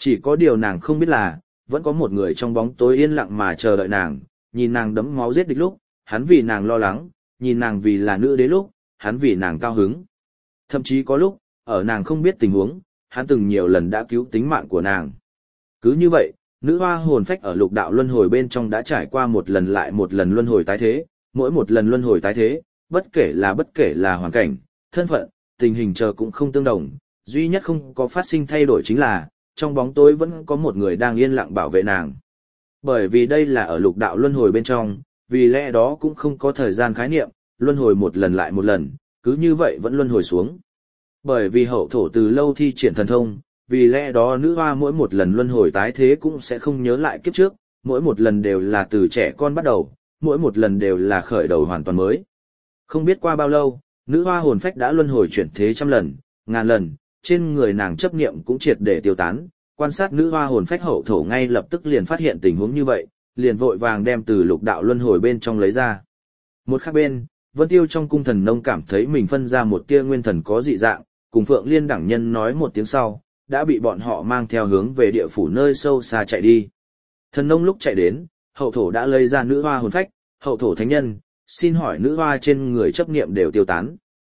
Chỉ có điều nàng không biết là, vẫn có một người trong bóng tối yên lặng mà chờ đợi nàng, nhìn nàng đẫm máu giết địch lúc, hắn vì nàng lo lắng, nhìn nàng vì là nữ đế lúc, hắn vì nàng cao hứng. Thậm chí có lúc, ở nàng không biết tình huống, hắn từng nhiều lần đã cứu tính mạng của nàng. Cứ như vậy, nữ hoa hồn phách ở lục đạo luân hồi bên trong đã trải qua một lần lại một lần luân hồi tái thế, mỗi một lần luân hồi tái thế, bất kể là hoàn cảnh, thân phận, tình hình chờ cũng không tương đồng, duy nhất không có phát sinh thay đổi chính là, trong bóng tối vẫn có một người đang yên lặng bảo vệ nàng. Bởi vì đây là ở lục đạo luân hồi bên trong, vì lẽ đó cũng không có thời gian khái niệm, luân hồi một lần lại một lần, cứ như vậy vẫn luân hồi xuống. Bởi vì hậu thổ từ lâu thi triển thần thông, vì lẽ đó nữ hoa mỗi một lần luân hồi tái thế cũng sẽ không nhớ lại kiếp trước, mỗi một lần đều là từ trẻ con bắt đầu, mỗi một lần đều là khởi đầu hoàn toàn mới. Không biết qua bao lâu, nữ hoa hồn phách đã luân hồi chuyển thế trăm lần, ngàn lần, trên người nàng chấp niệm cũng triệt để tiêu tán, quan sát nữ hoa hồn phách hậu thổ ngay lập tức liền phát hiện tình huống như vậy, liền vội vàng đem từ lục đạo luân hồi bên trong lấy ra. Một khác bên, Vân Tiêu trong cung thần nông cảm thấy mình phân ra một tia nguyên thần có dị dạng, cùng Phượng Liên đẳng nhân nói một tiếng sau, đã bị bọn họ mang theo hướng về địa phủ nơi sâu xa chạy đi. Thần nông lúc chạy đến, hậu thổ đã lấy ra nữ hoa hồn phách, hậu thổ thánh nhân, xin hỏi nữ hoa trên người chấp niệm đều tiêu tán.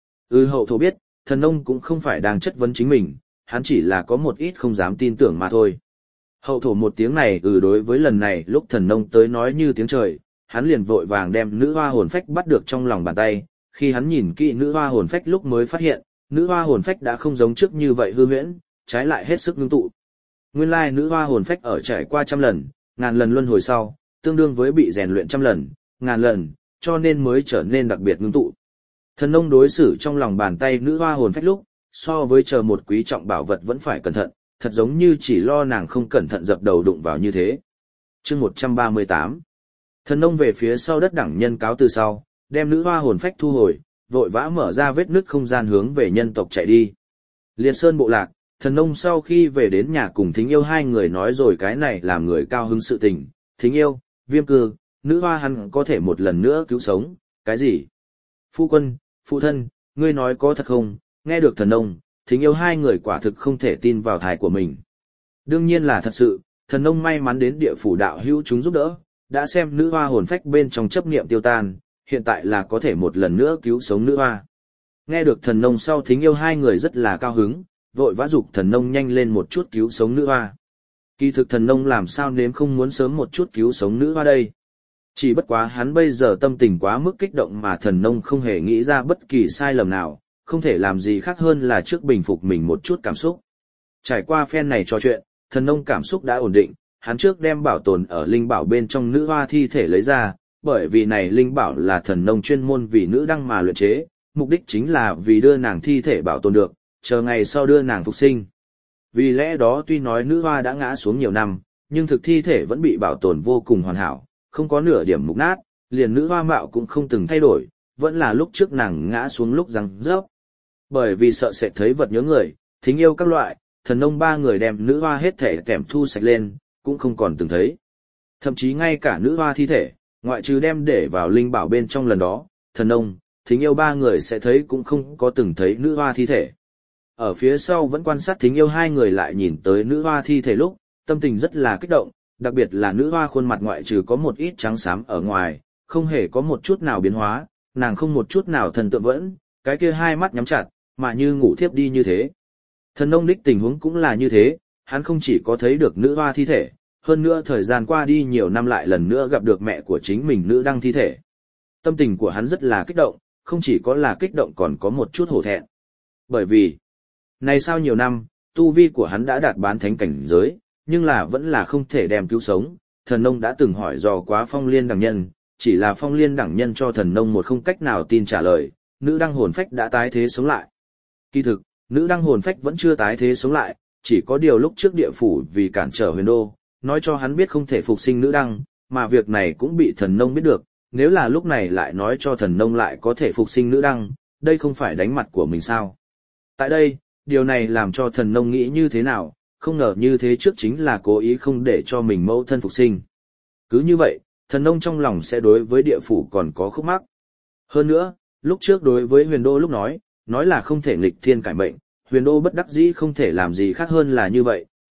Hậu thổ biết, thần nông cũng không phải đang chất vấn chính mình, hắn chỉ là có một ít không dám tin tưởng mà thôi. Hậu thổ một tiếng này đối với lần này lúc thần nông tới nói như tiếng trời, hắn liền vội vàng đem nữ hoa hồn phách bắt được trong lòng bàn tay, khi hắn nhìn kỹ nữ hoa hồn phách lúc mới phát hiện, nữ hoa hồn phách đã không giống trước như vậy hư huyễn, trái lại hết sức ngưng tụ. Nguyên lai nữ hoa hồn phách ở trải qua trăm lần, ngàn lần luân hồi sau, tương đương với bị rèn luyện trăm lần, ngàn lần, cho nên mới trở nên đặc biệt ngưng tụ. Thần nông đối xử trong lòng bàn tay nữ hoa hồn phách lúc, so với chờ một quý trọng bảo vật vẫn phải cẩn thận, thật giống như chỉ lo nàng không cẩn thận dập đầu đụng vào như thế. Chương 138. Thần nông về phía sau đất đẳng nhân cáo từ sau, đem nữ hoa hồn phách thu hồi, vội vã mở ra vết nứt không gian hướng về nhân tộc chạy đi. Liệt Sơn bộ lạc, thần nông sau khi về đến nhà cùng Thính Yêu hai người nói rồi cái này làm người cao hứng sự tình. Thính Yêu, Viêm Cư, nữ hoa hắn có thể một lần nữa cứu sống, cái gì? Phu quân, phụ thân, ngươi nói có thật không? Nghe được thần nông, Thính Yêu hai người quả thực không thể tin vào thai của mình. Đương nhiên là thật sự, thần nông may mắn đến địa phủ đạo hữu chúng giúp đỡ, đã xem nữ hoa hồn phách bên trong chấp niệm tiêu tan, hiện tại là có thể một lần nữa cứu sống nữ hoa. Nghe được thần nông sau Thính Yêu hai người rất là cao hứng, vội vã giục thần nông nhanh lên một chút cứu sống nữ hoa. Kỳ thực thần nông làm sao nếm không muốn sớm một chút cứu sống nữ hoa đây. Chỉ bất quá hắn bây giờ tâm tình quá mức kích động mà thần nông không hề nghĩ ra bất kỳ sai lầm nào, không thể làm gì khác hơn là trước bình phục mình một chút cảm xúc. Trải qua phen này trò chuyện, thần nông cảm xúc đã ổn định, hắn trước đem bảo tồn ở linh bảo bên trong nữ hoa thi thể lấy ra, bởi vì này linh bảo là thần nông chuyên môn vì nữ đăng mà luyện chế, mục đích chính là vì đưa nàng thi thể bảo tồn được, chờ ngày sau đưa nàng phục sinh. Vì lẽ đó tuy nói nữ hoa đã ngã xuống nhiều năm, nhưng thực thi thể vẫn bị bảo tồn vô cùng hoàn hảo, không có nửa điểm mục nát, liền nữ hoa mạo cũng không từng thay đổi, vẫn là lúc trước nàng ngã xuống lúc răng rớp. Bởi vì sợ sẽ thấy vật nhớ người, Thính Yêu các loại, thần nông ba người đem nữ hoa hết thể kèm thu sạch lên, cũng không còn từng thấy. Thậm chí ngay cả nữ hoa thi thể, ngoại trừ đem để vào linh bảo bên trong lần đó, thần nông, Thính Yêu ba người sẽ thấy cũng không có từng thấy nữ hoa thi thể. Ở phía sau vẫn quan sát Thính Yêu hai người lại nhìn tới nữ hoa thi thể lúc, tâm tình rất là kích động, đặc biệt là nữ hoa khuôn mặt ngoại trừ có một ít trắng xám ở ngoài, không hề có một chút nào biến hóa, nàng không một chút nào thần tượng vẫn, cái kia hai mắt nhắm chặt, mà như ngủ thiếp đi như thế. Thần nông đích tình huống cũng là như thế, hắn không chỉ có thấy được nữ hoa thi thể, hơn nữa thời gian qua đi nhiều năm lại lần nữa gặp được mẹ của chính mình nữ đăng thi thể. Tâm tình của hắn rất là kích động, không chỉ có là kích động còn có một chút hổ thẹn. Bởi vì, này sau nhiều năm, tu vi của hắn đã đạt bán thánh cảnh giới, nhưng là vẫn là không thể đem cứu sống. Thần nông đã từng hỏi dò quá Phong Liên đẳng nhân, chỉ là Phong Liên đẳng nhân cho thần nông một không cách nào tin trả lời, nữ đăng hồn phách đã tái thế sống lại. Kỳ thực, nữ đăng hồn phách vẫn chưa tái thế sống lại, chỉ có điều lúc trước địa phủ vì cản trở Huyền Đô, nói cho hắn biết không thể phục sinh nữ đăng, mà việc này cũng bị thần nông biết được, nếu là lúc này lại nói cho thần nông lại có thể phục sinh nữ đăng, đây không phải đánh mặt của mình sao. Tại đây, điều này làm cho thần nông nghĩ như thế nào, không ngờ như thế trước chính là cố ý không để cho mình mẫu thân phục sinh. Cứ như vậy, thần nông trong lòng sẽ đối với địa phủ còn có khúc mắc. Hơn nữa, lúc trước đối với Huyền Đô lúc nói là không thể nghịch thiên cải mệnh, Huyền Đô bất đắc dĩ không thể làm gì khác hơn là như vậy,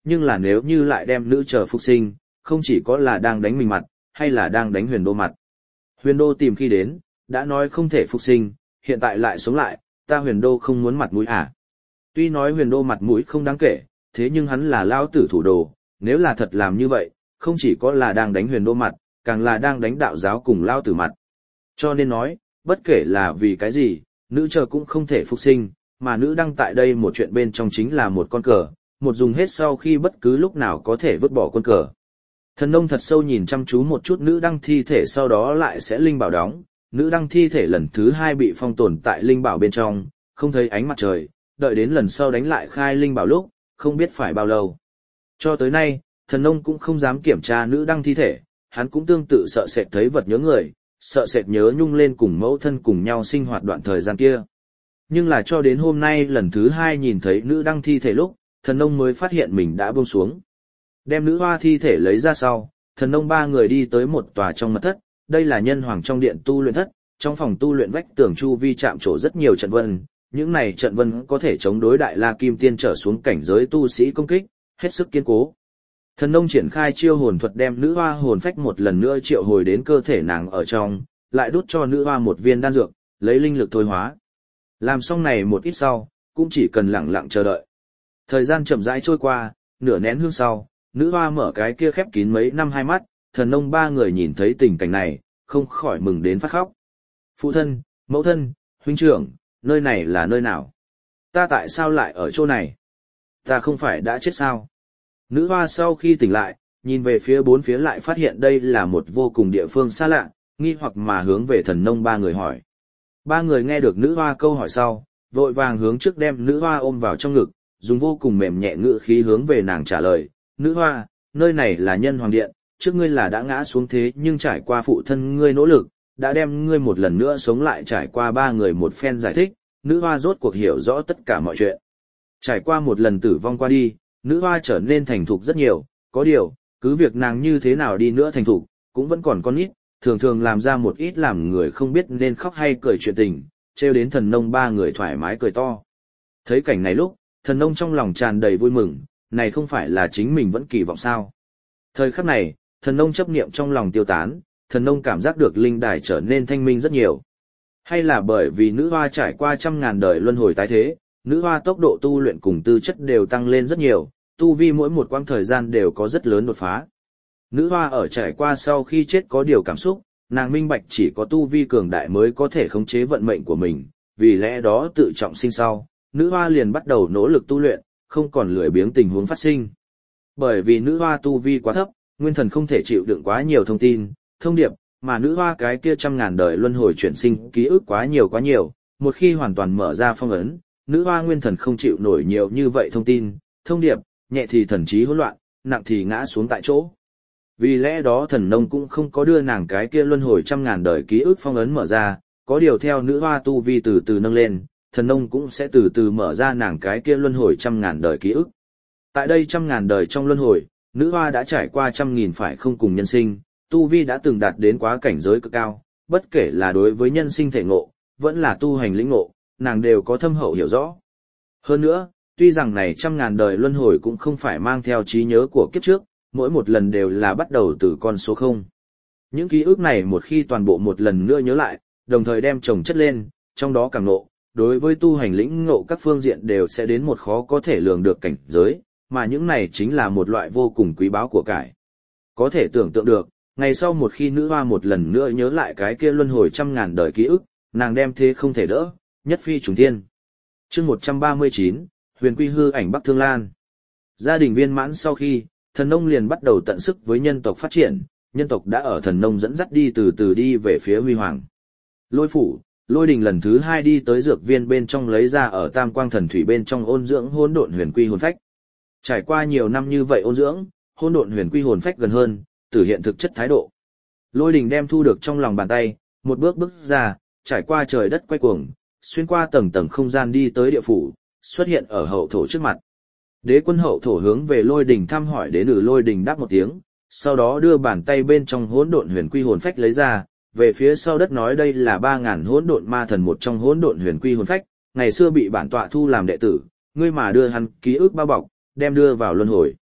nhưng là nếu như lại đem nữ chờ phục sinh, không chỉ có là đang đánh mình mặt, hay là đang đánh huyền đô mặt. Huyền đô tìm khi đến, đã nói không thể phục sinh, hiện tại lại sống lại, ta huyền đô không muốn mặt mũi à. Tuy nói huyền đô mặt mũi không đáng kể, thế nhưng hắn là lao tử thủ đồ, nếu là thật làm như vậy, không chỉ có là đang đánh huyền đô mặt, càng là đang đánh đạo giáo cùng lao tử mặt. Cho nên nói, bất kể là vì cái gì, nữ chờ cũng không thể phục sinh, mà nữ đăng tại đây một chuyện bên trong chính là một con cờ, một dùng hết sau khi bất cứ lúc nào có thể vứt bỏ quân cờ. Thần nông thật sâu nhìn chăm chú một chút nữ đăng thi thể, sau đó lại sẽ linh bảo đóng, nữ đăng thi thể lần thứ 2 bị phong tồn tại linh bảo bên trong, không thấy ánh mặt trời, đợi đến lần sau đánh lại khai linh bảo lúc, không biết phải bao lâu. Cho tới nay, thần nông cũng không dám kiểm tra nữ đăng thi thể, hắn cũng tương tự sợ sệt thấy vật nhớ người, sợ sệt nhớ nhung lên cùng mẫu thân cùng nhau sinh hoạt đoạn thời gian kia. Nhưng là cho đến hôm nay lần thứ 2 nhìn thấy nữ đăng thi thể lúc, thần nông mới phát hiện mình đã buông xuống. Đem nữ hoa thi thể lấy ra sau, thần nông 3 người đi tới một tòa trong mật thất, đây là nhân hoàng trong điện tu luyện thất, trong phòng tu luyện vách tường chu vi chạm trổ rất nhiều trận vân, những này trận vân có thể chống đối đại la kim tiên trở xuống cảnh giới tu sĩ công kích, hết sức kiên cố. Thần nông triển khai chiêu hồn thuật đem nữ hoa hồn phách một lần nữa triệu hồi đến cơ thể nàng ở trong, lại đút cho nữ hoa một viên đan dược, lấy linh lực thôi hóa. Làm xong này một ít sau, cũng chỉ cần lặng lặng chờ đợi. Thời gian chậm rãi trôi qua, nửa nén hương sau, nữ hoa mở cái kia khép kín mấy năm hai mắt, thần nông 3 người nhìn thấy tình cảnh này, không khỏi mừng đến phát khóc. Phụ thân, mẫu thân, huynh trưởng, nơi này là nơi nào? Ta tại sao lại ở chỗ này? Ta không phải đã chết sao? Nữ hoa sau khi tỉnh lại, nhìn về phía bốn phía lại phát hiện đây là một vô cùng địa phương xa lạ, nghi hoặc mà hướng về thần nông 3 người hỏi. 3 người nghe được nữ hoa câu hỏi sau, vội vàng hướng trước đem nữ hoa ôm vào trong ngực, dùng vô cùng mềm nhẹ ngữ khí hướng về nàng trả lời. Nữ hoa, nơi này là nhân hoàng điện, trước ngươi là đã ngã xuống thế nhưng trải qua phụ thân ngươi nỗ lực, đã đem ngươi một lần nữa sống lại. Trải qua 3 người một phen giải thích, nữ hoa rốt cuộc hiểu rõ tất cả mọi chuyện. Trải qua một lần tử vong qua đi, nữ hoa trở nên thành thục rất nhiều, có điều, cứ việc nàng như thế nào đi nữa thành thục, cũng vẫn còn con nít, thường thường làm ra một ít làm người không biết nên khóc hay cười chuyện tình, trêu đến thần nông 3 người thoải mái cười to. Thấy cảnh này lúc, thần nông trong lòng tràn đầy vui mừng, này không phải là chính mình vẫn kỳ vọng sao. Thời khắc này, thần nông chấp niệm trong lòng tiêu tán, thần nông cảm giác được linh đài trở nên thanh minh rất nhiều. Hay là bởi vì nữ hoa trải qua 100.000 đời luân hồi tái thế, nữ hoa tốc độ tu luyện cùng tư chất đều tăng lên rất nhiều, tu vi mỗi một quãng thời gian đều có rất lớn đột phá. Nữ hoa ở trải qua sau khi chết có điều cảm xúc, nàng minh bạch chỉ có tu vi cường đại mới có thể khống chế vận mệnh của mình, vì lẽ đó tự trọng sinh sau, nữ hoa liền bắt đầu nỗ lực tu luyện, không còn lười biếng tình huống phát sinh. Bởi vì nữ hoa tu vi quá thấp, nguyên thần không thể chịu đựng quá nhiều thông tin, thông điệp, mà nữ hoa cái kia 100.000 đời luân hồi chuyển sinh ký ức quá nhiều, một khi hoàn toàn mở ra phong ấn, nữ hoa nguyên thần không chịu nổi nhiều như vậy thông tin, thông điệp, nhẹ thì thần trí hỗn loạn, nặng thì ngã xuống tại chỗ. Vì lẽ đó thần nông cũng không có đưa nàng cái kia luân hồi 100.000 đời ký ức phong ấn mở ra, có điều theo nữ hoa tu vi từ từ nâng lên, thần nông cũng sẽ từ từ mở ra nàng cái kia luân hồi 100.000 đời ký ức. Tại đây 100.000 đời trong luân hồi, nữ hoa đã trải qua 100.000 phải không cùng nhân sinh, tu vi đã từng đạt đến quá cảnh giới cực cao, bất kể là đối với nhân sinh thể ngộ, vẫn là tu hành lĩnh ngộ, nàng đều có thâm hậu hiểu rõ. Hơn nữa, tuy rằng này 100.000 đời luân hồi cũng không phải mang theo trí nhớ của kiếp trước, mỗi một lần đều là bắt đầu từ con số 0. Những ký ức này một khi toàn bộ một lần nữa nhớ lại, đồng thời đem chồng chất lên, trong đó càng ngộ, đối với tu hành lĩnh ngộ các phương diện đều sẽ đến một khó có thể lường được cảnh giới, mà những này chính là một loại vô cùng quý báu của cải. Có thể tưởng tượng được, ngày sau một khi nữ hoa một lần nữa nhớ lại cái kia luân hồi 100.000 đời ký ức, nàng đem thế không thể đỡ, nhất phi trùng thiên. Chương 139, Huyền Quy hư ảnh Bắc Thương Lan. Gia đình viên mãn sau khi, thần nông liền bắt đầu tận sức với nhân tộc phát triển, nhân tộc đã ở thần nông dẫn dắt đi từ từ đi về phía huy hoàng. Lôi phủ, Lôi Đình lần thứ 2 đi tới dược viên bên trong lấy ra ở Tam Quang Thần Thủy bên trong ôn dưỡng hỗn độn huyền quy hồn phách. Trải qua nhiều năm như vậy ôn dưỡng, hỗn độn huyền quy hồn phách gần hơn, thể hiện thực chất thái độ. Lôi Đình đem thu được trong lòng bàn tay, một bước bước ra, trải qua trời đất quay cuồng, xuyên qua tầng tầng không gian đi tới địa phủ, xuất hiện ở hậu thổ trước mặt. Đế quân hậu thổ hướng về Lôi Đình thăm hỏi đến Lôi Đình đáp một tiếng, sau đó đưa bàn tay bên trong hỗn độn huyền quy hồn phách lấy ra, về phía sau đất nói đây là 3.000 hỗn độn ma thần một trong hỗn độn huyền quy hồn phách, ngày xưa bị bản tọa thu làm đệ tử, ngươi mà đưa hắn ký ức bao bọc, đem đưa vào luân hồi.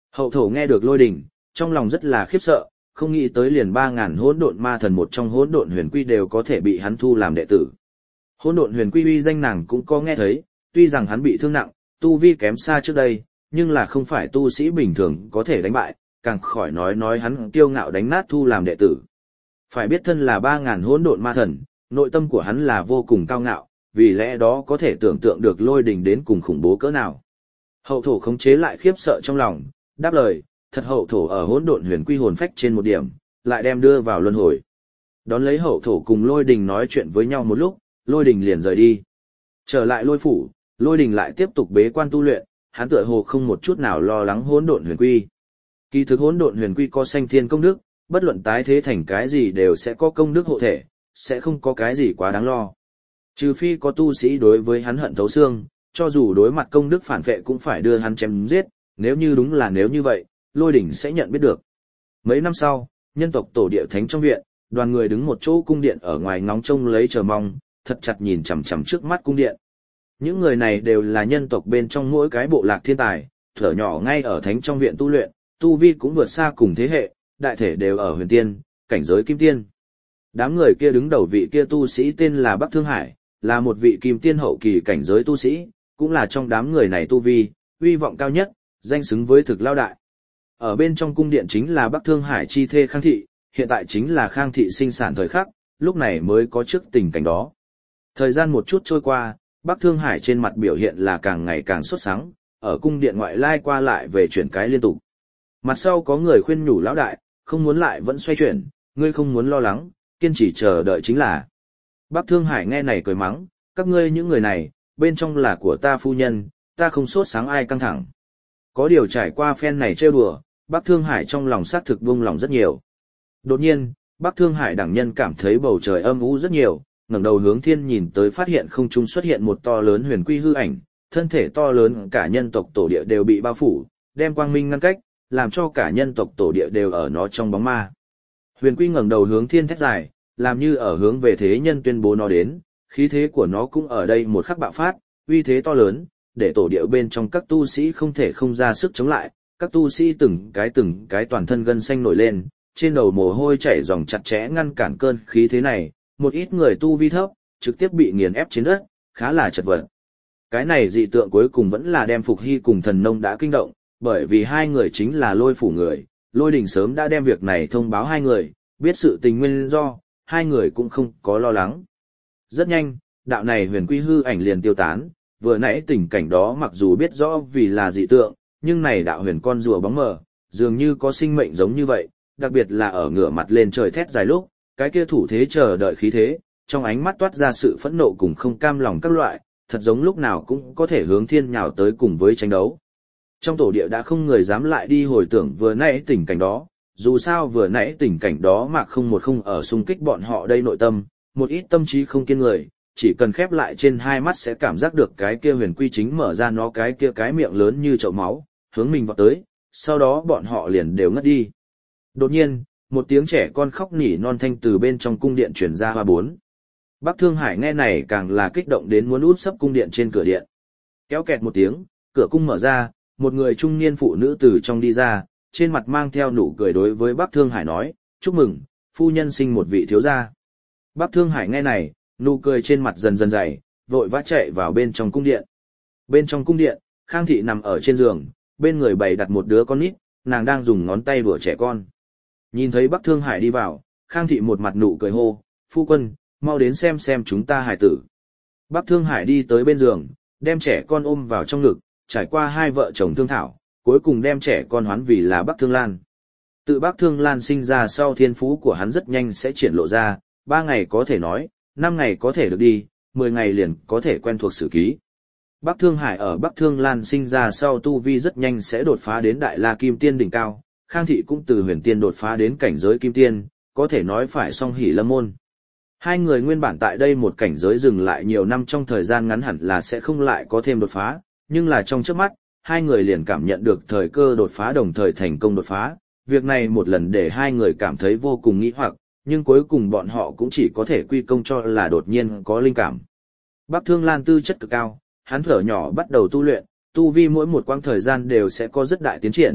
Hậu thổ nghe được Lôi Đình, trong lòng rất là khiếp sợ, không nghĩ tới liền 3.000 hỗn độn ma thần một trong hỗn độn huyền quy đều có thể bị hắn thu làm đệ tử. Hỗn độn huyền quy uy danh nàng cũng có nghe thấy, tuy rằng hắn bị thương nặng, tu vi kém xa trước đây, nhưng là không phải tu sĩ bình thường có thể đánh bại, càng khỏi nói hắn kiêu ngạo đánh nát thu làm đệ tử. Phải biết thân là 3.000 hỗn độn ma thần, nội tâm của hắn là vô cùng cao ngạo, vì lẽ đó có thể tưởng tượng được Lôi Đình đến cùng khủng bố cỡ nào. Hậu thổ khống chế lại khiếp sợ trong lòng, đáp lời, thật hậu thổ ở hỗn độn huyền quy hồn phách trên một điểm, lại đem đưa vào luân hồi. Đón lấy hậu thổ cùng Lôi Đình nói chuyện với nhau một lúc, Lôi Đình liền rời đi. Trở lại Lôi phủ, Lôi Đình lại tiếp tục bế quan tu luyện, hắn tựa hồ không một chút nào lo lắng hỗn độn huyền quy. Kỳ thực hỗn độn huyền quy có sanh thiên công đức, bất luận tái thế thành cái gì đều sẽ có công đức hộ thể, sẽ không có cái gì quá đáng lo. Trừ phi có tu sĩ đối với hắn hận thấu xương, cho dù đối mặt công đức phản vệ cũng phải đưa hắn chém giết, nếu như đúng là nếu như vậy, Lôi Đình sẽ nhận biết được. Mấy năm sau, nhân tộc tổ địa thánh trong viện, đoàn người đứng một chỗ cung điện ở ngoài ngóng trông lấy chờ mong, thật chặt nhìn chằm chằm trước mắt cung điện. Những người này đều là nhân tộc bên trong mỗi cái bộ lạc thiên tài, thở nhỏ ngay ở thánh trong viện tu luyện, tu vi cũng vượt xa cùng thế hệ, đại thể đều ở huyền tiên, cảnh giới kim tiên. Đám người kia đứng đầu vị kia tu sĩ tên là Bắc Thương Hải, là một vị kim tiên hậu kỳ cảnh giới tu sĩ, cũng là trong đám người này tu vi, uy vọng cao nhất, danh xứng với thực lao đại. Ở bên trong cung điện chính là Bắc Thương Hải chi thê Khang Thị, hiện tại chính là Khang Thị sinh sản thời khắc, lúc này mới có trước tình cảnh đó. Thời gian một chút trôi qua, Bắc Thương Hải trên mặt biểu hiện là càng ngày càng sốt sắng, ở cung điện ngoại lai qua lại về chuyển cái liên tục. Mặt sau có người khuyên nhủ lão đại, không muốn lại vẫn xoay chuyển, ngươi không muốn lo lắng, kiên trì chờ đợi chính là. Bắc Thương Hải nghe này cười mắng, các ngươi những người này, bên trong là của ta phu nhân, ta không sốt sáng ai căng thẳng. Có điều trải qua phen này trêu đùa, Bắc Thương Hải trong lòng xác thực buông lòng rất nhiều. Đột nhiên, Bắc Thương Hải đẳng nhân cảm thấy bầu trời âm u rất nhiều, ngẩng đầu hướng thiên nhìn tới phát hiện không trung xuất hiện một to lớn huyền quy hư ảnh, thân thể to lớn cả nhân tộc tổ địa đều bị bao phủ, đem quang minh ngăn cách, làm cho cả nhân tộc tổ địa đều ở nó trong bóng ma. Huyền quy ngẩng đầu hướng thiên thét dài, làm như ở hướng về thế nhân tuyên bố nó đến, khí thế của nó cũng ở đây một khắc bạo phát, uy thế to lớn, để tổ địa bên trong các tu sĩ không thể không ra sức chống lại, các tu sĩ từng cái toàn thân gân xanh nổi lên, trên đầu mồ hôi chảy dòng chặt chẽ ngăn cản cơn khí thế này, một ít người tu vi thấp, trực tiếp bị nghiền ép trên đất, khá là chật vật. Cái này dị tượng cuối cùng vẫn là đem Phục Hy cùng Thần Nông đã kinh động, bởi vì hai người chính là Lôi phủ người, Lôi Đình sớm đã đem việc này thông báo hai người, biết sự tình nguyên do, hai người cũng không có lo lắng. Rất nhanh, đạo này huyền quy hư ảnh liền tiêu tán, vừa nãy tình cảnh đó mặc dù biết rõ vì là dị tượng, nhưng này đạo huyền con rùa bóng mờ, dường như có sinh mệnh giống như vậy, đặc biệt là ở ngửa mặt lên trời thét dài lúc, cái kia thủ thế chờ đợi khí thế, trong ánh mắt toát ra sự phẫn nộ cùng không cam lòng các loại, thật giống lúc nào cũng có thể hướng thiên nhào tới cùng với tranh đấu. Trong tổ địa đã không người dám lại đi hồi tưởng vừa nãy tình cảnh đó, dù sao vừa nãy tình cảnh đó mà không ở xung kích bọn họ đây nội tâm, một ít tâm trí không kiên người, chỉ cần khép lại trên hai mắt sẽ cảm giác được cái kia huyền quy chính mở ra nó cái kia cái miệng lớn như chậu máu, hướng mình vào tới, sau đó bọn họ liền đều ngất đi. Đột nhiên, một tiếng trẻ con khóc nỉ non thanh từ bên trong cung điện truyền ra hoa bốn. Bắc Thương Hải nghe này càng là kích động đến muốn út sấp cung điện trên cửa điện. Kéo kẹt một tiếng, cửa cung mở ra, một người trung niên phụ nữ từ trong đi ra, trên mặt mang theo nụ cười đối với Bắc Thương Hải nói, chúc mừng, phu nhân sinh một vị thiếu gia. Bắc Thương Hải nghe này, nụ cười trên mặt dần dần dày, vội vã chạy vào bên trong cung điện. Bên trong cung điện, Khang Thị nằm ở trên giường, bên người bày đặt một đứa con nít, nàng đang dùng ngón tay đùa trẻ con. Nhìn thấy Bắc Thương Hải đi vào, Khang Thị một mặt nụ cười hô, phu quân, mau đến xem chúng ta hải tử. Bắc Thương Hải đi tới bên giường, đem trẻ con ôm vào trong ngực, trải qua hai vợ chồng thương thảo, cuối cùng đem trẻ con hoán vì là Bắc Thương Lan. Tự Bắc Thương Lan sinh ra sau thiên phú của hắn rất nhanh sẽ triển lộ ra, 3 ngày có thể nói, 5 ngày có thể được đi, 10 ngày liền có thể quen thuộc sử ký. Bắc Thương Hải ở Bắc Thương Lan sinh ra sau tu vi rất nhanh sẽ đột phá đến Đại La Kim Tiên đỉnh cao, Khang Thị cũng từ huyền tiên đột phá đến cảnh giới Kim Tiên, có thể nói phải song hỷ lâm môn. Hai người nguyên bản tại đây một cảnh giới dừng lại nhiều năm trong thời gian ngắn hẳn là sẽ không lại có thêm đột phá, nhưng là trong chớp mắt, hai người liền cảm nhận được thời cơ đột phá đồng thời thành công đột phá. Việc này một lần để hai người cảm thấy vô cùng nghi hoặc, nhưng cuối cùng bọn họ cũng chỉ có thể quy công cho là đột nhiên có linh cảm. Bắc Thương Lan tư chất cực cao, hắn thuở nhỏ bắt đầu tu luyện, tu vi mỗi một quãng thời gian đều sẽ có rất đại tiến triển,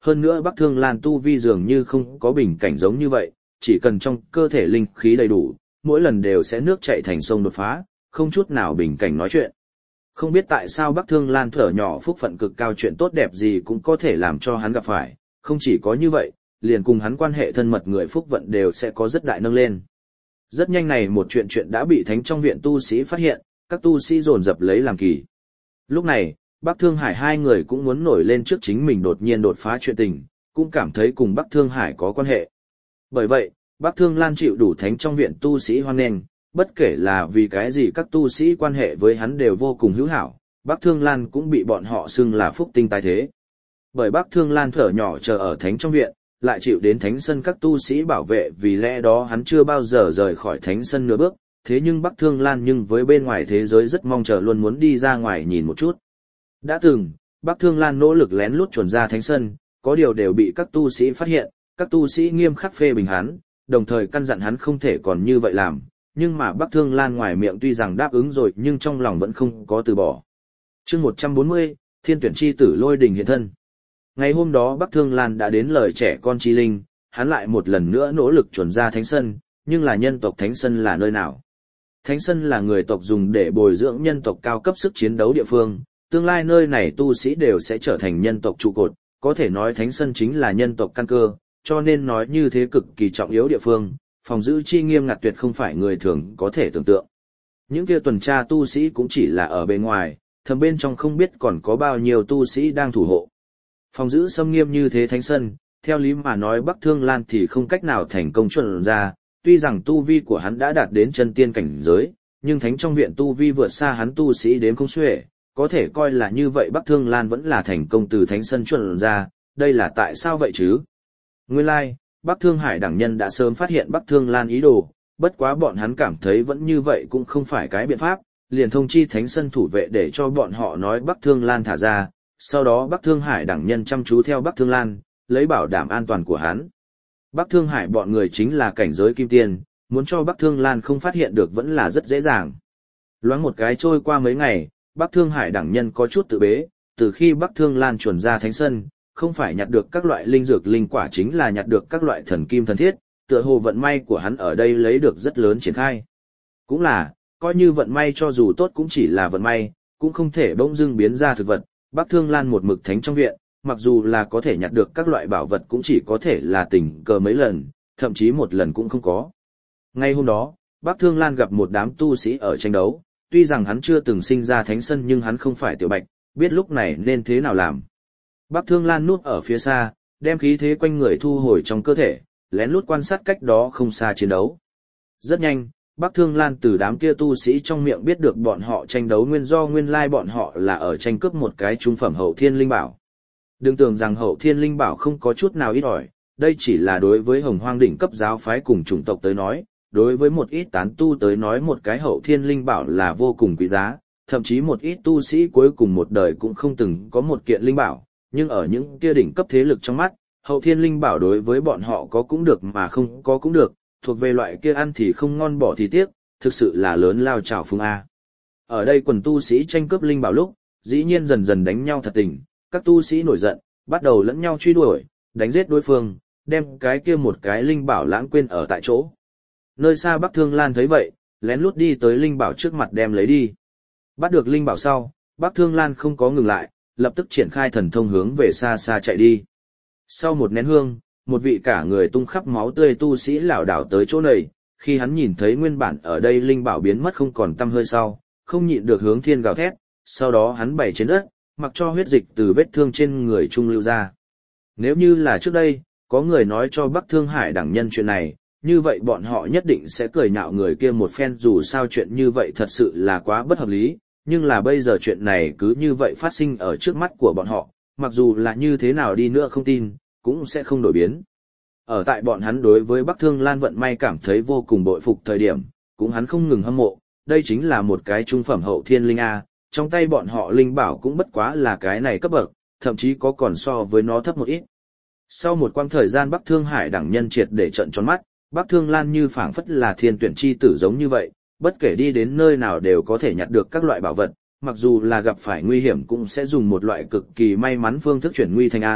hơn nữa Bắc Thương Lan tu vi dường như không có bình cảnh giống như vậy, chỉ cần trong cơ thể linh khí đầy đủ, mỗi lần đều sẽ nước chảy thành sông đột phá, không chút nào bình cảnh nói chuyện. Không biết tại sao Bắc Thương Lan thở nhỏ phúc phận cực cao, chuyện tốt đẹp gì cũng có thể làm cho hắn gặp phải, không chỉ có như vậy, liền cùng hắn quan hệ thân mật người phúc vận đều sẽ có rất đại nâng lên. Rất nhanh này một chuyện đã bị thánh trong viện tu sĩ phát hiện, các tu sĩ dồn dập lấy làm kỳ. Lúc này, Bắc Thương Hải hai người cũng muốn nổi lên trước chính mình đột nhiên đột phá chuyện tình, cũng cảm thấy cùng Bắc Thương Hải có quan hệ. Bởi vậy, Bắc Thương Lan chịu đủ thánh trong viện tu sĩ hoan nghênh, bất kể là vì cái gì các tu sĩ quan hệ với hắn đều vô cùng hữu hảo, Bắc Thương Lan cũng bị bọn họ xưng là phúc tinh tài thế. Bởi Bắc Thương Lan thở nhỏ chờ ở thánh trong viện, lại chịu đến thánh sân các tu sĩ bảo vệ, vì lẽ đó hắn chưa bao giờ rời khỏi thánh sân nửa bước, thế nhưng Bắc Thương Lan nhưng với bên ngoài thế giới rất mong chờ, luôn muốn đi ra ngoài nhìn một chút. Đã từng, Bắc Thương Lan nỗ lực lén lút chuồn ra thánh sân, có điều đều bị các tu sĩ phát hiện, các tu sĩ nghiêm khắc phê bình hắn, đồng thời căn dặn hắn không thể còn như vậy làm, nhưng mà Bắc Thương Lan ngoài miệng tuy rằng đáp ứng rồi nhưng trong lòng vẫn không có từ bỏ. Chương 140, Thiên tuyển chi tử Lôi Đình hiện thân. Ngày hôm đó Bắc Thương Lan đã đến lời trẻ con chi linh, hắn lại một lần nữa nỗ lực chuẩn ra thánh sân, nhưng là nhân tộc thánh sân là nơi nào? Thánh sân là người tộc dùng để bồi dưỡng nhân tộc cao cấp sức chiến đấu địa phương, tương lai nơi này tu sĩ đều sẽ trở thành nhân tộc trụ cột, có thể nói thánh sân chính là nhân tộc căn cơ, cho nên nói như thế cực kỳ trọng yếu địa phương, phòng giữ chi nghiêm ngặt tuyệt không phải người thường có thể tưởng tượng. Những kia tuần tra tu sĩ cũng chỉ là ở bên ngoài, thầm bên trong không biết còn có bao nhiêu tu sĩ đang thủ hộ. Phòng giữ xâm nghiêm như thế thánh sân, theo lý mà nói Bắc Thương Lan thì không cách nào thành công chuẩn ra, tuy rằng tu vi của hắn đã đạt đến chân tiên cảnh giới, nhưng thánh trong viện tu vi vượt xa hắn tu sĩ đến không xuể, có thể coi là như vậy Bắc Thương Lan vẫn là thành công từ thánh sân chuẩn ra, đây là tại sao vậy chứ? Nguyên lai, Bắc Thương Hải đẳng nhân đã sớm phát hiện Bắc Thương Lan ý đồ, bất quá bọn hắn cảm thấy vẫn như vậy cũng không phải cái biện pháp, liền thông chi thánh sân thủ vệ để cho bọn họ nói Bắc Thương Lan thả ra, sau đó Bắc Thương Hải đẳng nhân chăm chú theo Bắc Thương Lan, lấy bảo đảm an toàn của hắn. Bắc Thương Hải bọn người chính là cảnh giới kim tiên, muốn cho Bắc Thương Lan không phát hiện được vẫn là rất dễ dàng. Loáng một cái trôi qua mấy ngày, Bắc Thương Hải đẳng nhân có chút tự bế, từ khi Bắc Thương Lan chuẩn ra thánh sân, không phải nhặt được các loại linh dược linh quả chính là nhặt được các loại thần kim thần thiết, tựa hồ vận may của hắn ở đây lấy được rất lớn triển khai. Cũng là, coi như vận may cho dù tốt cũng chỉ là vận may, cũng không thể bỗng dưng biến ra thực vật. Bắc Thương Lan một mực thánh trong viện, mặc dù là có thể nhặt được các loại bảo vật cũng chỉ có thể là tình cờ mấy lần, thậm chí một lần cũng không có. Ngay hôm đó, Bắc Thương Lan gặp một đám tu sĩ ở tranh đấu, tuy rằng hắn chưa từng sinh ra thánh sân nhưng hắn không phải tiểu bạch, biết lúc này nên thế nào làm. Bắc Thương Lan núp ở phía xa, đem khí thế quanh người thu hồi trong cơ thể, lén lút quan sát cách đó không xa chiến đấu. Rất nhanh, Bắc Thương Lan từ đám kia tu sĩ trong miệng biết được bọn họ tranh đấu nguyên lai bọn họ là ở tranh cướp một cái trung phẩm hậu thiên linh bảo. Đừng tưởng rằng hậu thiên linh bảo không có chút nào ít ỏi, đây chỉ là đối với Hồng Hoang đỉnh cấp giáo phái cùng chủng tộc tới nói, đối với một ít tán tu tới nói một cái hậu thiên linh bảo là vô cùng quý giá, thậm chí một ít tu sĩ cuối cùng một đời cũng không từng có một kiện linh bảo, nhưng ở những kia đỉnh cấp thế lực trong mắt, hậu thiên linh bảo đối với bọn họ có cũng được mà không có cũng được, thuộc về loại kia ăn thì không ngon bỏ thì tiếc, thực sự là lớn lao trào phúng A. Ở đây quần tu sĩ tranh cướp linh bảo lúc, dĩ nhiên dần dần đánh nhau thật tình, các tu sĩ nổi giận, bắt đầu lẫn nhau truy đuổi, đánh giết đối phương, đem cái kia một cái linh bảo lãng quên ở tại chỗ. Nơi xa Bắc Thương Lan thấy vậy, lén lút đi tới linh bảo trước mặt đem lấy đi. Bắt được linh bảo sau, Bắc Thương Lan không có ngừng lại, lập tức triển khai thần thông hướng về xa xa chạy đi. Sau một nén hương, một vị cả người tung khắp máu tươi tu sĩ lảo đảo tới chỗ này, khi hắn nhìn thấy nguyên bản ở đây linh bảo biến mất không còn tăm hơi sau, không nhịn được hướng thiên gào thét, sau đó hắn bày trên đất, mặc cho huyết dịch từ vết thương trên người trung lưu ra. Nếu như là trước đây, có người nói cho Bắc Thương Hải đẳng nhân chuyện này, như vậy bọn họ nhất định sẽ cười nhạo người kia một phen, dù sao chuyện như vậy thật sự là quá bất hợp lý, nhưng là bây giờ chuyện này cứ như vậy phát sinh ở trước mắt của bọn họ, mặc dù là như thế nào đi nữa không tin, cũng sẽ không đổi biến. Ở tại bọn hắn đối với Bắc Thương Lan vận may cảm thấy vô cùng bội phục thời điểm, cũng hắn không ngừng hâm mộ, đây chính là một cái trung phẩm hậu thiên linh A, trong tay bọn họ linh bảo cũng bất quá là cái này cấp bậc, thậm chí có còn so với nó thấp một ít. Sau một quãng thời gian Bắc Thương Hải đẳng nhân triệt để trận tròn mắt, Bắc Thương Lan như phảng phất là thiên tuyển chi tử giống như vậy, bất kể đi đến nơi nào đều có thể nhặt được các loại bảo vật, mặc dù là gặp phải nguy hiểm cũng sẽ dùng một loại cực kỳ may mắn phương thức chuyển nguy thành an,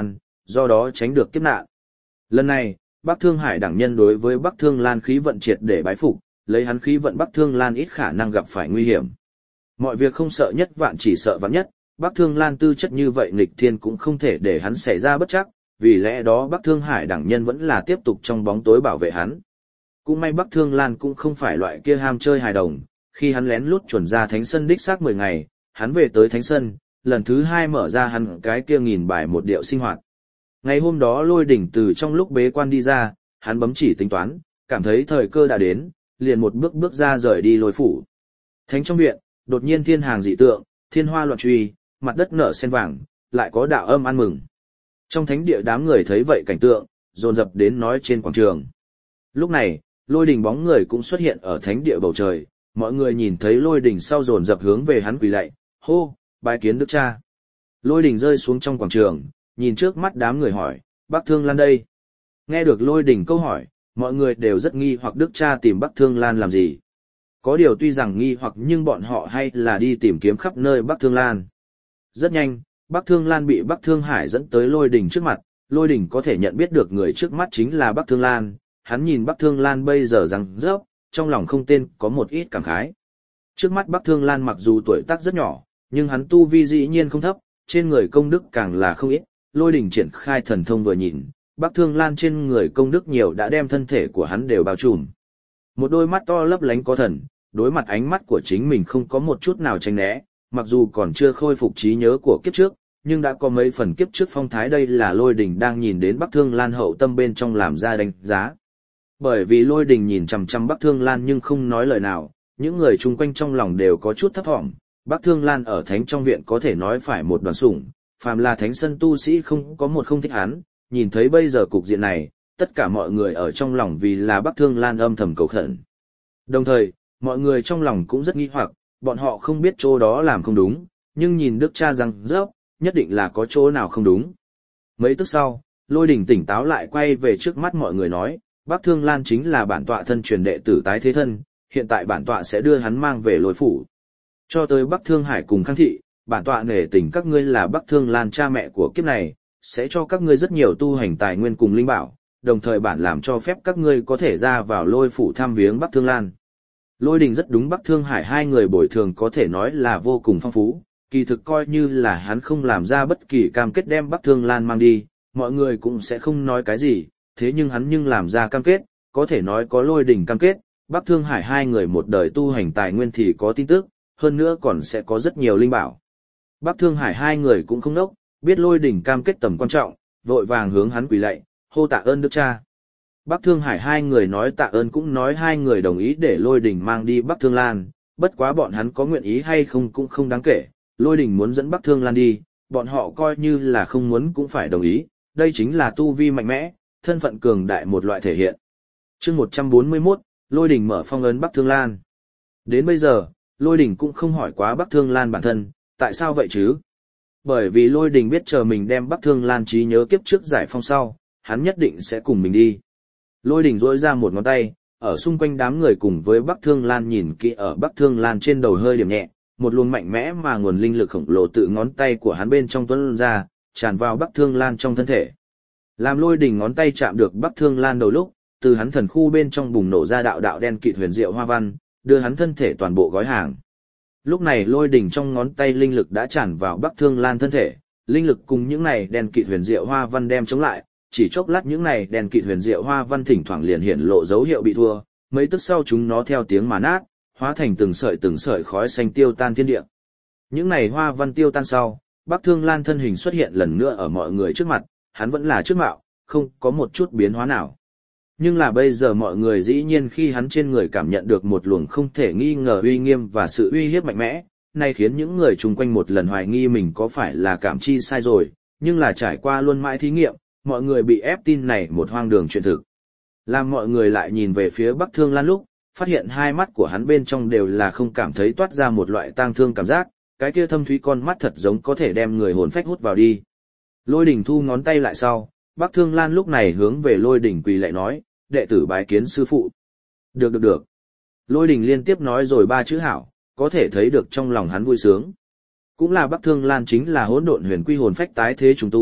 do đó tránh được kiếp nạn. Lần này, Bắc Thương Hải đẳng nhân đối với Bắc Thương Lan khí vận triệt để bái phục, lấy hắn khí vận Bắc Thương Lan ít khả năng gặp phải nguy hiểm. Mọi việc không sợ nhất vạn chỉ sợ vạn nhất, Bắc Thương Lan tư chất như vậy nghịch thiên cũng không thể để hắn xảy ra bất trắc, vì lẽ đó Bắc Thương Hải đẳng nhân vẫn là tiếp tục trong bóng tối bảo vệ hắn. Cũng may Bắc Thương Lan cũng không phải loại kia ham chơi hài đồng, khi hắn lén lút chuẩn ra thánh sân đích xác 10 ngày, hắn về tới thánh sân, lần thứ 2 mở ra hắn cái kia 1000 bài một điệu sinh hoạt. Ngày hôm đó Lôi Đỉnh từ trong lúc bế quan đi ra, hắn bấm chỉ tính toán, cảm thấy thời cơ đã đến, liền một bước bước ra rời đi Lôi phủ. Thánh trong viện, đột nhiên thiên hàng dị tượng, thiên hoa loạn truy, mặt đất nở sen vàng, lại có đạo âm ăn mừng. Trong thánh địa đám người thấy vậy cảnh tượng, dồn dập đến nói trên quảng trường. Lúc này, Lôi Đỉnh bóng người cũng xuất hiện ở thánh địa bầu trời, mọi người nhìn thấy Lôi Đỉnh sau dồn dập hướng về hắn quỳ lạy, hô, bái kiến đức cha. Lôi Đỉnh rơi xuống trong quảng trường, nhìn trước mắt đám người hỏi, Bắc Thương Lan đây. Nghe được Lôi Đỉnh câu hỏi, mọi người đều rất nghi hoặc đức cha tìm Bắc Thương Lan làm gì. Có điều tuy rằng nghi hoặc nhưng bọn họ hay là đi tìm kiếm khắp nơi Bắc Thương Lan. Rất nhanh, Bắc Thương Lan bị Bắc Thương Hải dẫn tới Lôi Đỉnh trước mặt, Lôi Đỉnh có thể nhận biết được người trước mắt chính là Bắc Thương Lan, hắn nhìn Bắc Thương Lan bây giờ răng rớp, trong lòng không tên có một ít cảm khái. Trước mắt Bắc Thương Lan mặc dù tuổi tác rất nhỏ, nhưng hắn tu vi dĩ nhiên không thấp, trên người công đức càng là không ít, Lôi Đỉnh triển khai thần thông vừa nhìn, Bắc Thương Lan trên người công đức nhiều đã đem thân thể của hắn đều bao trùm. Một đôi mắt to lấp lánh có thần, đối mặt ánh mắt của chính mình không có một chút nào tránh né, mặc dù còn chưa khôi phục trí nhớ của kiếp trước, nhưng đã có mấy phần kiếp trước phong thái đây là Lôi Đỉnh đang nhìn đến Bắc Thương Lan hậu tâm bên trong làm ra đánh giá. Bởi vì Lôi Đỉnh nhìn chằm chằm Bắc Thương Lan nhưng không nói lời nào, những người chung quanh trong lòng đều có chút thấp thỏm. Bắc Thương Lan ở thánh trong viện có thể nói phải một đoàn sủng, phàm là thánh sân tu sĩ không có một không thích hắn, nhìn thấy bây giờ cục diện này, tất cả mọi người ở trong lòng vì là Bắc Thương Lan âm thầm cầu khẩn. Đồng thời, mọi người trong lòng cũng rất nghi hoặc, bọn họ không biết chỗ đó làm không đúng, nhưng nhìn đức cha răng rớp, nhất định là có chỗ nào không đúng. Mấy tức sau, Lôi Đỉnh tỉnh táo lại quay về trước mắt mọi người nói, Bắc Thương Lan chính là bản tọa thân truyền đệ tử tái thế thân, hiện tại bản tọa sẽ đưa hắn mang về Lôi phủ. Cho tới Bắc Thương Hải cùng Khang Thị, bản tọa nể tình các ngươi là Bắc Thương Lan cha mẹ của kiếp này, sẽ cho các ngươi rất nhiều tu hành tài nguyên cùng linh bảo, đồng thời bản làm cho phép các ngươi có thể ra vào Lôi phủ thăm viếng Bắc Thương Lan. Lôi Đỉnh rất đúng Bắc Thương Hải hai người bồi thường có thể nói là vô cùng phong phú, kỳ thực coi như là hắn không làm ra bất kỳ cam kết đem Bắc Thương Lan mang đi, mọi người cũng sẽ không nói cái gì, thế nhưng hắn nhưng làm ra cam kết, có thể nói có Lôi Đỉnh cam kết, Bắc Thương Hải hai người một đời tu hành tài nguyên thì có tin tức, hơn nữa còn sẽ có rất nhiều linh bảo. Bắc Thương Hải hai người cũng không đốc, biết Lôi Đỉnh cam kết tầm quan trọng, vội vàng hướng hắn quỳ lạy, hô tạ ơn đức cha. Bắc Thương Hải hai người nói tạ ơn cũng nói hai người đồng ý để Lôi Đỉnh mang đi Bắc Thương Lan, bất quá bọn hắn có nguyện ý hay không cũng không đáng kể, Lôi Đỉnh muốn dẫn Bắc Thương Lan đi, bọn họ coi như là không muốn cũng phải đồng ý, đây chính là tu vi mạnh mẽ, thân phận cường đại một loại thể hiện. Chương 141, Lôi Đỉnh mở phong ấn Bắc Thương Lan. Đến bây giờ, Lôi Đỉnh cũng không hỏi quá Bắc Thương Lan bản thân, tại sao vậy chứ? Bởi vì Lôi Đỉnh biết chờ mình đem Bắc Thương Lan trí nhớ kiếp trước giải phong sau, hắn nhất định sẽ cùng mình đi. Lôi Đỉnh duỗi ra một ngón tay, ở xung quanh đám người cùng với Bắc Thương Lan nhìn kỹ ở Bắc Thương Lan trên đầu hơi điểm nhẹ, một luồng mạnh mẽ mà nguồn linh lực khổng lồ tự ngón tay của hắn bên trong tuôn ra, tràn vào Bắc Thương Lan trong thân thể. Làm Lôi Đỉnh ngón tay chạm được Bắc Thương Lan đầu lúc, từ hắn thần khu bên trong bùng nổ ra đạo đạo đen kịt huyền diệu hoa văn, đưa hắn thân thể toàn bộ gói hàng. Lúc này Lôi Đỉnh trong ngón tay linh lực đã tràn vào Bắc Thương Lan thân thể, linh lực cùng những này đen kịt huyền diệu hoa văn đem chống lại, chỉ chốc lát những này đèn kịt huyền diệu hoa văn thỉnh thoảng liền hiện lộ dấu hiệu bị thua, mấy tức sau chúng nó theo tiếng mà nát, hóa thành từng sợi khói xanh tiêu tan thiên địa. Những này hoa văn tiêu tan sau, Bắc Thương Lan thân hình xuất hiện lần nữa ở mọi người trước mặt, hắn vẫn là trước mạo, không có một chút biến hóa nào. Nhưng là bây giờ mọi người dĩ nhiên khi hắn trên người cảm nhận được một luồng không thể nghi ngờ uy nghiêm và sự uy hiếp mạnh mẽ, này khiến những người chung quanh một lần hoài nghi mình có phải là cảm chi sai rồi, nhưng là trải qua luôn mãi thí nghiệm, mọi người bị ép tin này một hoang đường chuyện thực. Làm mọi người lại nhìn về phía Bắc Thương Lan lúc, phát hiện hai mắt của hắn bên trong đều là không cảm thấy toát ra một loại tang thương cảm giác, cái kia thâm thúy con mắt thật giống có thể đem người hồn phách hút vào đi. Lôi Đỉnh thu ngón tay lại sau, Bắc Thương Lan lúc này hướng về Lôi Đỉnh quỳ lại nói, đệ tử bái kiến sư phụ. Được. Lôi Đỉnh liên tiếp nói rồi ba chữ hảo, có thể thấy được trong lòng hắn vui sướng. Cũng là Bắc Thương Lan chính là hỗn độn huyền quy hồn phách tái thế trùng tu,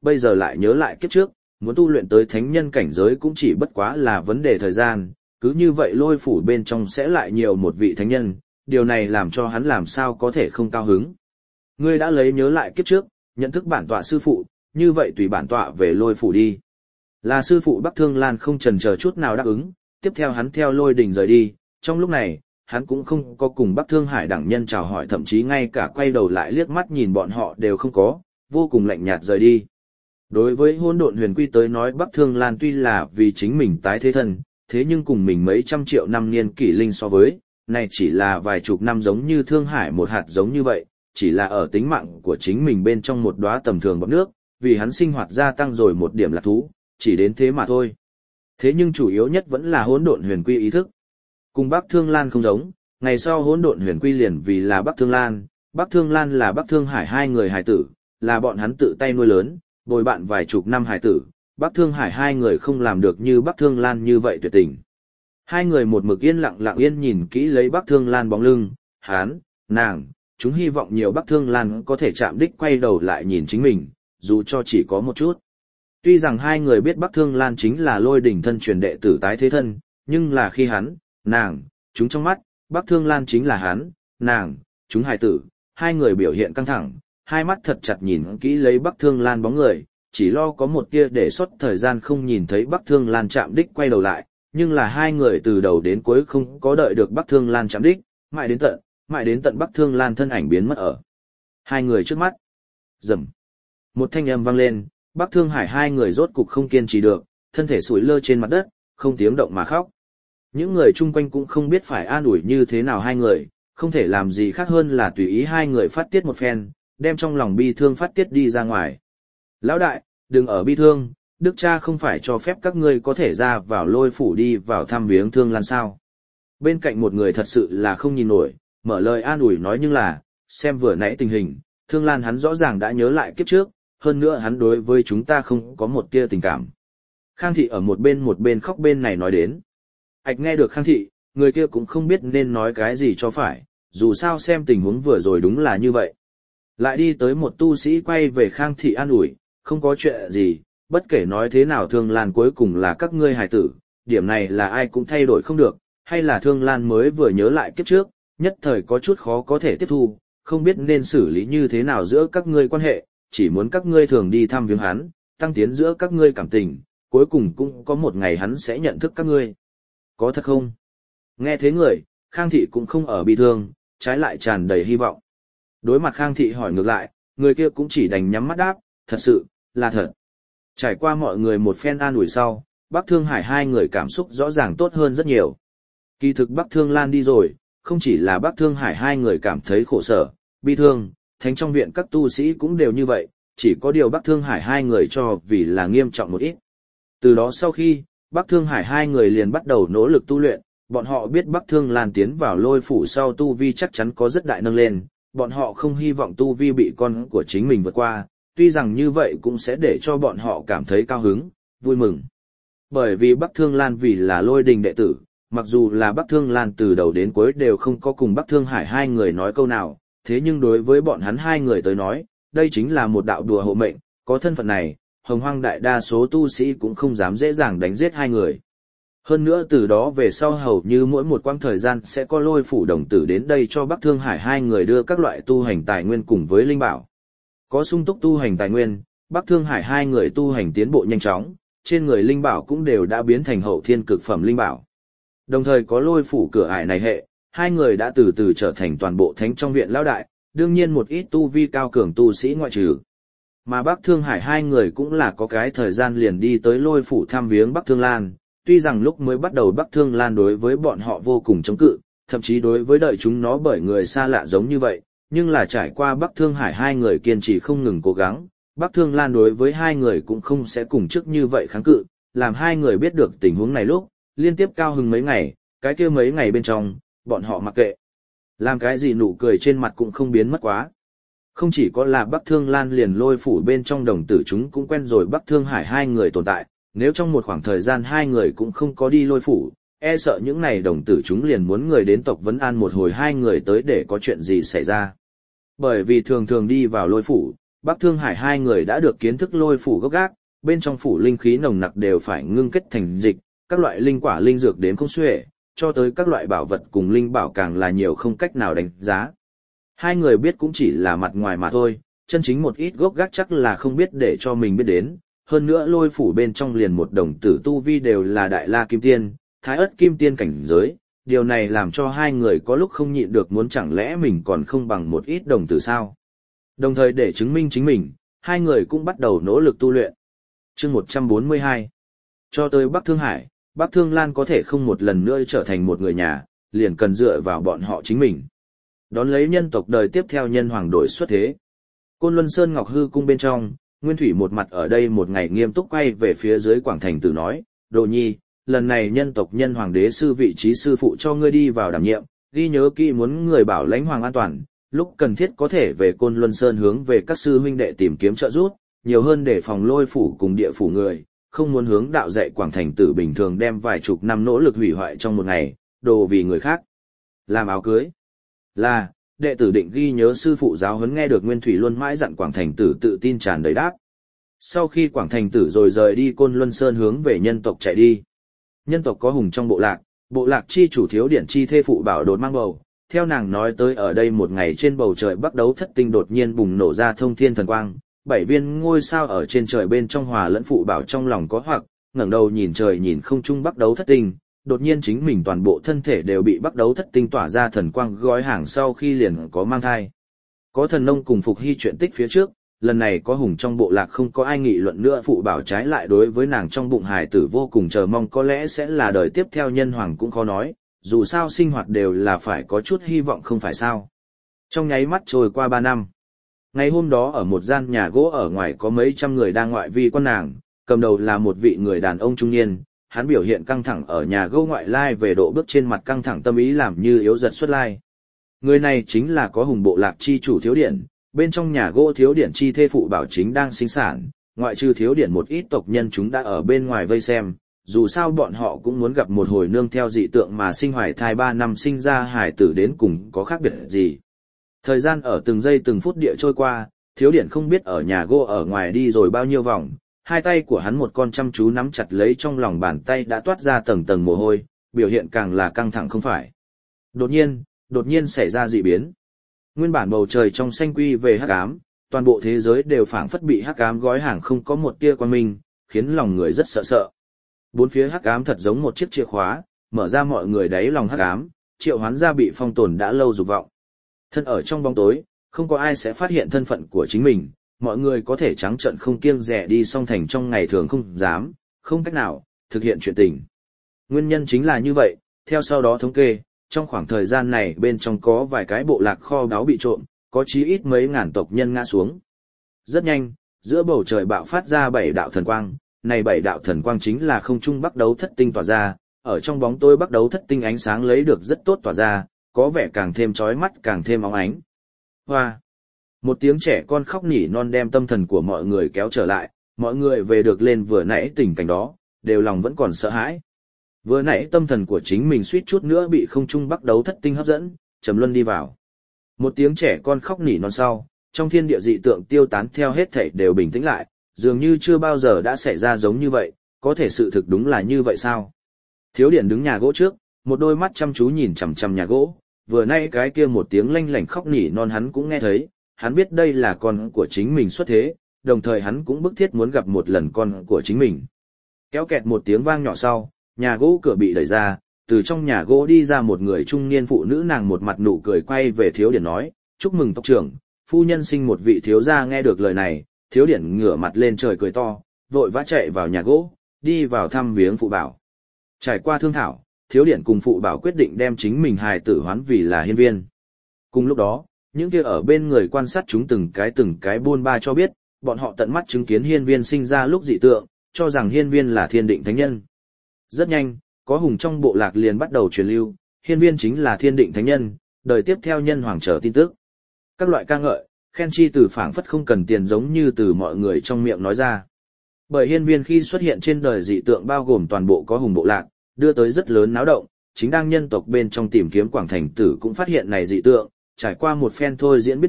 bây giờ lại nhớ lại kiếp trước, muốn tu luyện tới thánh nhân cảnh giới cũng chỉ bất quá là vấn đề thời gian, cứ như vậy lôi phủ bên trong sẽ lại nhiều một vị thánh nhân, điều này làm cho hắn làm sao có thể không cao hứng. Ngươi đã lấy nhớ lại kiếp trước, nhận thức bản tọa sư phụ, như vậy tùy bản tọa về lôi phủ đi. Là sư phụ Bắc Thương Lan không chần chờ chút nào đáp ứng, tiếp theo hắn theo lôi đình rời đi, trong lúc này, hắn cũng không có cùng Bắc Thương Hải đẳng nhân chào hỏi, thậm chí ngay cả quay đầu lại liếc mắt nhìn bọn họ đều không có, vô cùng lạnh nhạt rời đi. Đối với Hỗn Độn Huyền Quy tới nói, Bắc Thương Lan tuy là vì chính mình tái thế thân, thế nhưng cùng mình mấy trăm triệu năm niên kỷ linh so với, này chỉ là vài chục năm giống như Thương Hải một hạt giống như vậy, chỉ là ở tính mạng của chính mình bên trong một đóa tầm thường bọt nước, vì hắn sinh hoạt gia tăng rồi một điểm lạc thú, chỉ đến thế mà thôi. Thế nhưng chủ yếu nhất vẫn là Hỗn Độn Huyền Quy ý thức. Cùng Bắc Thương Lan không giống, ngày sau Hỗn Độn Huyền Quy liền vì là Bắc Thương Lan là Bắc Thương Hải hai người hài tử, là bọn hắn tự tay nuôi lớn, bồi bạn vài chục năm hài tử, Bắc Thương Hải hai người không làm được như Bắc Thương Lan như vậy tuyệt tình. Hai người một mực yên lặng yên nhìn kỹ lấy Bắc Thương Lan bóng lưng, hắn, nàng, chúng hy vọng nhiều Bắc Thương Lan có thể chạm đích quay đầu lại nhìn chính mình, dù cho chỉ có một chút. Tuy rằng hai người biết Bắc Thương Lan chính là lôi đỉnh thân truyền đệ tử tái thế thân, nhưng là khi hắn, nàng, chúng trong mắt, Bắc Thương Lan chính là hắn, nàng, chúng hài tử, hai người biểu hiện căng thẳng, hai mắt thật chặt nhìn kỹ lấy Bắc Thương Lan bóng người, chỉ lo có một tia để xuất thời gian không nhìn thấy Bắc Thương Lan chạm đích quay đầu lại, nhưng là hai người từ đầu đến cuối không có đợi được Bắc Thương Lan chạm đích, mãi đến tận Bắc Thương Lan thân ảnh biến mất ở hai người trước mắt. Rầm. Một thanh âm vang lên, Bắc Thương Hải hai người rốt cục không kiên trì được, thân thể sủi lơ trên mặt đất, không tiếng động mà khóc. Những người chung quanh cũng không biết phải an ủi như thế nào hai người, không thể làm gì khác hơn là tùy ý hai người phát tiết một phen, đem trong lòng bi thương phát tiết đi ra ngoài. Lão đại, đừng ở bi thương, Đức cha không phải cho phép các ngươi có thể ra vào lôi phủ đi vào thăm viếng Thương Lan sao. Bên cạnh một người thật sự là không nhìn nổi, mở lời an ủi nói, nhưng là, xem vừa nãy tình hình, Thương Lan hắn rõ ràng đã nhớ lại kiếp trước, hơn nữa hắn đối với chúng ta không có một tia tình cảm. Khang thị ở một bên khóc bên này nói đến. Ảch nghe được Khang thị, người kia cũng không biết nên nói cái gì cho phải, dù sao xem tình huống vừa rồi đúng là như vậy. Lại đi tới một tu sĩ quay về Khang thị an ủi, không có chuyện gì, bất kể nói thế nào Thương Lan cuối cùng là các ngươi hài tử, điểm này là ai cũng thay đổi không được, hay là Thương Lan mới vừa nhớ lại kiếp trước, nhất thời có chút khó có thể tiếp thu, không biết nên xử lý như thế nào giữa các ngươi quan hệ, chỉ muốn các ngươi thường đi thăm viếng hắn, tăng tiến giữa các ngươi cảm tình, cuối cùng cũng có một ngày hắn sẽ nhận thức các ngươi. Có thật không? Nghe thế người, Khang thị cũng không ở bi thương, trái lại tràn đầy hy vọng. Đối mặt Khang thị hỏi ngược lại, người kia cũng chỉ đành nhắm mắt đáp, thật sự, là thật. Trải qua mọi người một phen an ủi sau, Bắc Thương Hải hai người cảm xúc rõ ràng tốt hơn rất nhiều. Kỳ thực Bắc Thương Lan đi rồi, không chỉ là Bắc Thương Hải hai người cảm thấy khổ sở, bi thương, thánh trong viện các tu sĩ cũng đều như vậy, chỉ có điều Bắc Thương Hải hai người cho vì là nghiêm trọng một ít. Từ đó sau khi, Bắc Thương Hải hai người liền bắt đầu nỗ lực tu luyện, bọn họ biết Bắc Thương Lan tiến vào lôi phủ sau tu vi chắc chắn có rất đại nâng lên, bọn họ không hy vọng tu vi bị con của chính mình vượt qua, tuy rằng như vậy cũng sẽ để cho bọn họ cảm thấy cao hứng, vui mừng. Bởi vì Bắc Thương Lan vì là lôi đình đệ tử, mặc dù là Bắc Thương Lan từ đầu đến cuối đều không có cùng Bắc Thương Hải hai người nói câu nào, thế nhưng đối với bọn hắn hai người tới nói, đây chính là một đạo đùa hộ mệnh, có thân phận này, Hồng Hoang đại đa số tu sĩ cũng không dám dễ dàng đánh giết hai người. Hơn nữa từ đó về sau hầu như mỗi một quãng thời gian sẽ có lôi phủ đồng tử đến đây cho Bắc Thương Hải hai người đưa các loại tu hành tài nguyên cùng với linh bảo. Có sung túc tu hành tài nguyên, Bắc Thương Hải hai người tu hành tiến bộ nhanh chóng, trên người linh bảo cũng đều đã biến thành hậu thiên cực phẩm linh bảo. Đồng thời có lôi phủ cửa ải này hệ, hai người đã từ từ trở thành toàn bộ thánh trong viện lão đại, đương nhiên một ít tu vi cao cường tu sĩ ngoại trừ. Mà Bắc Thương Hải hai người cũng là có cái thời gian liền đi tới lôi phủ thăm viếng Bắc Thương Lan, tuy rằng lúc mới bắt đầu Bắc Thương Lan đối với bọn họ vô cùng chống cự, thậm chí đối với đợi chúng nó bởi người xa lạ giống như vậy, nhưng là trải qua Bắc Thương Hải hai người kiên trì không ngừng cố gắng, Bắc Thương Lan đối với hai người cũng không sẽ cùng trước như vậy kháng cự, làm hai người biết được tình huống này lúc, liên tiếp cao hứng mấy ngày, cái kia mấy ngày bên trong, bọn họ mặc kệ. Làm cái gì nụ cười trên mặt cũng không biến mất quá. Không chỉ có là Bắc Thương Lan liền lôi phủ bên trong đồng tử chúng cũng quen rồi Bắc Thương Hải hai người tồn tại, nếu trong một khoảng thời gian hai người cũng không có đi lôi phủ, e sợ những này đồng tử chúng liền muốn người đến tộc vấn an một hồi hai người tới để có chuyện gì xảy ra. Bởi vì thường thường đi vào lôi phủ, Bắc Thương Hải hai người đã được kiến thức lôi phủ gốc gác, bên trong phủ linh khí nồng nặc đều phải ngưng kết thành dịch, các loại linh quả linh dược đến không xuể, cho tới các loại bảo vật cùng linh bảo càng là nhiều không cách nào đánh giá. Hai người biết cũng chỉ là mặt ngoài mà thôi, chân chính một ít gốc gác chắc là không biết để cho mình biết đến, hơn nữa lôi phủ bên trong liền một đồng tử tu vi đều là đại la kim tiên, thái ất kim tiên cảnh giới, điều này làm cho hai người có lúc không nhịn được muốn chẳng lẽ mình còn không bằng một ít đồng tử sao. Đồng thời để chứng minh chính mình, hai người cũng bắt đầu nỗ lực tu luyện. Chương 142. Cho tới Bắc Thương Hải, Bắc Thương Lan có thể không một lần nữa trở thành một người nhà, liền cần dựa vào bọn họ chính mình. Đón lấy nhân tộc đời tiếp theo nhân hoàng đổi xuất thế. Côn Luân Sơn Ngọc Hư cung bên trong, Nguyên Thủy một mặt ở đây một ngày nghiêm túc quay về phía dưới Quảng Thành Tử nói, Đồ Nhi, lần này nhân tộc nhân hoàng đế sư vị trí sư phụ cho ngươi đi vào đảm nhiệm, ghi nhớ kỹ muốn người bảo lãnh hoàng an toàn, lúc cần thiết có thể về Côn Luân Sơn hướng về các sư huynh đệ tìm kiếm trợ giúp, nhiều hơn để phòng lôi phủ cùng địa phủ người, không muốn hướng đạo dạy Quảng Thành Tử bình thường đem vài chục năm nỗ lực hủy hoại trong một ngày, đồ vì người khác. Làm áo cưới. Là, đệ tử định ghi nhớ sư phụ giáo huấn. Nghe được Nguyên Thủy luôn mãi dặn Quảng Thành Tử tự tin tràn đầy đáp. Sau khi Quảng Thành Tử rồi rời đi Côn Luân Sơn hướng về nhân tộc chạy đi. Nhân tộc có hùng trong bộ lạc chi chủ Thiếu Điển chi thê phụ Bảo đột mang bầu. Theo nàng nói tới ở đây một ngày trên bầu trời Bắc Đấu Thất Tinh đột nhiên bùng nổ ra thông thiên thần quang, 7 viên ngôi sao ở trên trời bên trong hòa lẫn phụ Bảo trong lòng có hoặc, ngẩng đầu nhìn trời nhìn không trung Bắc Đấu Thất Tinh, đột nhiên chính mình toàn bộ thân thể đều bị Bắc Đấu Thất Tinh tỏa ra thần quang gói hàng sau khi liền có mang thai. Có thần nông cùng Phục Hy chuyện tích phía trước, lần này có hùng trong bộ lạc không có ai nghị luận nữa phụ Bảo trái lại đối với nàng trong bụng hài tử vô cùng chờ mong, có lẽ sẽ là đời tiếp theo nhân hoàng cũng khó nói, dù sao sinh hoạt đều là phải có chút hy vọng không phải sao. Trong nháy mắt trôi qua 3 năm. Ngày hôm đó ở một gian nhà gỗ ở ngoài có mấy trăm người đang ngoại vi quan nàng, cầm đầu là một vị người đàn ông trung niên, hắn biểu hiện căng thẳng ở nhà gỗ ngoại lai về độ bước trên mặt căng thẳng tâm ý làm như yếu giật xuất lai. Người này chính là có hùng bộ lạc chi chủ Thiếu Điển, bên trong nhà gỗ Thiếu Điển chi thê phụ Bảo chính đang sinh sản, ngoại trừ Thiếu Điển một ít tộc nhân chúng đã ở bên ngoài vây xem, dù sao bọn họ cũng muốn gặp một hồi nương theo dị tượng mà sinh hoài thai 3 năm sinh ra hài tử đến cùng có khác biệt gì. Thời gian ở từng giây từng phút địa trôi qua, Thiếu Điển không biết ở nhà gỗ ở ngoài đi rồi bao nhiêu vòng, hai tay của hắn một con chăm chú nắm chặt lấy trong lòng bàn tay đã toát ra tầng tầng mồ hôi, biểu hiện càng là căng thẳng không phải. Đột nhiên xảy ra dị biến. Nguyên bản bầu trời trong xanh quy về hắc ám, toàn bộ thế giới đều phảng phất bị hắc ám gói hàng không có một tia quang minh, khiến lòng người rất sợ sợ. Bốn phía hắc ám thật giống một chiếc chìa khóa, mở ra mọi người đáy lòng hắc ám, triệu hoán ra bị phong tồn đã lâu dục vọng. Thân ở trong bóng tối, không có ai sẽ phát hiện thân phận của chính mình, mọi người có thể trắng trợn không kiêng dè đi song thành trong ngày thường không dám, không cách nào, thực hiện chuyện tình. Nguyên nhân chính là như vậy, theo sau đó thống kê, trong khoảng thời gian này bên trong có vài cái bộ lạc kho báu bị trộm, có chí ít mấy ngàn tộc nhân ngã xuống. Rất nhanh, giữa bầu trời bạo phát ra 7 đạo thần quang, này 7 đạo thần quang chính là không trung Bắc Đấu Thất Tinh tỏa ra, ở trong bóng tối Bắc Đấu Thất Tinh ánh sáng lấy được rất tốt tỏa ra, có vẻ càng thêm chói mắt càng thêm óng ánh. Hoa! Một tiếng trẻ con khóc nỉ non đem tâm thần của mọi người kéo trở lại, mọi người về được lên vừa nãy tình cảnh đó, đều lòng vẫn còn sợ hãi. Vừa nãy tâm thần của chính mình suýt chút nữa bị không trung Bắc Đấu Thất Tinh hấp dẫn, trầm luân đi vào. Một tiếng trẻ con khóc nỉ non sau, trong thiên địa dị tượng tiêu tán theo hết thảy đều bình tĩnh lại, dường như chưa bao giờ đã xảy ra giống như vậy, có thể sự thực đúng là như vậy sao? Thiếu Điển đứng nhà gỗ trước, một đôi mắt chăm chú nhìn chằm chằm nhà gỗ, vừa nãy cái kia một tiếng lanh lảnh khóc nỉ non hắn cũng nghe thấy, hắn biết đây là con của chính mình xuất thế, đồng thời hắn cũng bức thiết muốn gặp một lần con của chính mình. Kéo kẹt một tiếng vang nhỏ sau, nhà gỗ cửa bị đẩy ra, từ trong nhà gỗ đi ra một người trung niên phụ nữ, nàng một mặt nụ cười quay về Thiếu Điển nói, chúc mừng tộc trưởng, phu nhân sinh một vị thiếu gia. Nghe được lời này, Thiếu Điển ngửa mặt lên trời cười to, vội vã chạy vào nhà gỗ, đi vào thăm viếng phụ Bảo. Trải qua thương thảo, Thiếu Điển cùng phụ Bảo quyết định đem chính mình hài tử hoán vì là hiên viên. Cùng lúc đó, những kia ở bên người quan sát chúng từng cái buôn ba cho biết, bọn họ tận mắt chứng kiến hiên viên sinh ra lúc dị tượng, cho rằng hiên viên là thiên định thánh nhân. Rất nhanh, có hùng trong bộ lạc liền bắt đầu truyền lưu, hiên viên chính là thiên định thánh nhân, đời tiếp theo nhân hoàng trở tin tức. Các loại ca ngợi, khen chi từ phảng phất không cần tiền giống như từ mọi người trong miệng nói ra. Bởi hiên viên khi xuất hiện trên đời dị tượng bao gồm toàn bộ có hùng bộ lạc, đưa tới rất lớn náo động, chính đang nhân tộc bên trong tìm kiếm Quảng Thành Tử cũng phát hiện này dị tượng, trải qua một phen thôi diễn biết được,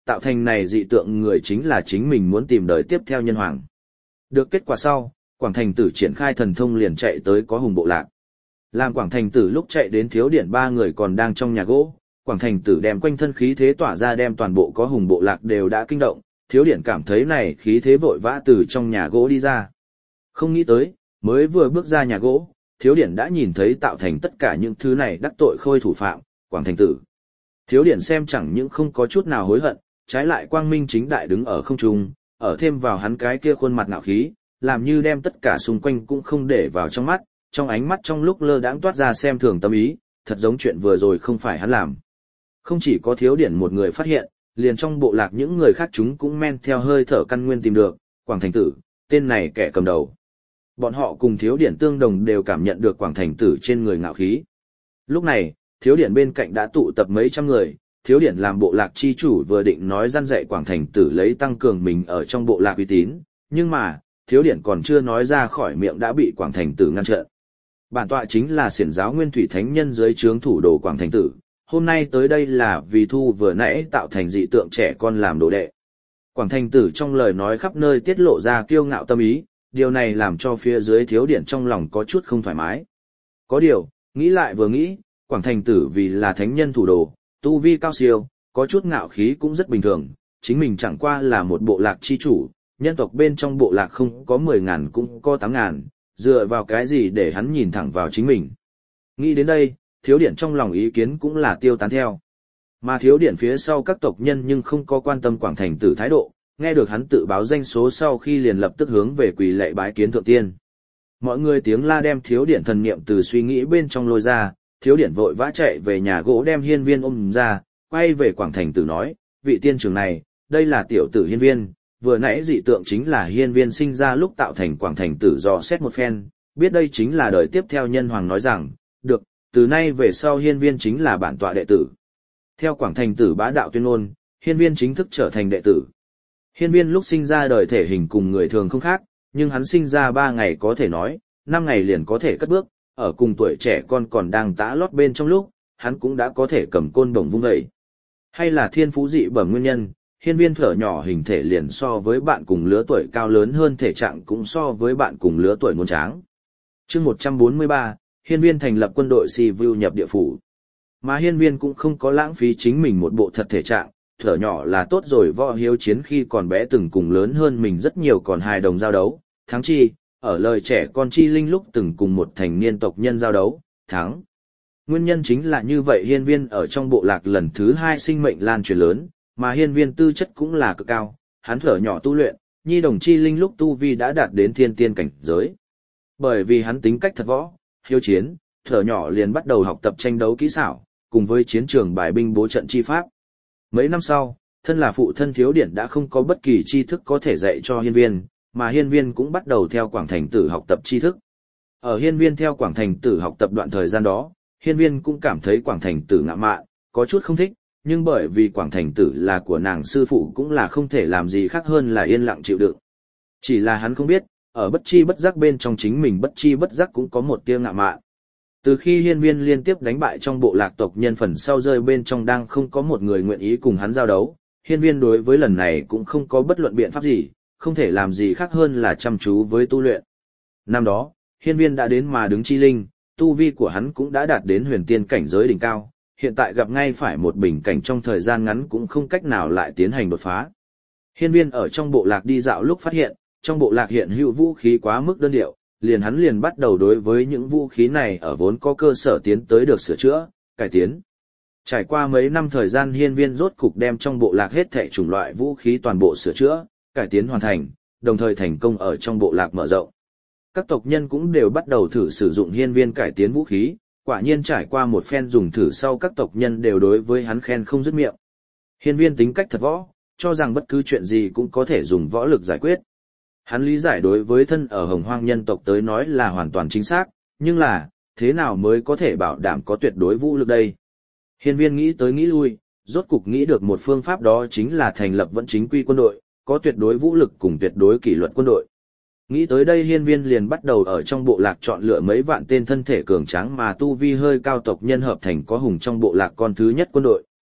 tạo thành này dị tượng người chính là chính mình muốn tìm đời tiếp theo nhân hoàng. Được kết quả sau, Quảng Thành Tử triển khai thần thông liền chạy tới có hùng bộ lạc. Làm Quảng Thành Tử lúc chạy đến Thiếu Điển ba người còn đang trong nhà gỗ, Quảng Thành Tử đem quanh thân khí thế tỏa ra đem toàn bộ có hùng bộ lạc đều đã kinh động, Thiếu Điển cảm thấy này khí thế vội vã từ trong nhà gỗ đi ra. Không nghĩ tới, mới vừa bước ra nhà gỗ, Thiếu Điển đã nhìn thấy tạo thành tất cả những thứ này đắc tội khôi thủ phạm, Quảng Thành Tử. Thiếu Điển xem chẳng những không có chút nào hối hận, trái lại quang minh chính đại đứng ở không trung, ở thêm vào hắn cái kia khuôn mặt ngạo khí, làm như đem tất cả xung quanh cũng không để vào trong mắt, trong ánh mắt trong lúc lơ đãng toát ra xem thường tâm ý, thật giống chuyện vừa rồi không phải hắn làm. Không chỉ có Thiếu Điển một người phát hiện, liền trong bộ lạc những người khác chúng cũng men theo hơi thở căn nguyên tìm được, Quảng Thành Tử, tên này kẻ cầm đầu. Bọn họ cùng Thiếu Điển tương đồng đều cảm nhận được Quảng Thành Tử trên người ngạo khí. Lúc này, Thiếu Điển bên cạnh đã tụ tập mấy trăm người, Thiếu Điển làm bộ lạc chi chủ vừa định nói răn dạy Quảng Thành Tử lấy tăng cường mình ở trong bộ lạc uy tín, nhưng mà, Thiếu Điển còn chưa nói ra khỏi miệng đã bị Quảng Thành Tử ngăn chặn. Bản tọa chính là xiển giáo Nguyên Thủy Thánh Nhân dưới trướng thủ đồ Quảng Thành Tử, hôm nay tới đây là vì thu vừa nãy tạo thành dị tượng trẻ con làm đồ đệ. Quảng Thành Tử trong lời nói khắp nơi tiết lộ ra kiêu ngạo tâm ý, điều này làm cho phía dưới Thiếu Điển trong lòng có chút không thoải mái. Có điều, nghĩ lại vừa nghĩ, Quảng Thành Tử vì là thánh nhân thủ đồ, tu vi cao siêu, có chút ngạo khí cũng rất bình thường, chính mình chẳng qua là một bộ lạc chi chủ, nhân tộc bên trong bộ lạc không có 10.000 cũng có 8.000, dựa vào cái gì để hắn nhìn thẳng vào chính mình. Nghĩ đến đây, Thiếu Điển trong lòng ý kiến cũng là tiêu tán theo. Mà Thiếu Điển phía sau các tộc nhân nhưng không có quan tâm Quảng Thành Tử thái độ, nghe được hắn tự báo danh số sau khi liền lập tức hướng về quỳ lạy bái kiến thượng tiên. Mọi người tiếng la đem Thiếu Điển thần niệm từ suy nghĩ bên trong lôi ra, Thiếu Điển vội vã chạy về nhà gỗ đem Hiên Viên ôm ra, quay về Quảng Thành Tử nói, vị tiên trưởng này, đây là tiểu tử Hiên Viên, vừa nãy dị tượng chính là Hiên Viên sinh ra lúc tạo thành Quảng Thành Tử dò xét một phen, biết đây chính là đời tiếp theo nhân hoàng nói rằng, được, từ nay về sau Hiên Viên chính là bản tọa đệ tử. Theo Quảng Thành Tử bá đạo tuyên ngôn, Hiên Viên chính thức trở thành đệ tử. Hiên Viên lúc sinh ra đời thể hình cùng người thường không khác, nhưng hắn sinh ra 3 ngày có thể nói, 5 ngày liền có thể cất bước, ở cùng tuổi trẻ con còn đang tã lót bên trong lúc, hắn cũng đã có thể cầm côn đồng vung dậy. Hay là thiên phú dị bẩm nguyên nhân, Hiên Viên thở nhỏ hình thể liền so với bạn cùng lứa tuổi cao lớn hơn thể trạng cũng so với bạn cùng lứa tuổi muốn tráng. Chương 143, Hiên Viên thành lập quân đội si view nhập địa phủ. Mà Hiên Viên cũng không có lãng phí chính mình một bộ thật thể trạng, thở nhỏ là tốt rồi võ hiếu chiến khi còn bé từng cùng lớn hơn mình rất nhiều còn hài đồng giao đấu, thắng chi, ở lời trẻ con chi linh lúc từng cùng một thành niên tộc nhân giao đấu, thắng. Nguyên nhân chính là như vậy Hiên Viên ở trong bộ lạc lần thứ 2 sinh mệnh lan truyền lớn, mà Hiên Viên tư chất cũng là cực cao, hắn thở nhỏ tu luyện, nhi đồng chi linh lúc tu vi đã đạt đến thiên tiên cảnh giới. Bởi vì hắn tính cách thật võ, hiếu chiến, thở nhỏ liền bắt đầu học tập tranh đấu kỹ xảo, cùng với chiến trường bài binh bố trận chi pháp. Mấy năm sau, thân là phụ thân Thiếu Điển đã không có bất kỳ tri thức có thể dạy cho Hiên Viên, mà Hiên Viên cũng bắt đầu theo Quảng Thành Tử học tập tri thức. Ở Hiên Viên theo Quảng Thành Tử học tập đoạn thời gian đó, Hiên Viên cũng cảm thấy Quảng Thành Tử ngạo mạn, có chút không thích, nhưng bởi vì Quảng Thành Tử là của nàng sư phụ cũng là không thể làm gì khác hơn là yên lặng chịu đựng. Chỉ là hắn không biết, ở bất chi bất giác bên trong chính mình bất chi bất giác cũng có một tia ngạo mạn. Từ khi Hiên Viên liên tiếp đánh bại trong bộ lạc tộc nhân phần sau rơi bên trong đang không có một người nguyện ý cùng hắn giao đấu, Hiên Viên đối với lần này cũng không có bất luận biện pháp gì, không thể làm gì khác hơn là chăm chú với tu luyện. Năm đó, Hiên Viên đã đến mà đứng chi linh, tu vi của hắn cũng đã đạt đến huyền tiên cảnh giới đỉnh cao, hiện tại gặp ngay phải một bình cảnh trong thời gian ngắn cũng không cách nào lại tiến hành đột phá. Hiên Viên ở trong bộ lạc đi dạo lúc phát hiện, trong bộ lạc hiện hữu vũ khí quá mức đơn điệu, hắn liền bắt đầu đối với những vũ khí này ở vốn có cơ sở tiến tới được sửa chữa, cải tiến. Trải qua mấy năm thời gian Hiên Viên rốt cục đem trong bộ lạc hết thảy chủng loại vũ khí toàn bộ sửa chữa, cải tiến hoàn thành, đồng thời thành công ở trong bộ lạc mở rộng. Các tộc nhân cũng đều bắt đầu thử sử dụng Hiên Viên cải tiến vũ khí, quả nhiên trải qua một phen dùng thử sau các tộc nhân đều đối với hắn khen không dứt miệng. Hiên Viên tính cách thật võ, cho rằng bất cứ chuyện gì cũng có thể dùng võ lực giải quyết. Hắn lý giải đối với thân ở Hồng Hoang nhân tộc tới nói là hoàn toàn chính xác, nhưng là, thế nào mới có thể bảo đảm có tuyệt đối vũ lực đây? Hiên Viên nghĩ tới nghĩ lui, rốt cục nghĩ được một phương pháp đó chính là thành lập vẫn chính quy quân đội, có tuyệt đối vũ lực cùng tuyệt đối kỷ luật quân đội. Nghĩ tới đây Hiên Viên liền bắt đầu ở trong bộ lạc chọn lựa mấy vạn tên thân thể cường tráng mà tu vi hơi cao tộc nhân hợp thành có hùng trong bộ lạc con thứ nhất quân đội.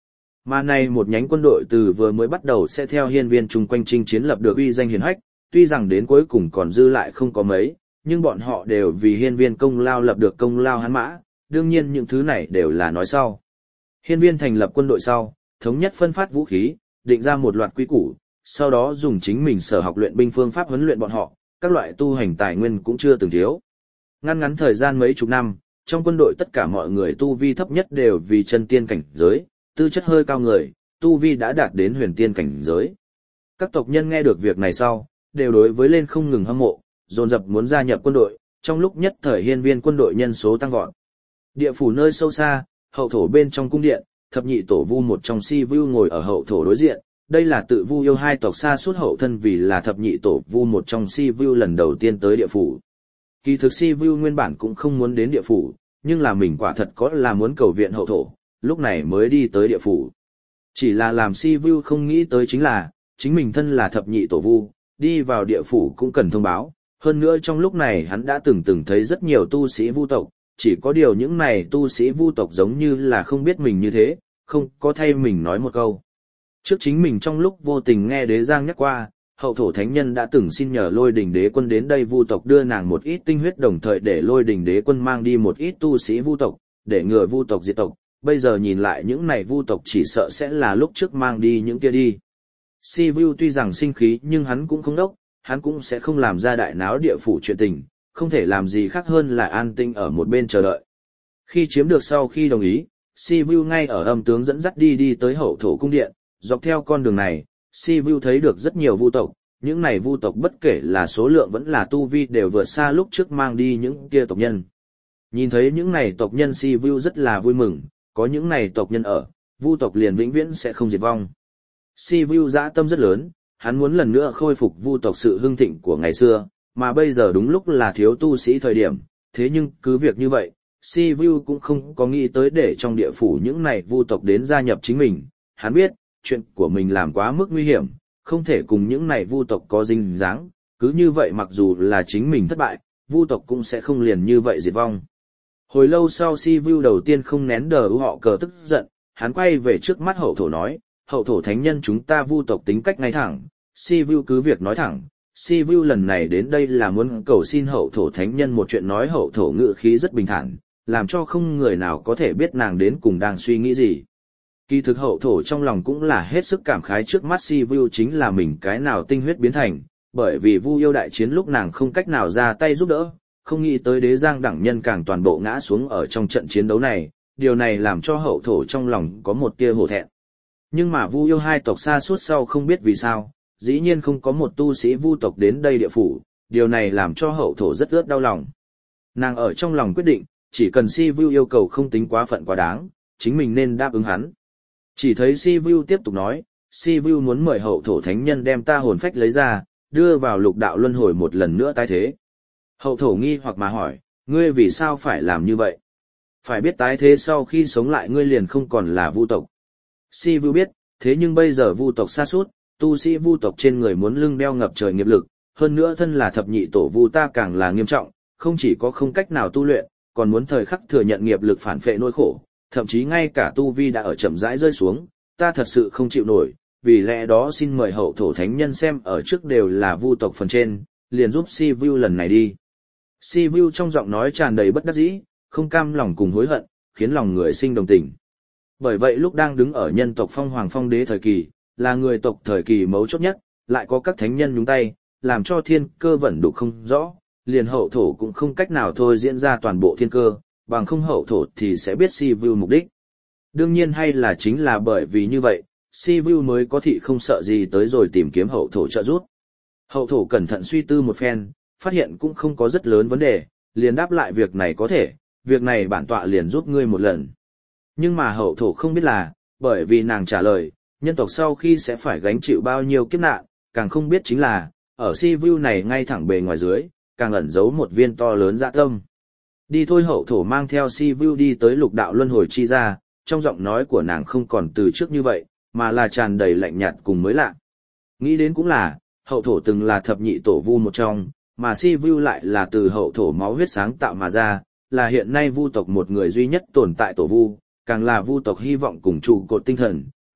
Mà này một nhánh quân đội từ vừa mới bắt đầu sẽ theo hiên viên chung quanh chinh chiến lập được uy danh hiển hách, tuy rằng đến cuối cùng còn dư lại không có mấy, nhưng bọn họ đều vì hiên viên công lao lập được công lao hắn mã, đương nhiên những thứ này đều là nói sau. Hiên viên thành lập quân đội sau, thống nhất phân phát vũ khí, định ra một loạt quy củ, sau đó dùng chính mình sở học luyện binh phương pháp huấn luyện bọn họ, các loại tu hành tài nguyên cũng chưa từng thiếu. Ngắn thời gian mấy chục năm, trong quân đội tất cả mọi người tu vi thấp nhất đều vì chân tiên cảnh giới, tư chất hơi cao người, tu vi đã đạt đến huyền tiên cảnh giới. Các tộc nhân nghe được việc này sau, đều đối với lên không ngừng hâm mộ, dồn dập muốn gia nhập quân đội, trong lúc nhất thời hiên viên quân đội nhân số tăng vọt. Địa phủ nơi sâu xa, hậu thổ bên trong cung điện, thập nhị tổ vu một trong Si Vu ngồi ở hậu thổ đối diện, đây là tự Vu yêu hai tộc xa suốt hậu thân vì là thập nhị tổ vu một trong Si Vu lần đầu tiên tới địa phủ. Kỳ thực Si Vu nguyên bản cũng không muốn đến địa phủ, nhưng là mình quả thật có là muốn cầu viện hậu thổ, lúc này mới đi tới địa phủ. Chỉ là làm Si Vu không nghĩ tới chính là, chính mình thân là thập nhị tổ vu, đi vào địa phủ cũng cần thông báo, hơn nữa trong lúc này hắn đã từng thấy rất nhiều tu sĩ vu tộc, chỉ có điều những này tu sĩ vu tộc giống như là không biết mình như thế, không có thay mình nói một câu. Trước chính mình trong lúc vô tình nghe Đế Giang nhắc qua, hậu thổ thánh nhân đã từng xin nhờ Lôi Đình Đế quân đến đây vu tộc đưa nàng một ít tinh huyết, đồng thời để Lôi Đình Đế quân mang đi một ít tu sĩ vu tộc, để ngừa vu tộc diệt tộc. Bây giờ nhìn lại những này vu tộc chỉ sợ sẽ là lúc trước mang đi những kia đi. Si Vu tuy rằng sinh khí nhưng hắn cũng không đốc, hắn cũng sẽ không làm ra đại náo địa phủ chuyện tình, không thể làm gì khác hơn là an tinh ở một bên chờ đợi. Khi chiếm được sau khi đồng ý, Si Vu ngay ở âm tướng dẫn dắt đi tới hậu thổ cung điện, dọc theo con đường này, Si Vu thấy được rất nhiều vu tộc, những này vu tộc bất kể là số lượng vẫn là tu vi đều vượt xa lúc trước mang đi những kia tộc nhân. Nhìn thấy những này tộc nhân, Si Vu rất là vui mừng, có những này tộc nhân ở, vu tộc liền vĩnh viễn sẽ không diệt vong. Si Vu dã tâm rất lớn, hắn muốn lần nữa khôi phục vu tộc sự hưng thịnh của ngày xưa, mà bây giờ đúng lúc là thiếu tu sĩ thời điểm, thế nhưng cứ việc như vậy, Si Vu cũng không có nghĩ tới để trong địa phủ những này vu tộc đến gia nhập chính mình, hắn biết, chuyện của mình làm quá mức nguy hiểm, không thể cùng những này vu tộc có dính dáng, cứ như vậy mặc dù là chính mình thất bại, vu tộc cũng sẽ không liền như vậy diệt vong. Hồi lâu sau Si Vu đầu tiên không nén đờ họ cờ tức giận, hắn quay về trước mắt hậu thổ nói, hậu thổ thánh nhân chúng ta vu tộc tính cách ngay thẳng, Si Vu cứ việc nói thẳng. Si Vu lần này đến đây là muốn cầu xin hậu thổ thánh nhân một chuyện, nói hậu thổ ngữ khí rất bình thản, làm cho không người nào có thể biết nàng đến cùng đang suy nghĩ gì. Kỳ thực hậu thổ trong lòng cũng là hết sức cảm khái, trước mắt Si Vu chính là mình cái nào tinh huyết biến thành, bởi vì Vu yêu đại chiến lúc nàng không cách nào ra tay giúp đỡ, không nghĩ tới Đế Giang đẳng nhân càng toàn bộ ngã xuống ở trong trận chiến đấu này, điều này làm cho hậu thổ trong lòng có một tia hổ thẹn. Nhưng mà Vu yêu hai tộc xa suốt sau không biết vì sao, dĩ nhiên không có một tu sĩ vu tộc đến đây địa phủ, điều này làm cho hậu thổ rất ướt đau lòng. Nàng ở trong lòng quyết định, chỉ cần Si Vu yêu cầu không tính quá phận quá đáng, chính mình nên đáp ứng hắn. Chỉ thấy Si Vu tiếp tục nói, Si Vu muốn mời hậu thổ thánh nhân đem ta hồn phách lấy ra, đưa vào lục đạo luân hồi một lần nữa tái thế. Hậu thổ nghi hoặc mà hỏi, ngươi vì sao phải làm như vậy? Phải biết tái thế sau khi sống lại ngươi liền không còn là vu tộc. Si Vu biết, thế nhưng bây giờ vu tộc sa sút, tu sĩ vu tộc trên người muốn lưng đeo ngập trời nghiệp lực, hơn nữa thân là thập nhị tổ vu ta càng là nghiêm trọng, không chỉ có không cách nào tu luyện, còn muốn thời khắc thừa nhận nghiệp lực phản phệ nỗi khổ, thậm chí ngay cả tu vi đã ở chậm rãi rơi xuống, ta thật sự không chịu nổi, vì lẽ đó xin mời hậu thổ thánh nhân xem ở trước đều là vu tộc phần trên, liền giúp Si Vu lần này đi. Si Vu trong giọng nói tràn đầy bất đắc dĩ, không cam lòng cùng hối hận, khiến lòng người sinh đồng tình. Bởi vậy lúc đang đứng ở nhân tộc phong hoàng phong đế thời kỳ, là người tộc thời kỳ mấu chốt nhất, lại có các thánh nhân nhúng tay, làm cho thiên cơ vẫn đục không rõ, liền hậu thổ cũng không cách nào thôi diễn ra toàn bộ thiên cơ, bằng không hậu thổ thì sẽ biết Si Vu mục đích. Đương nhiên hay là chính là bởi vì như vậy, Si Vu mới có thị không sợ gì tới rồi tìm kiếm hậu thổ trợ giúp. Hậu thổ cẩn thận suy tư một phen, phát hiện cũng không có rất lớn vấn đề, liền đáp lại việc này có thể, việc này bản tọa liền giúp ngươi một lần. Nhưng mà hậu thổ không biết là, bởi vì nàng trả lời, nhân tộc sau khi sẽ phải gánh chịu bao nhiêu kiếp nạn, càng không biết chính là, ở Si Vu này ngay thẳng bề ngoài dưới, càng ẩn giấu một viên to lớn dạ tâm. Đi thôi, hậu thổ mang theo Si Vu đi tới lục đạo luân hồi chi ra, trong giọng nói của nàng không còn từ trước như vậy, mà là tràn đầy lạnh nhạt cùng mới lạ. Nghĩ đến cũng là, hậu thổ từng là thập nhị tổ vu một trong, mà Si Vu lại là từ hậu thổ máu huyết sáng tạo mà ra, là hiện nay vu tộc một người duy nhất tồn tại tổ vu, càng là vu tộc hy vọng cùng trụ cột tinh thần,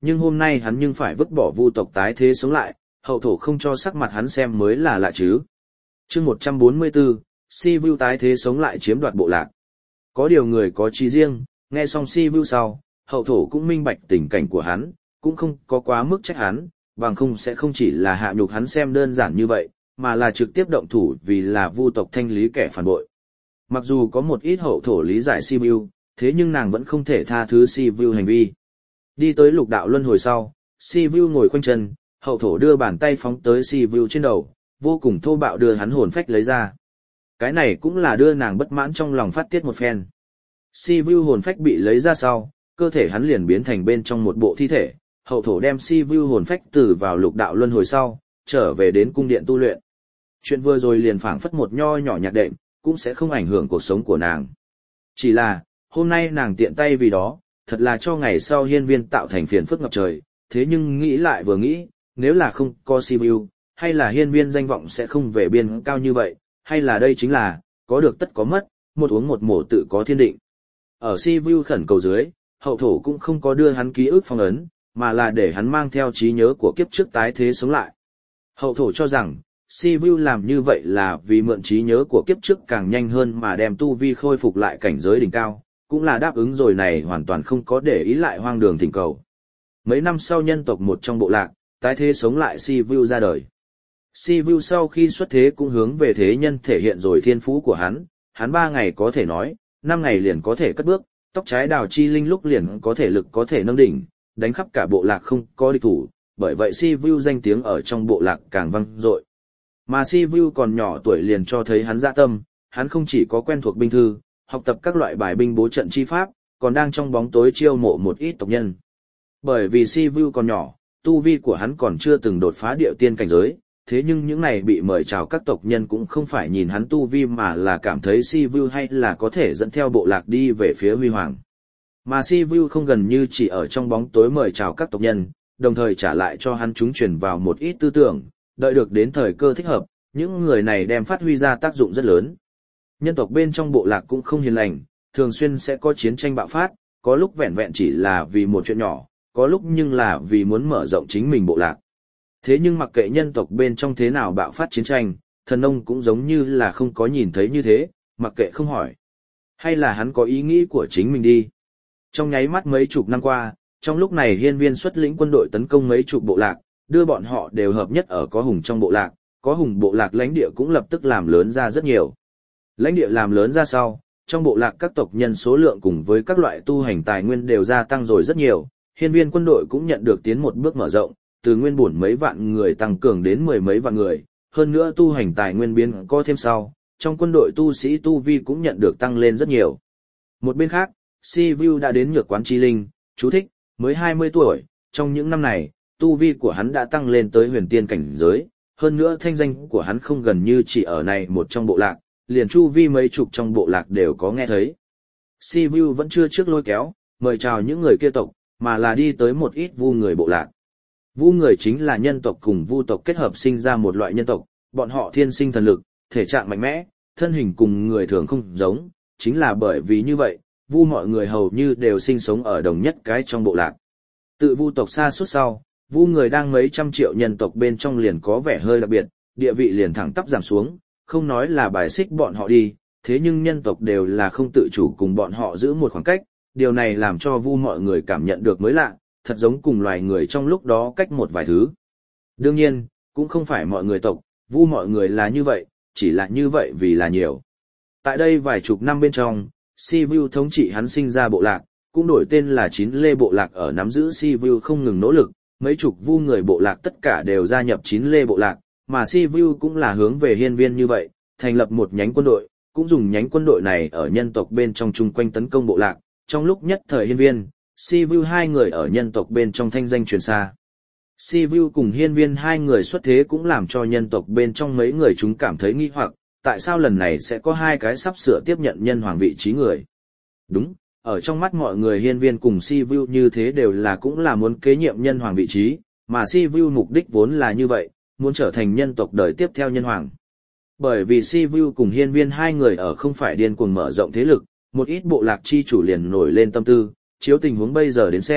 Nhưng hôm nay hắn nhưng phải vứt bỏ vu tộc tái thế sống lại, hậu thổ không cho sắc mặt hắn xem mới là lạ chứ. Chương 144, Si-Vu tái thế sống lại chiếm đoạt bộ lạc. Có điều người có trí riêng, nghe xong Si-Vu sau, hậu thổ cũng minh bạch tình cảnh của hắn, cũng không có quá mức trách hắn, bằng không sẽ không chỉ là hạ nhục hắn xem đơn giản như vậy, mà là trực tiếp động thủ vì là vu tộc thanh lý kẻ phản bội. Mặc dù có một ít hậu thổ lý giải Si-Vu, thế nhưng nàng vẫn không thể tha thứ Si-Vu hành vi. Đi tới lục đạo luân hồi sau, Si-Vu ngồi khoanh chân, hậu thổ đưa bàn tay phóng tới Si-Vu trên đầu, vô cùng thô bạo đưa hắn hồn phách lấy ra. Cái này cũng là đưa nàng bất mãn trong lòng phát tiết một phen. Si-Vu hồn phách bị lấy ra sau, cơ thể hắn liền biến thành bên trong một bộ thi thể, hậu thổ đem Si-Vu hồn phách từ vào lục đạo luân hồi sau, trở về đến cung điện tu luyện. Chuyện vừa rồi liền phảng phất một nho nhỏ nhạc đệm, cũng sẽ không ảnh hưởng cuộc sống của nàng. Chỉ là, hôm nay nàng tiện tay vì đó, thật là cho ngày sau hiên viên tạo thành phiền phức ngập trời, thế nhưng nghĩ lại vừa nghĩ, nếu là không có Si-Vu, hay là hiên viên danh vọng sẽ không về biên cao như vậy, hay là đây chính là, có được tất có mất, một uống một mổ tự có thiên định. Ở Si-Vu khẩn cầu dưới, hậu thổ cũng không có đưa hắn ký ức phong ấn, mà là để hắn mang theo trí nhớ của kiếp trước tái thế sống lại. Hậu thổ cho rằng, Si-Vu làm như vậy là vì mượn trí nhớ của kiếp trước càng nhanh hơn mà đem tu vi khôi phục lại cảnh giới đỉnh cao, cũng là đáp ứng rồi này hoàn toàn không có để ý lại hoang đường thỉnh cầu. Mấy năm sau nhân tộc một trong bộ lạc, tái thế sống lại Si-Vu ra đời. Si-Vu sau khi xuất thế cũng hướng về thế nhân thể hiện rồi thiên phú của hắn 3 ngày có thể nói, 5 ngày liền có thể cất bước, tóc trái đào chi linh lúc liền có thể lực có thể nâng đỉnh, đánh khắp cả bộ lạc không có địch thủ, bởi vậy Si-Vu danh tiếng ở trong bộ lạc càng vang dội. Mà Si-Vu còn nhỏ tuổi liền cho thấy hắn dạ tâm, hắn không chỉ có quen thuộc binh thư, học tập các loại bài binh bố trận chi pháp, còn đang trong bóng tối chiêu mộ một ít tộc nhân. Bởi vì Si-Vu còn nhỏ, tu vi của hắn còn chưa từng đột phá địa tiên cảnh giới, thế nhưng những này bị mời chào các tộc nhân cũng không phải nhìn hắn tu vi mà là cảm thấy Si-Vu hay là có thể dẫn theo bộ lạc đi về phía huy hoàng. Mà Si-Vu không gần như chỉ ở trong bóng tối mời chào các tộc nhân, đồng thời trả lại cho hắn chúng truyền vào một ít tư tưởng, đợi được đến thời cơ thích hợp, những người này đem phát huy ra tác dụng rất lớn. Nhân tộc bên trong bộ lạc cũng không hiền lành, thường xuyên sẽ có chiến tranh bạo phát, có lúc vẹn vẹn chỉ là vì một chuyện nhỏ, có lúc nhưng là vì muốn mở rộng chính mình bộ lạc. Thế nhưng mặc kệ nhân tộc bên trong thế nào bạo phát chiến tranh, thần nông cũng giống như là không có nhìn thấy như thế, mặc kệ không hỏi. Hay là hắn có ý nghĩ của chính mình đi. Trong nháy mắt mấy chục năm qua, trong lúc này hiên viên xuất lĩnh quân đội tấn công mấy chục bộ lạc, đưa bọn họ đều hợp nhất ở có hùng trong bộ lạc, có hùng bộ lạc lãnh địa cũng lập tức làm lớn ra rất nhiều. Lãnh địa làm lớn ra sau, trong bộ lạc các tộc nhân số lượng cùng với các loại tu hành tài nguyên đều gia tăng rồi rất nhiều, hiên viên quân đội cũng nhận được tiến một bước mở rộng, từ nguyên bổn mấy vạn người tăng cường đến 10 mấy vạn người, hơn nữa tu hành tài nguyên biến có thêm sau, trong quân đội tu sĩ tu vi cũng nhận được tăng lên rất nhiều. Một bên khác, Si-Vu đã đến nhược quán chi linh, chú thích, mới 20 tuổi, trong những năm này, tu vi của hắn đã tăng lên tới huyền tiên cảnh giới, hơn nữa thanh danh của hắn không gần như chỉ ở này một trong bộ lạc, liền chu vi mấy chục trong bộ lạc đều có nghe thấy. Si-Vu vẫn chưa trước lôi kéo, mời chào những người kia tộc, mà là đi tới một ít vu người bộ lạc. Vu người chính là nhân tộc cùng vu tộc kết hợp sinh ra một loại nhân tộc, bọn họ thiên sinh thần lực, thể trạng mạnh mẽ, thân hình cùng người thường không giống, chính là bởi vì như vậy, vu mọi người hầu như đều sinh sống ở đồng nhất cái trong bộ lạc. Tự vu tộc xa suốt sau, vu người đang mấy trăm triệu nhân tộc bên trong liền có vẻ hơi đặc biệt, địa vị liền thẳng tắp giảm xuống, không nói là bài xích bọn họ đi, thế nhưng nhân tộc đều là không tự chủ cùng bọn họ giữ một khoảng cách, điều này làm cho vu mọi người cảm nhận được mới lạ, thật giống cùng loài người trong lúc đó cách một vài thứ. Đương nhiên, cũng không phải mọi người tộc, vu mọi người là như vậy, chỉ là như vậy vì là nhiều. Tại đây vài chục năm bên trong, Si-Vu thống trị hắn sinh ra bộ lạc, cũng đổi tên là Chín Lê bộ lạc ở nắm giữ Si-Vu không ngừng nỗ lực, mấy chục vu người bộ lạc tất cả đều gia nhập Chín Lê bộ lạc, mà Si-Vu cũng là hướng về hiên viên như vậy, thành lập một nhánh quân đội, cũng dùng nhánh quân đội này ở nhân tộc bên trong chung quanh tấn công bộ lạc, trong lúc nhất thời hiên viên, Si-Vu hai người ở nhân tộc bên trong thanh danh truyền xa. Si-Vu cùng hiên viên hai người xuất thế cũng làm cho nhân tộc bên trong mấy người chúng cảm thấy nghi hoặc, tại sao lần này sẽ có hai cái sắp sửa tiếp nhận nhân hoàng vị trí người. Đúng, ở trong mắt mọi người hiên viên cùng Si-Vu như thế đều là cũng là muốn kế nhiệm nhân hoàng vị trí, mà Si-Vu mục đích vốn là như vậy, muốn trở thành nhân tộc đời tiếp theo nhân hoàng. Bởi vì Si-Vu cùng hiên viên hai người ở không phải điên cuồng mở rộng thế lực, một ít bộ lạc chi chủ liền nổi lên tâm tư, chiếu tình huống bây giờ đến xem,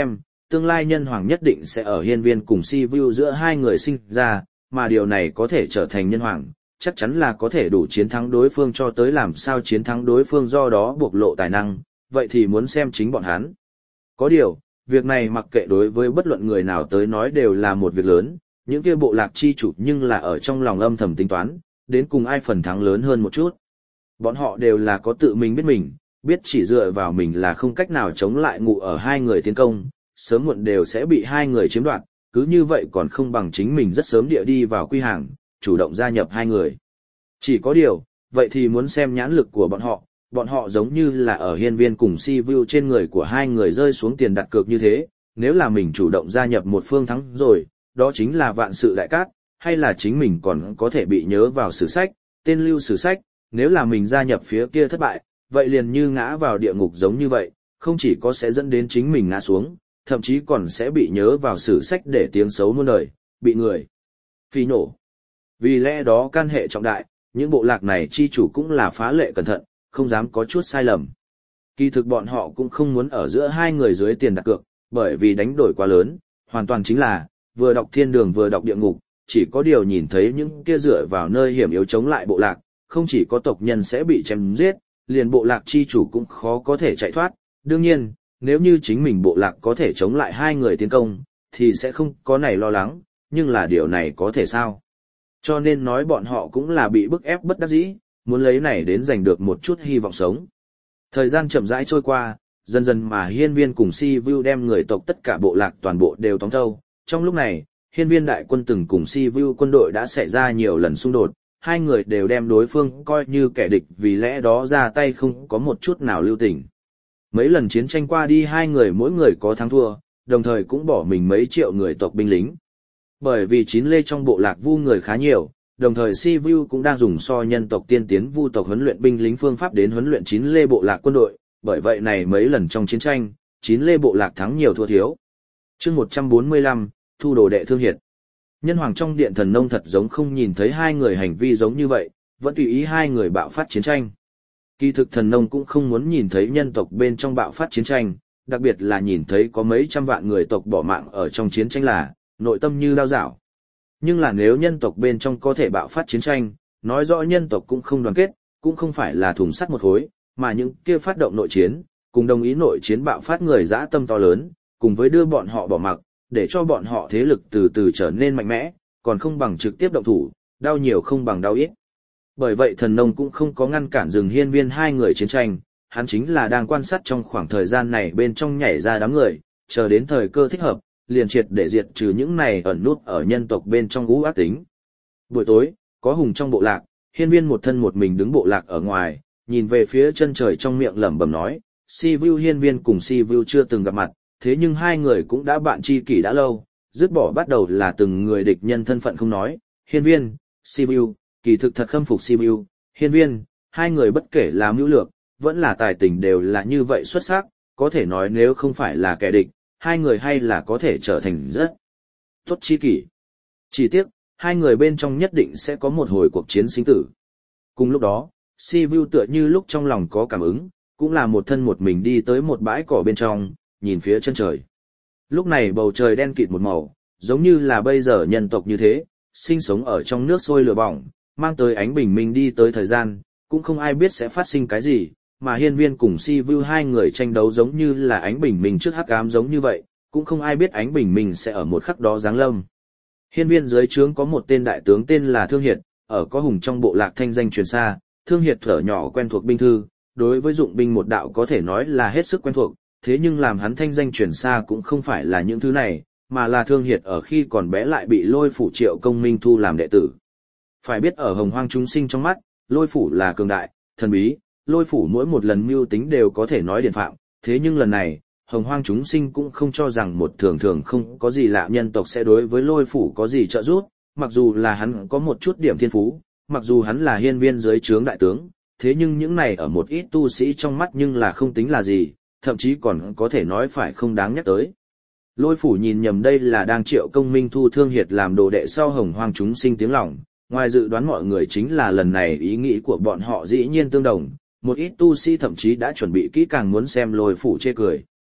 tương lai nhân hoàng nhất định sẽ ở hiên viên cùng Si Vu giữa hai người sinh ra, mà điều này có thể trở thành nhân hoàng, chắc chắn là có thể đủ chiến thắng đối phương cho tới làm sao chiến thắng đối phương do đó bộc lộ tài năng, vậy thì muốn xem chính bọn hắn. Có điều, việc này mặc kệ đối với bất luận người nào tới nói đều là một việc lớn, những kia bộ lạc chi chủ nhưng là ở trong lòng âm thầm tính toán, đến cùng ai phần thắng lớn hơn một chút. Bọn họ đều là có tự mình, biết chỉ dựa vào mình là không cách nào chống lại ngụ ở hai người tiến công, sớm muộn đều sẽ bị hai người chiếm đoạt, cứ như vậy còn không bằng chính mình rất sớm địa đi vào quy hàng, chủ động gia nhập hai người. Chỉ có điều, vậy thì muốn xem nhãn lực của bọn họ giống như là ở hiên viên cùng Si Vu trên người của hai người rơi xuống tiền đặt cược như thế, nếu là mình chủ động gia nhập một phương thắng rồi, đó chính là vạn sự đại cát, hay là chính mình còn có thể bị nhớ vào sử sách, tên lưu sử sách, nếu là mình gia nhập phía kia thất bại, vậy liền như ngã vào địa ngục giống như vậy, không chỉ có sẽ dẫn đến chính mình ngã xuống, thậm chí còn sẽ bị nhớ vào sử sách để tiếng xấu muôn đời, bị người phỉ nổ. Vì lẽ đó can hệ trọng đại, những bộ lạc này chi chủ cũng là phá lệ cẩn thận, không dám có chút sai lầm. Kỳ thực bọn họ cũng không muốn ở giữa hai người dưới tiền đặt cược, bởi vì đánh đổi quá lớn, hoàn toàn chính là vừa đọc thiên đường vừa đọc địa ngục, chỉ có điều nhìn thấy những kia dựa vào nơi hiểm yếu chống lại bộ lạc, không chỉ có tộc nhân sẽ bị chém giết, liền bộ lạc chi chủ cũng khó có thể chạy thoát. Đương nhiên, nếu như chính mình bộ lạc có thể chống lại hai người tiến công, thì sẽ không có này lo lắng, nhưng là điều này có thể sao? Cho nên nói bọn họ cũng là bị bức ép bất đắc dĩ, muốn lấy này đến giành được một chút hy vọng sống. Thời gian chậm rãi trôi qua, dần dần mà hiên viên cùng Si Vu đem người tộc tất cả bộ lạc toàn bộ đều tóm thâu. Trong lúc này, hiên viên đại quân từng cùng Si Vu quân đội đã xảy ra nhiều lần xung đột, hai người đều đem đối phương coi như kẻ địch, vì lẽ đó ra tay không có một chút nào lưu tình. Mấy lần chiến tranh qua đi hai người mỗi người có thắng thua, đồng thời cũng bỏ mình mấy triệu người tộc binh lính. Bởi vì chín lê trong bộ lạc Vu người khá nhiều, đồng thời Si Vu cũng đang dùng so nhân tộc tiên tiến Vu tộc huấn luyện binh lính phương pháp đến huấn luyện chín lê bộ lạc quân đội, bởi vậy này mấy lần trong chiến tranh, chín lê bộ lạc thắng nhiều thua thiếu. Chương 145, thu đồ đệ thương hiệt. Nhân hoàng trong điện thần nông thật giống không nhìn thấy hai người hành vi giống như vậy, vẫn tùy ý hai người bạo phát chiến tranh. Kỳ thực thần nông cũng không muốn nhìn thấy nhân tộc bên trong bạo phát chiến tranh, đặc biệt là nhìn thấy có mấy trăm vạn người tộc bỏ mạng ở trong chiến tranh là, nội tâm như đao dạo. Nhưng là nếu nhân tộc bên trong có thể bạo phát chiến tranh, nói rõ nhân tộc cũng không đoàn kết, cũng không phải là thùng sắt một khối, mà những kia phát động nội chiến, cùng đồng ý nội chiến bạo phát người dã tâm to lớn, cùng với đưa bọn họ bỏ mặc, để cho bọn họ thế lực từ từ trở nên mạnh mẽ, còn không bằng trực tiếp động thủ, đau nhiều không bằng đau ít. Bởi vậy thần nông cũng không có ngăn cản dừng hiên viên hai người chiến tranh, hắn chính là đang quan sát trong khoảng thời gian này bên trong nhảy ra đám người, chờ đến thời cơ thích hợp, liền triệt để diệt trừ những này ẩn nút ở nhân tộc bên trong ngũ ác tính. Buổi tối, có hùng trong bộ lạc, hiên viên một thân một mình đứng bộ lạc ở ngoài, nhìn về phía chân trời trong miệng lẩm bẩm nói, Si Vu hiên viên cùng Si Vu chưa từng gặp mặt, thế nhưng hai người cũng đã bạn tri kỷ đã lâu, dứt bỏ bắt đầu là từng người địch nhân thân phận không nói, hiên viên, Si Vu, kỳ thực thật khâm phục Si Vu, hiên viên, hai người bất kể là mưu lược, vẫn là tài tình đều là như vậy xuất sắc, có thể nói nếu không phải là kẻ địch, hai người hay là có thể trở thành rất tốt tri kỷ. Chỉ tiếc, hai người bên trong nhất định sẽ có một hồi cuộc chiến sinh tử. Cùng lúc đó, Si Vu tựa như lúc trong lòng có cảm ứng, cũng là một thân một mình đi tới một bãi cỏ bên trong, nhìn phía chân trời. Lúc này bầu trời đen kịt một màu, giống như là bây giờ nhân tộc như thế, sinh sống ở trong nước sôi lửa bỏng, mang tới ánh bình minh đi tới thời gian, cũng không ai biết sẽ phát sinh cái gì, mà hiên viên cùng Si Vu hai người tranh đấu giống như là ánh bình minh trước hắc ám giống như vậy, cũng không ai biết ánh bình minh sẽ ở một khắc đó giáng lâm. Hiên viên dưới trướng có một tên đại tướng tên là Thương Hiệt, ở có hùng trong bộ lạc thanh danh truyền xa, Thương Hiệt thở nhỏ quen thuộc binh thư, đối với dụng binh một đạo có thể nói là hết sức quen thuộc, thế nhưng làm hắn thanh danh truyền xa cũng không phải là những thứ này, mà là Thương Hiệt ở khi còn bé lại bị Lôi Phủ Triệu Công Minh thu làm đệ tử. Phải biết ở Hồng Hoang chúng sinh trong mắt, Lôi Phủ là cường đại, thần bí, Lôi Phủ mỗi một lần mưu tính đều có thể nói điển phạm, thế nhưng lần này, Hồng Hoang chúng sinh cũng không cho rằng một thường thường không có gì lạ nhân tộc sẽ đối với Lôi Phủ có gì trợ giúp, mặc dù là hắn có một chút điểm thiên phú, mặc dù hắn là hiên viên dưới trướng đại tướng, thế nhưng những này ở một ít tu sĩ trong mắt nhưng là không tính là gì, thậm chí còn có thể nói phải không đáng nhắc tới. Lôi Phủ nhìn nhầm đây là đang Triệu Công Minh thu Thương Hiệt làm đồ đệ sau Hồng Hoang chúng sinh tiếng lòng, ngoài dự đoán mọi người chính là lần này ý nghĩ của bọn họ dĩ nhiên tương đồng, một ít tu sĩ thậm chí đã chuẩn bị kỹ càng muốn xem Lôi Phủ chê cười.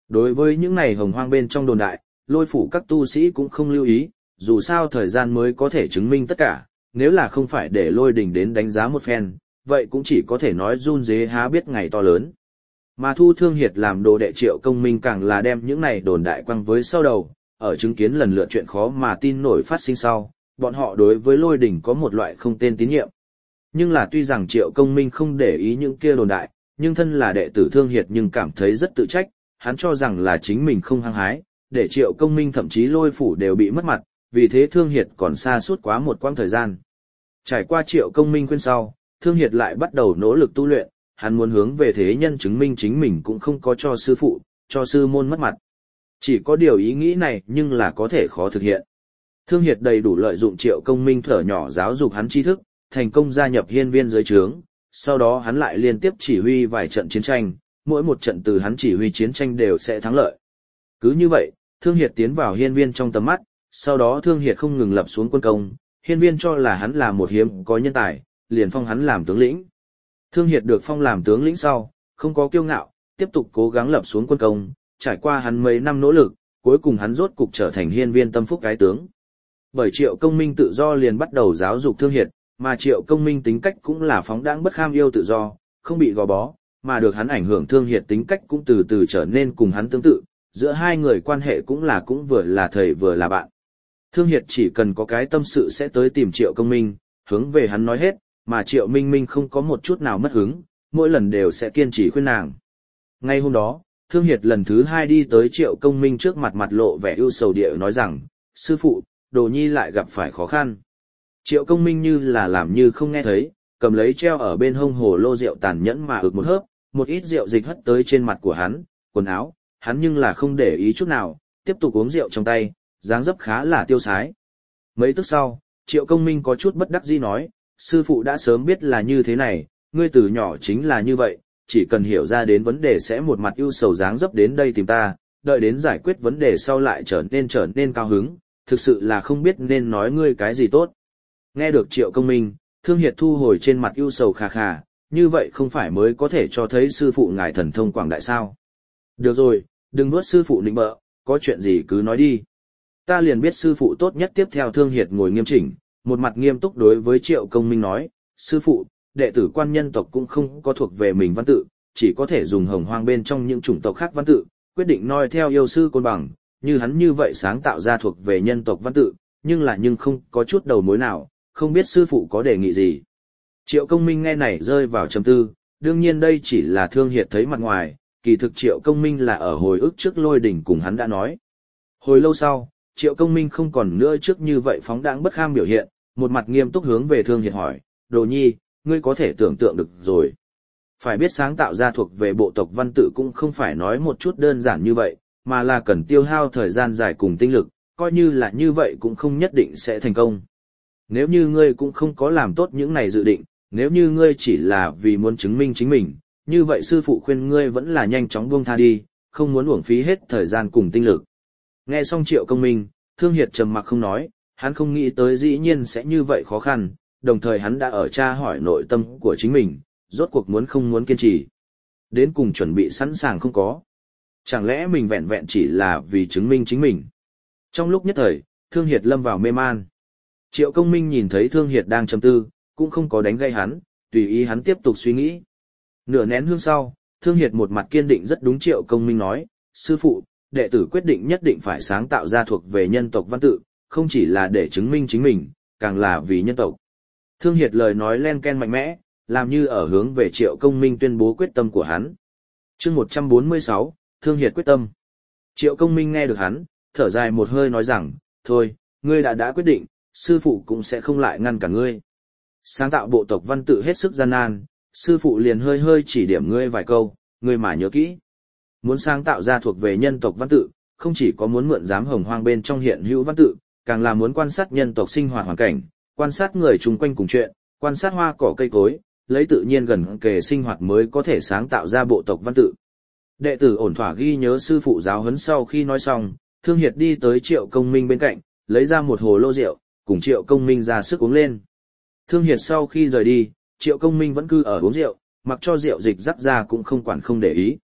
Đối với những này hồng hoang bên trong đồn đại, Lôi phủ các tu sĩ cũng không lưu ý, dù sao thời gian mới có thể chứng minh tất cả, nếu là không phải để Lôi Đình đến đánh giá một phen, vậy cũng chỉ có thể nói run dế há biết ngày to lớn. Mà Thu Thương Hiệt làm đồ đệ Triệu Công Minh càng là đem những này đồn đại quăng với sau đầu, ở chứng kiến lần lượt chuyện khó mà tin nổi phát sinh sau, bọn họ đối với Lôi Đình có một loại không tên tín nhiệm. Nhưng là tuy rằng Triệu Công Minh không để ý những kia đồn đại, nhưng thân là đệ tử Thương Hiệt nhưng cảm thấy rất tự trách, hắn cho rằng là chính mình không hăng hái, để Triệu Công Minh thậm chí Lôi phủ đều bị mất mặt, vì thế Thương Hiệt còn xa suốt quá một quãng thời gian. Trải qua Triệu Công Minh khuyên sau, Thương Hiệt lại bắt đầu nỗ lực tu luyện, hắn muốn hướng về thế nhân chứng minh chính mình cũng không có cho sư phụ, cho sư môn mất mặt. Chỉ có điều ý nghĩ này nhưng là có thể khó thực hiện. Thương Hiệt đầy đủ lợi dụng Triệu Công Minh thở nhỏ giáo dục hắn tri thức, thành công gia nhập hiên viên dưới trướng, sau đó hắn lại liên tiếp chỉ huy vài trận chiến tranh, mỗi một trận từ hắn chỉ huy chiến tranh đều sẽ thắng lợi. Cứ như vậy, Thương Hiệt tiến vào hiên viên trong tầm mắt, sau đó Thương Hiệt không ngừng lập xuống quân công, hiên viên cho là hắn là một hiếm có nhân tài, liền phong hắn làm tướng lĩnh. Thương Hiệt được phong làm tướng lĩnh sau, không có kiêu ngạo, tiếp tục cố gắng lập xuống quân công, trải qua hắn mấy năm nỗ lực, cuối cùng hắn rốt cục trở thành hiên viên tâm phúc cái tướng. Bởi Triệu Công Minh tự do liền bắt đầu giáo dục Thương Hiệt, mà Triệu Công Minh tính cách cũng là phóng đãng bất kham yêu tự do, không bị gò bó, mà được hắn ảnh hưởng Thương Hiệt tính cách cũng từ từ trở nên cùng hắn tương tự, giữa hai người quan hệ cũng vừa là thầy vừa là bạn. Thương Hiệt chỉ cần có cái tâm sự sẽ tới tìm Triệu Công Minh, hướng về hắn nói hết, mà Triệu Minh Minh không có một chút nào mất hứng, mỗi lần đều sẽ kiên trì khuyên nàng. Ngay hôm đó, Thương Hiệt lần thứ 2 đi tới Triệu Công Minh trước mặt lộ vẻ ưu sầu địa nói rằng, sư phụ, Đồ Nhi lại gặp phải khó khăn. Triệu Công Minh như là làm như không nghe thấy, cầm lấy treo ở bên hông hồ lô rượu tàn nhẫn mà ực một hớp, một ít rượu dịch hất tới trên mặt của hắn, quần áo, hắn nhưng là không để ý chút nào, tiếp tục uống rượu trong tay, dáng dấp khá là tiêu sái. Mấy tức sau, Triệu Công Minh có chút bất đắc dĩ nói, sư phụ đã sớm biết là như thế này, ngươi từ nhỏ chính là như vậy, chỉ cần hiểu ra đến vấn đề sẽ một mặt ưu sầu dáng dấp đến đây tìm ta, đợi đến giải quyết vấn đề sau lại trở nên cao hứng, thực sự là không biết nên nói ngươi cái gì tốt. Nghe được Triệu Công Minh, Thương Hiệt thu hồi trên mặt ưu sầu khà khà, như vậy không phải mới có thể cho thấy sư phụ ngài thần thông quảng đại sao. Được rồi, đừng nuốt sư phụ nịnh bợ, có chuyện gì cứ nói đi. Ta liền biết sư phụ tốt nhất. Tiếp theo Thương Hiệt ngồi nghiêm chỉnh, một mặt nghiêm túc đối với Triệu Công Minh nói, sư phụ, đệ tử quan nhân tộc cũng không có thuộc về mình văn tự, chỉ có thể dùng hồng hoang bên trong những chủng tộc khác văn tự, quyết định noi theo yêu sư Côn Bằng, như hắn như vậy sáng tạo ra thuộc về nhân tộc văn tự, nhưng không có chút đầu mối nào, không biết sư phụ có đề nghị gì. Triệu Công Minh nghe này rơi vào trầm tư, đương nhiên đây chỉ là Thương Hiệt thấy mặt ngoài, kỳ thực Triệu Công Minh là ở hồi ức trước Lôi Đỉnh cùng hắn đã nói. Hồi lâu sau, Triệu Công Minh không còn nữa trước như vậy phóng đãng bất kham biểu hiện, một mặt nghiêm túc hướng về Thương Hiệt hỏi, Đồ Nhi, ngươi có thể tưởng tượng được rồi. Phải biết sáng tạo ra thuộc về bộ tộc văn tự cũng không phải nói một chút đơn giản như vậy, mà là cần tiêu hao thời gian dài cùng tinh lực, coi như là như vậy cũng không nhất định sẽ thành công. Nếu như ngươi cũng không có làm tốt những này dự định, nếu như ngươi chỉ là vì muốn chứng minh chính mình, như vậy sư phụ khuyên ngươi vẫn là nhanh chóng buông tha đi, không muốn uổng phí hết thời gian cùng tinh lực. Nghe xong Triệu Công Minh, Thương Hiệt trầm mặc không nói, hắn không nghĩ tới dĩ nhiên sẽ như vậy khó khăn, đồng thời hắn đã ở tra hỏi nội tâm của chính mình, rốt cuộc muốn không muốn kiên trì. Đến cùng chuẩn bị sẵn sàng không có. Chẳng lẽ mình vẹn vẹn chỉ là vì chứng minh chính mình. Trong lúc nhất thời, Thương Hiệt lâm vào mê man. Triệu Công Minh nhìn thấy Thương Hiệt đang trầm tư, cũng không có đánh gây hắn, tùy ý hắn tiếp tục suy nghĩ. Nửa nén hương sau, Thương Hiệt một mặt kiên định rất đúng Triệu Công Minh nói, sư phụ, đệ tử quyết định nhất định phải sáng tạo ra thuộc về nhân tộc văn tự, không chỉ là để chứng minh chính mình, càng là vì nhân tộc. Thương Hiệt lời nói len ken mạnh mẽ, làm như ở hướng về Triệu Công Minh tuyên bố quyết tâm của hắn. Chương 146, Thương Hiệt quyết tâm. Triệu Công Minh nghe được hắn, thở dài một hơi nói rằng, thôi, ngươi đã quyết định, sư phụ cũng sẽ không lại ngăn cả ngươi. Sáng tạo bộ tộc văn tự hết sức gian nan, sư phụ liền hơi chỉ điểm ngươi vài câu, ngươi mà nhớ kỹ. Muốn sáng tạo ra thuộc về nhân tộc văn tự, không chỉ có muốn mượn giám hồng hoang bên trong hiện hữu văn tự, càng là muốn quan sát nhân tộc sinh hoạt hoàn cảnh, quan sát người chung quanh cùng chuyện, quan sát hoa cỏ cây cối, lấy tự nhiên gần kề sinh hoạt mới có thể sáng tạo ra bộ tộc văn tự. Đệ tử ổn thỏa ghi nhớ sư phụ giáo huấn sau khi nói xong, Thương Hiệt đi tới Triệu Công Minh bên cạnh, lấy ra một hồ lô rượu, cùng Triệu Công Minh ra sức uống lên. Thương Hiệt sau khi rời đi, Triệu Công Minh vẫn cứ ở uống rượu, mặc cho rượu dịch rắc ra cũng không quản không để ý.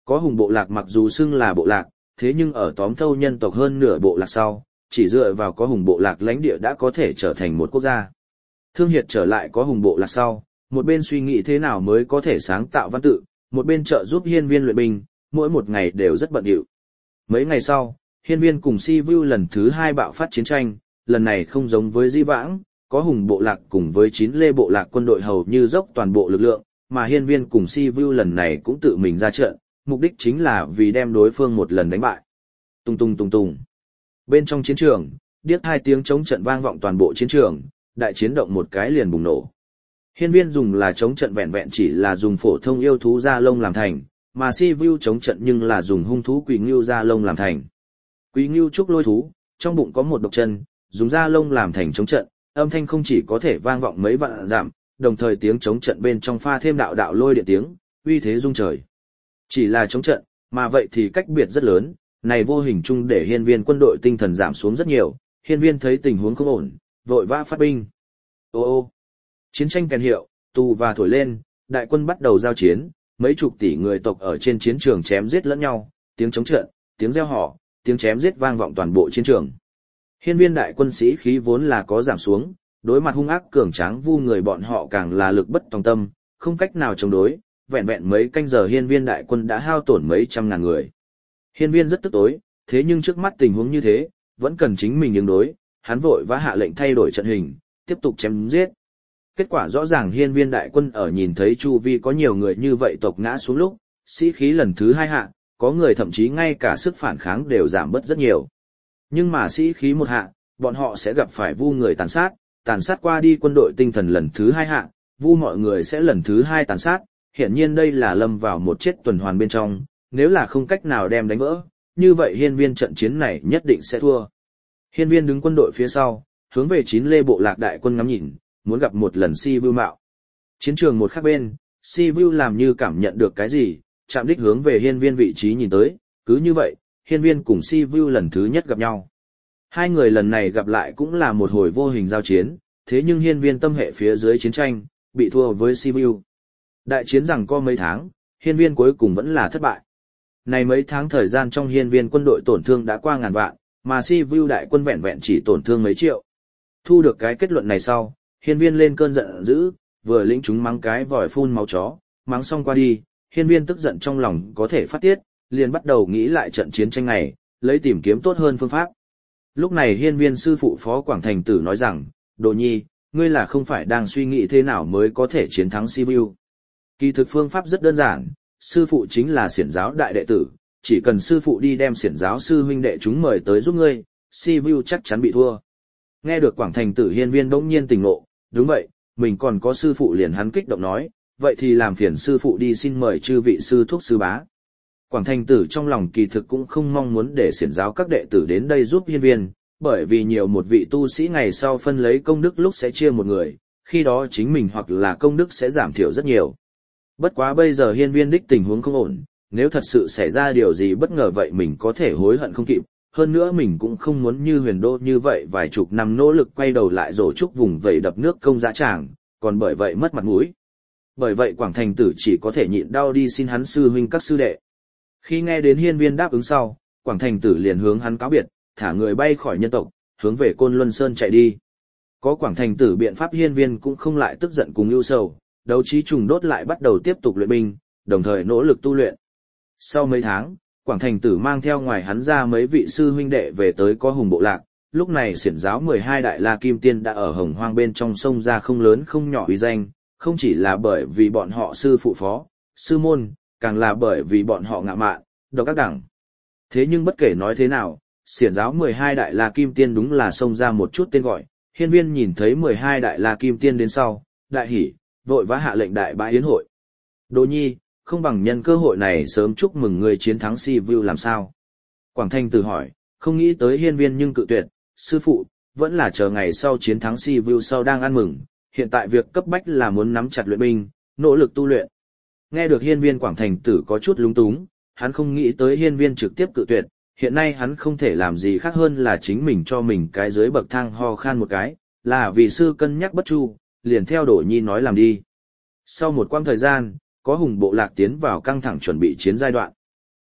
Có hùng bộ lạc mặc dù xưng là bộ lạc, thế nhưng ở tóm thâu nhân tộc hơn nửa bộ lạc sau, chỉ dựa vào có hùng bộ lạc lãnh địa đã có thể trở thành một quốc gia. Thương Hiệt trở lại có hùng bộ lạc sau, một bên suy nghĩ thế nào mới có thể sáng tạo văn tự, một bên trợ giúp hiên viên luyện binh, mỗi một ngày đều rất bận rộn. Mấy ngày sau, hiên viên cùng Si Vu lần thứ 2 bạo phát chiến tranh, lần này không giống với di vãng, có hùng bộ lạc cùng với 9 lê bộ lạc quân đội hầu như dốc toàn bộ lực lượng, mà hiên viên cùng Si Vu lần này cũng tự mình ra trận, mục đích chính là vì đem đối phương một lần đánh bại. Tung tung tung tung. Bên trong chiến trường, điếc 2 tiếng chống trận vang vọng toàn bộ chiến trường, đại chiến động một cái liền bùng nổ. Hiên viên dùng là chống trận vẹn vẹn chỉ là dùng phổ thông yêu thú da lông làm thành, mà Si Vu chống trận nhưng là dùng hung thú Quỳ Ngưu da lông làm thành. Quỳ Ngưu trúc lôi thú, trong bụng có một độc chân, dùng da lông làm thành chống trận, âm thanh không chỉ có thể vang vọng mấy vạn dặm, đồng thời tiếng chống trận bên trong pha thêm đạo đạo lôi điện tiếng, uy thế rung trời. Chỉ là chống trận, mà vậy thì cách biệt rất lớn, này vô hình chung để hiên viên quân đội tinh thần giảm xuống rất nhiều, hiên viên thấy tình huống không ổn, vội vã phát binh. Ô ô, chiến tranh kèn hiệu, tù và thổi lên, đại quân bắt đầu giao chiến, mấy chục tỷ người tộc ở trên chiến trường chém giết lẫn nhau, tiếng chống trận, tiếng reo hò, tiếng chém giết vang vọng toàn bộ chiến trường. Hiên viên đại quân sĩ khí vốn là có giảm xuống, đối mặt hung ác cường tráng vu người bọn họ càng là lực bất tòng tâm, không cách nào chống đối, vẹn vẹn mấy canh giờ hiên viên đại quân đã hao tổn mấy trăm ngàn người. Hiên viên rất tức tối, thế nhưng trước mắt tình huống như thế, vẫn cần chính mình ứng đối, hắn vội vã hạ lệnh thay đổi trận hình, tiếp tục chém giết. Kết quả rõ ràng hiên viên đại quân ở nhìn thấy chu vi có nhiều người như vậy tộc ngã xuống lúc, sĩ khí lần thứ 2 hạ, có người thậm chí ngay cả sức phản kháng đều giảm bớt rất nhiều. Nhưng mà sĩ khí một hạ, bọn họ sẽ gặp phải vu người tàn sát qua đi quân đội tinh thần lần thứ 2 hạ, vu mọi người sẽ lần thứ 2 tàn sát, hiển nhiên đây là lâm vào một chết tuần hoàn bên trong, nếu là không cách nào đem đánh vỡ, như vậy hiên viên trận chiến này nhất định sẽ thua. Hiên viên đứng quân đội phía sau, hướng về 9 lê bộ lạc đại quân ngắm nhìn, muốn gặp một lần Si Vu mạo. Chiến trường một khác bên, Si Vu làm như cảm nhận được cái gì, chạm đích hướng về hiên viên vị trí nhìn tới, cứ như vậy, hiên viên cùng Si Vu lần thứ nhất gặp nhau. Hai người lần này gặp lại cũng là một hồi vô hình giao chiến, thế nhưng hiên viên tâm hệ phía dưới chiến tranh, bị thua với Si Vu. Đại chiến rằng có mấy tháng, hiên viên cuối cùng vẫn là thất bại. Này mấy tháng thời gian trong hiên viên quân đội tổn thương đã qua ngàn vạn, mà Si Vu đại quân vẹn vẹn chỉ tổn thương mấy triệu. Thu được cái kết luận này sau, hiên viên lên cơn giận dữ, vừa lĩnh chúng mắng cái vòi phun máu chó, mắng xong qua đi, hiên viên tức giận trong lòng có thể phát tiết, liền bắt đầu nghĩ lại trận chiến tranh này, lấy tìm kiếm tốt hơn phương pháp. Lúc này hiên viên sư phụ Phó Quảng Thành Tử nói rằng, Đồ Nhi, ngươi là không phải đang suy nghĩ thế nào mới có thể chiến thắng Si Vu. Kỳ thực phương pháp rất đơn giản, sư phụ chính là xiển giáo đại đệ tử, chỉ cần sư phụ đi đem xiển giáo sư huynh đệ chúng mời tới giúp ngươi, Si Vu chắc chắn bị thua. Nghe được Quảng Thành Tử hiên viên bỗng nhiên tỉnh ngộ, đúng vậy, mình còn có sư phụ, liền hắn kích động nói, vậy thì làm phiền sư phụ đi xin mời chư vị sư thúc sư bá. Quảng Thành Tử trong lòng kỳ thực cũng không mong muốn để xiển giáo các đệ tử đến đây giúp hiên viên, bởi vì nhiều một vị tu sĩ ngày sau phân lấy công đức lúc sẽ chia một người, khi đó chính mình hoặc là công đức sẽ giảm thiểu rất nhiều. Bất quá bây giờ hiên viên đích tình huống không ổn, nếu thật sự xảy ra điều gì bất ngờ vậy mình có thể hối hận không kịp, hơn nữa mình cũng không muốn như Huyền Đô như vậy vài chục năm nỗ lực quay đầu lại rổ trúc vùng vẫy đập nước công dã tràng, còn bởi vậy mất mặt mũi. Bởi vậy Quảng Thành Tử chỉ có thể nhịn đau đi xin hắn sư huynh các sư đệ. Khi nghe đến hiên viên đáp ứng sau, Quảng Thành Tử liền hướng hắn cáo biệt, thả người bay khỏi nhân tộc, hướng về Côn Luân Sơn chạy đi. Có Quảng Thành Tử biện pháp hiên viên cũng không lại tức giận cùng ưu sầu, đấu trí trùng đốt lại bắt đầu tiếp tục luyện binh, đồng thời nỗ lực tu luyện. Sau mấy tháng, Quảng Thành Tử mang theo ngoài hắn ra mấy vị sư huynh đệ về tới có hùng bộ lạc, lúc này xiển giáo 12 đại la kim tiên đã ở hồng hoang bên trong sông ra không lớn không nhỏ uy danh, không chỉ là bởi vì bọn họ sư phụ phó, sư môn, càng là bởi vì bọn họ ngạo mạn, độc các đẳng. Thế nhưng bất kể nói thế nào, xiển giáo 12 đại la kim tiên đúng là xông ra một chút tên gọi, hiên viên nhìn thấy 12 đại la kim tiên đến sau, đại hỉ, vội vã hạ lệnh đại bãi yến hội. Đồ Nhi, không bằng nhân cơ hội này sớm chúc mừng người chiến thắng Si Vu làm sao? Quảng Thanh Tử hỏi, không nghĩ tới hiên viên nhưng cự tuyệt, sư phụ, vẫn là chờ ngày sau chiến thắng Si Vu sau đang ăn mừng, hiện tại việc cấp bách là muốn nắm chặt luyện binh, nỗ lực tu luyện. Nghe được hiên viên Quảng Thành Tử có chút lúng túng, hắn không nghĩ tới hiên viên trực tiếp cự tuyệt, hiện nay hắn không thể làm gì khác hơn là chính mình cho mình cái dưới bậc thang ho khan một cái, là vì sư cân nhắc bất chu, liền theo Đỗ Nhi nói làm đi. Sau một quãng thời gian, có hùng bộ lạc tiến vào căng thẳng chuẩn bị chiến giai đoạn.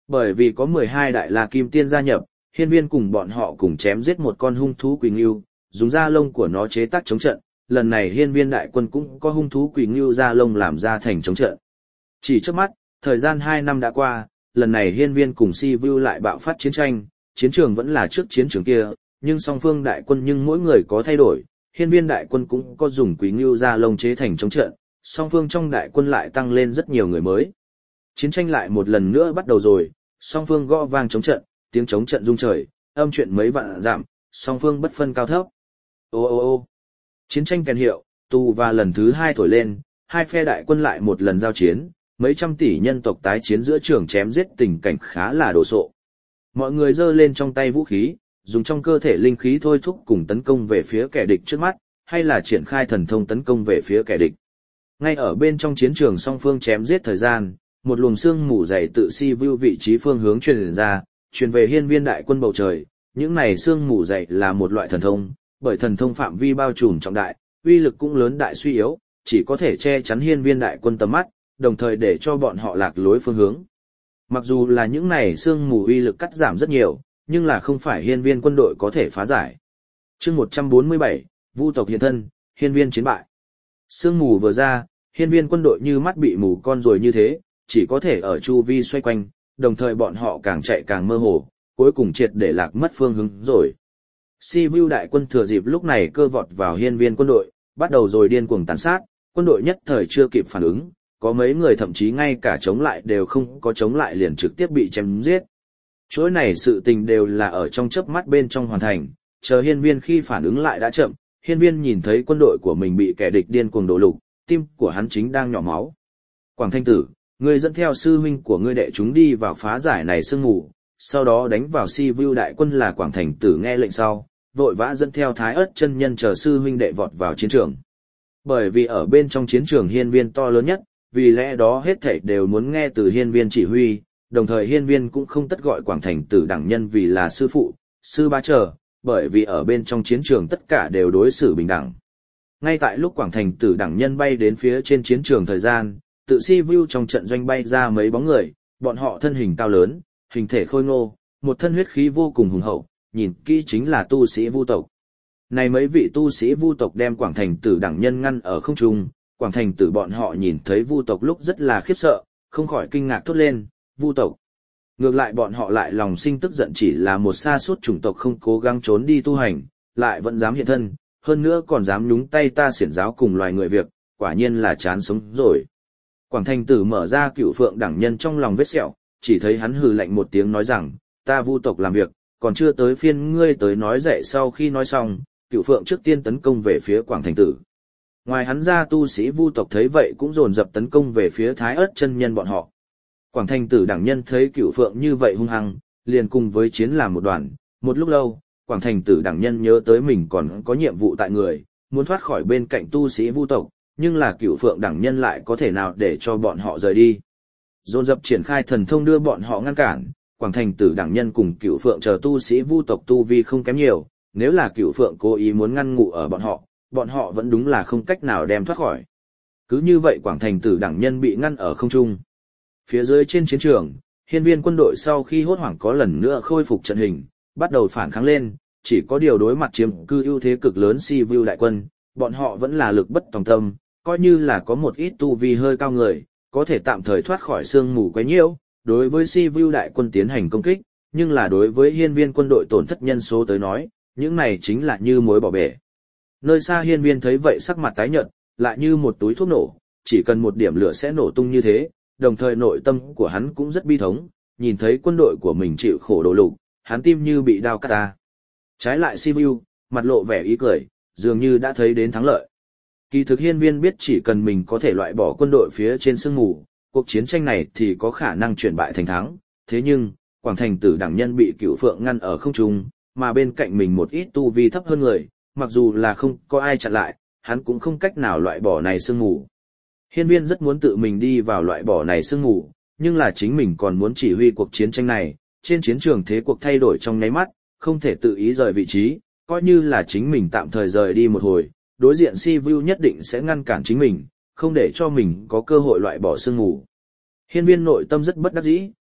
Bởi vì có 12 đại la kim tiên gia nhập, hiên viên cùng bọn họ cùng chém giết một con hung thú quỷ ngưu, dùng da lông của nó chế tác chống trận, lần này hiên viên đại quân cũng có hung thú quỷ ngưu da lông làm ra thành chống trận. Chỉ trước mắt, thời gian 2 năm đã qua, lần này hiên viên cùng Si Vu lại bạo phát chiến tranh, chiến trường vẫn là trước chiến trường kia, nhưng song phương đại quân nhưng mỗi người có thay đổi, hiên viên đại quân cũng có dùng quỷ ngưu da lông chế thành chống trận, song phương trong đại quân lại tăng lên rất nhiều người mới. Chiến tranh lại một lần nữa bắt đầu rồi, song phương gõ vang chống trận, tiếng chống trận rung trời, âm chuyện mấy vạn dặm, song phương bất phân cao thấp. Ô ô ô. Chiến tranh kèn hiệu, tù và lần thứ 2 thổi lên, hai phe đại quân lại một lần giao chiến, mấy trăm tỷ nhân tộc tái chiến giữa trường chém giết tình cảnh khá là đồ sộ. Mọi người giơ lên trong tay vũ khí, dùng trong cơ thể linh khí thôi thúc cùng tấn công về phía kẻ địch trước mắt, hay là triển khai thần thông tấn công về phía kẻ địch. Ngay ở bên trong chiến trường song phương chém giết thời gian, một luồng sương mù dày tự Si Vu vị trí phương hướng truyền ra, truyền về hiên viên đại quân bầu trời. Những này sương mù dày là một loại thần thông, bởi thần thông phạm vi bao trùm trọng đại, uy lực cũng lớn đại suy yếu, chỉ có thể che chắn hiên viên đại quân tầm mắt, đồng thời để cho bọn họ lạc lối phương hướng. Mặc dù là những này sương mù uy lực cắt giảm rất nhiều, nhưng là không phải hiên viên quân đội có thể phá giải. Chương 147, Vu tộc hiện thân, hiên viên chiến bại. Sương mù vừa ra, hiên viên quân đội như mắt bị mù con rồi như thế, chỉ có thể ở chu vi xoay quanh, đồng thời bọn họ càng chạy càng mơ hồ, cuối cùng triệt để lạc mất phương hướng rồi. Si Vu đại quân thừa dịp lúc này cơ vọt vào hiên viên quân đội, bắt đầu rồi điên cuồng tàn sát, quân đội nhất thời chưa kịp phản ứng, có mấy người thậm chí ngay cả chống lại đều không có chống lại liền trực tiếp bị chém giết. Chuỗi này sự tình đều là ở trong chớp mắt bên trong hoàn thành, chờ hiên viên khi phản ứng lại đã chậm, hiên viên nhìn thấy quân đội của mình bị kẻ địch điên cuồng đổ lục, tim của hắn chính đang nhỏ máu. Quảng Thanh Tử, ngươi dẫn theo sư huynh của ngươi đệ chúng đi vào phá giải này sương mù, sau đó đánh vào Si Vu đại quân là Quảng Thành Tử nghe lệnh sau, vội vã dẫn theo Thái Ức chân nhân chờ sư huynh đệ vọt vào chiến trường. Bởi vì ở bên trong chiến trường hiên viên to lớn nhất, vì lẽ đó hết thảy đều muốn nghe từ hiên viên chỉ huy, đồng thời hiên viên cũng không tất gọi Quảng Thành Tử đẳng nhân vì là sư phụ, sư bá chờ, bởi vì ở bên trong chiến trường tất cả đều đối xử bình đẳng. Ngay tại lúc Quảng Thành Tử đẳng nhân bay đến phía trên chiến trường thời gian, tự Si Vu trong trận doanh bay ra mấy bóng người, bọn họ thân hình cao lớn, hình thể khôi ngô, một thân huyết khí vô cùng hùng hậu, nhìn kỹ chính là tu sĩ Vu tộc. Này mấy vị tu sĩ Vu tộc đem Quảng Thành Tử đẳng nhân ngăn ở không trung, Quảng Thành Tử bọn họ nhìn thấy Vu tộc lúc rất là khiếp sợ, không khỏi kinh ngạc thốt lên, Vu tộc. Ngược lại bọn họ lại lòng sinh tức giận chỉ là một sa sút chủng tộc không cố gắng trốn đi tu hành, lại vẫn dám hiện thân, hơn nữa còn dám nhúng tay ta xiển giáo cùng loài người việc, quả nhiên là chán sống rồi. Quảng Thành Tử mở ra Cửu Phượng đẳng nhân trong lòng vết sẹo, chỉ thấy hắn hừ lạnh một tiếng nói rằng, ta Vu tộc làm việc, còn chưa tới phiên ngươi tới nói dạy. Sau khi nói xong, Cửu Phượng trước tiên tấn công về phía Quảng Thành Tử. Ngoài hắn ra tu sĩ Vu tộc thấy vậy cũng dồn dập tấn công về phía Thái Ức chân nhân bọn họ. Quảng Thành Tử đẳng nhân thấy Cửu Phượng như vậy hung hăng, liền cùng với chiến làm một đoàn. Một lúc lâu, Quảng Thành Tử đẳng nhân nhớ tới mình còn có nhiệm vụ tại người, muốn thoát khỏi bên cạnh tu sĩ Vu tộc, nhưng là Cửu Phượng đẳng nhân lại có thể nào để cho bọn họ rời đi. Dồn dập triển khai thần thông đưa bọn họ ngăn cản, Quảng Thành Tử đẳng nhân cùng Cửu Phượng chờ tu sĩ Vu tộc tu vi không kém nhiều, nếu là Cửu Phượng cố ý muốn ngăn ngụ ở bọn họ vẫn đúng là không cách nào đem thoát khỏi. Cứ như vậy Quảng Thành Tử đẳng nhân bị ngăn ở không trung. Phía dưới trên chiến trường, hiên viên quân đội sau khi hốt hoảng có lần nữa khôi phục trận hình, bắt đầu phản kháng lên, chỉ có điều đối mặt chiếm cư ưu thế cực lớn Si Vu đại quân, bọn họ vẫn là lực bất tòng tâm, coi như là có một ít tu vi hơi cao người, có thể tạm thời thoát khỏi sương mù quấy nhiễu, đối với Si Vu đại quân tiến hành công kích, nhưng là đối với hiên viên quân đội tổn thất nhân số tới nói, những này chính là như muối bỏ bể. Nơi xa hiên viên thấy vậy sắc mặt tái nhợt, lại như một túi thuốc nổ, chỉ cần một điểm lửa sẽ nổ tung như thế, đồng thời nội tâm của hắn cũng rất bi thống, nhìn thấy quân đội của mình chịu khổ đổ lục, hắn tim như bị đao cắt ta. Trái lại Si Vu, mặt lộ vẻ ý cười, dường như đã thấy đến thắng lợi. Kỳ thực hiên viên biết chỉ cần mình có thể loại bỏ quân đội phía trên sương mù, cuộc chiến tranh này thì có khả năng chuyển bại thành thắng, thế nhưng, Quảng Thành Tử đẳng nhân bị Cửu Phượng ngăn ở không trung, mà bên cạnh mình một ít tu vi thấp hơn người, mặc dù là không có ai chặn lại, hắn cũng không cách nào loại bỏ này sương mù. Hiên viên rất muốn tự mình đi vào loại bỏ này sương mù, nhưng là chính mình còn muốn chỉ huy cuộc chiến tranh này, trên chiến trường thế cuộc thay đổi trong nháy mắt, không thể tự ý rời vị trí, coi như là chính mình tạm thời rời đi một hồi, đối diện Si Vu nhất định sẽ ngăn cản chính mình, không để cho mình có cơ hội loại bỏ sương mù. Hiên viên nội tâm rất bất đắc dĩ,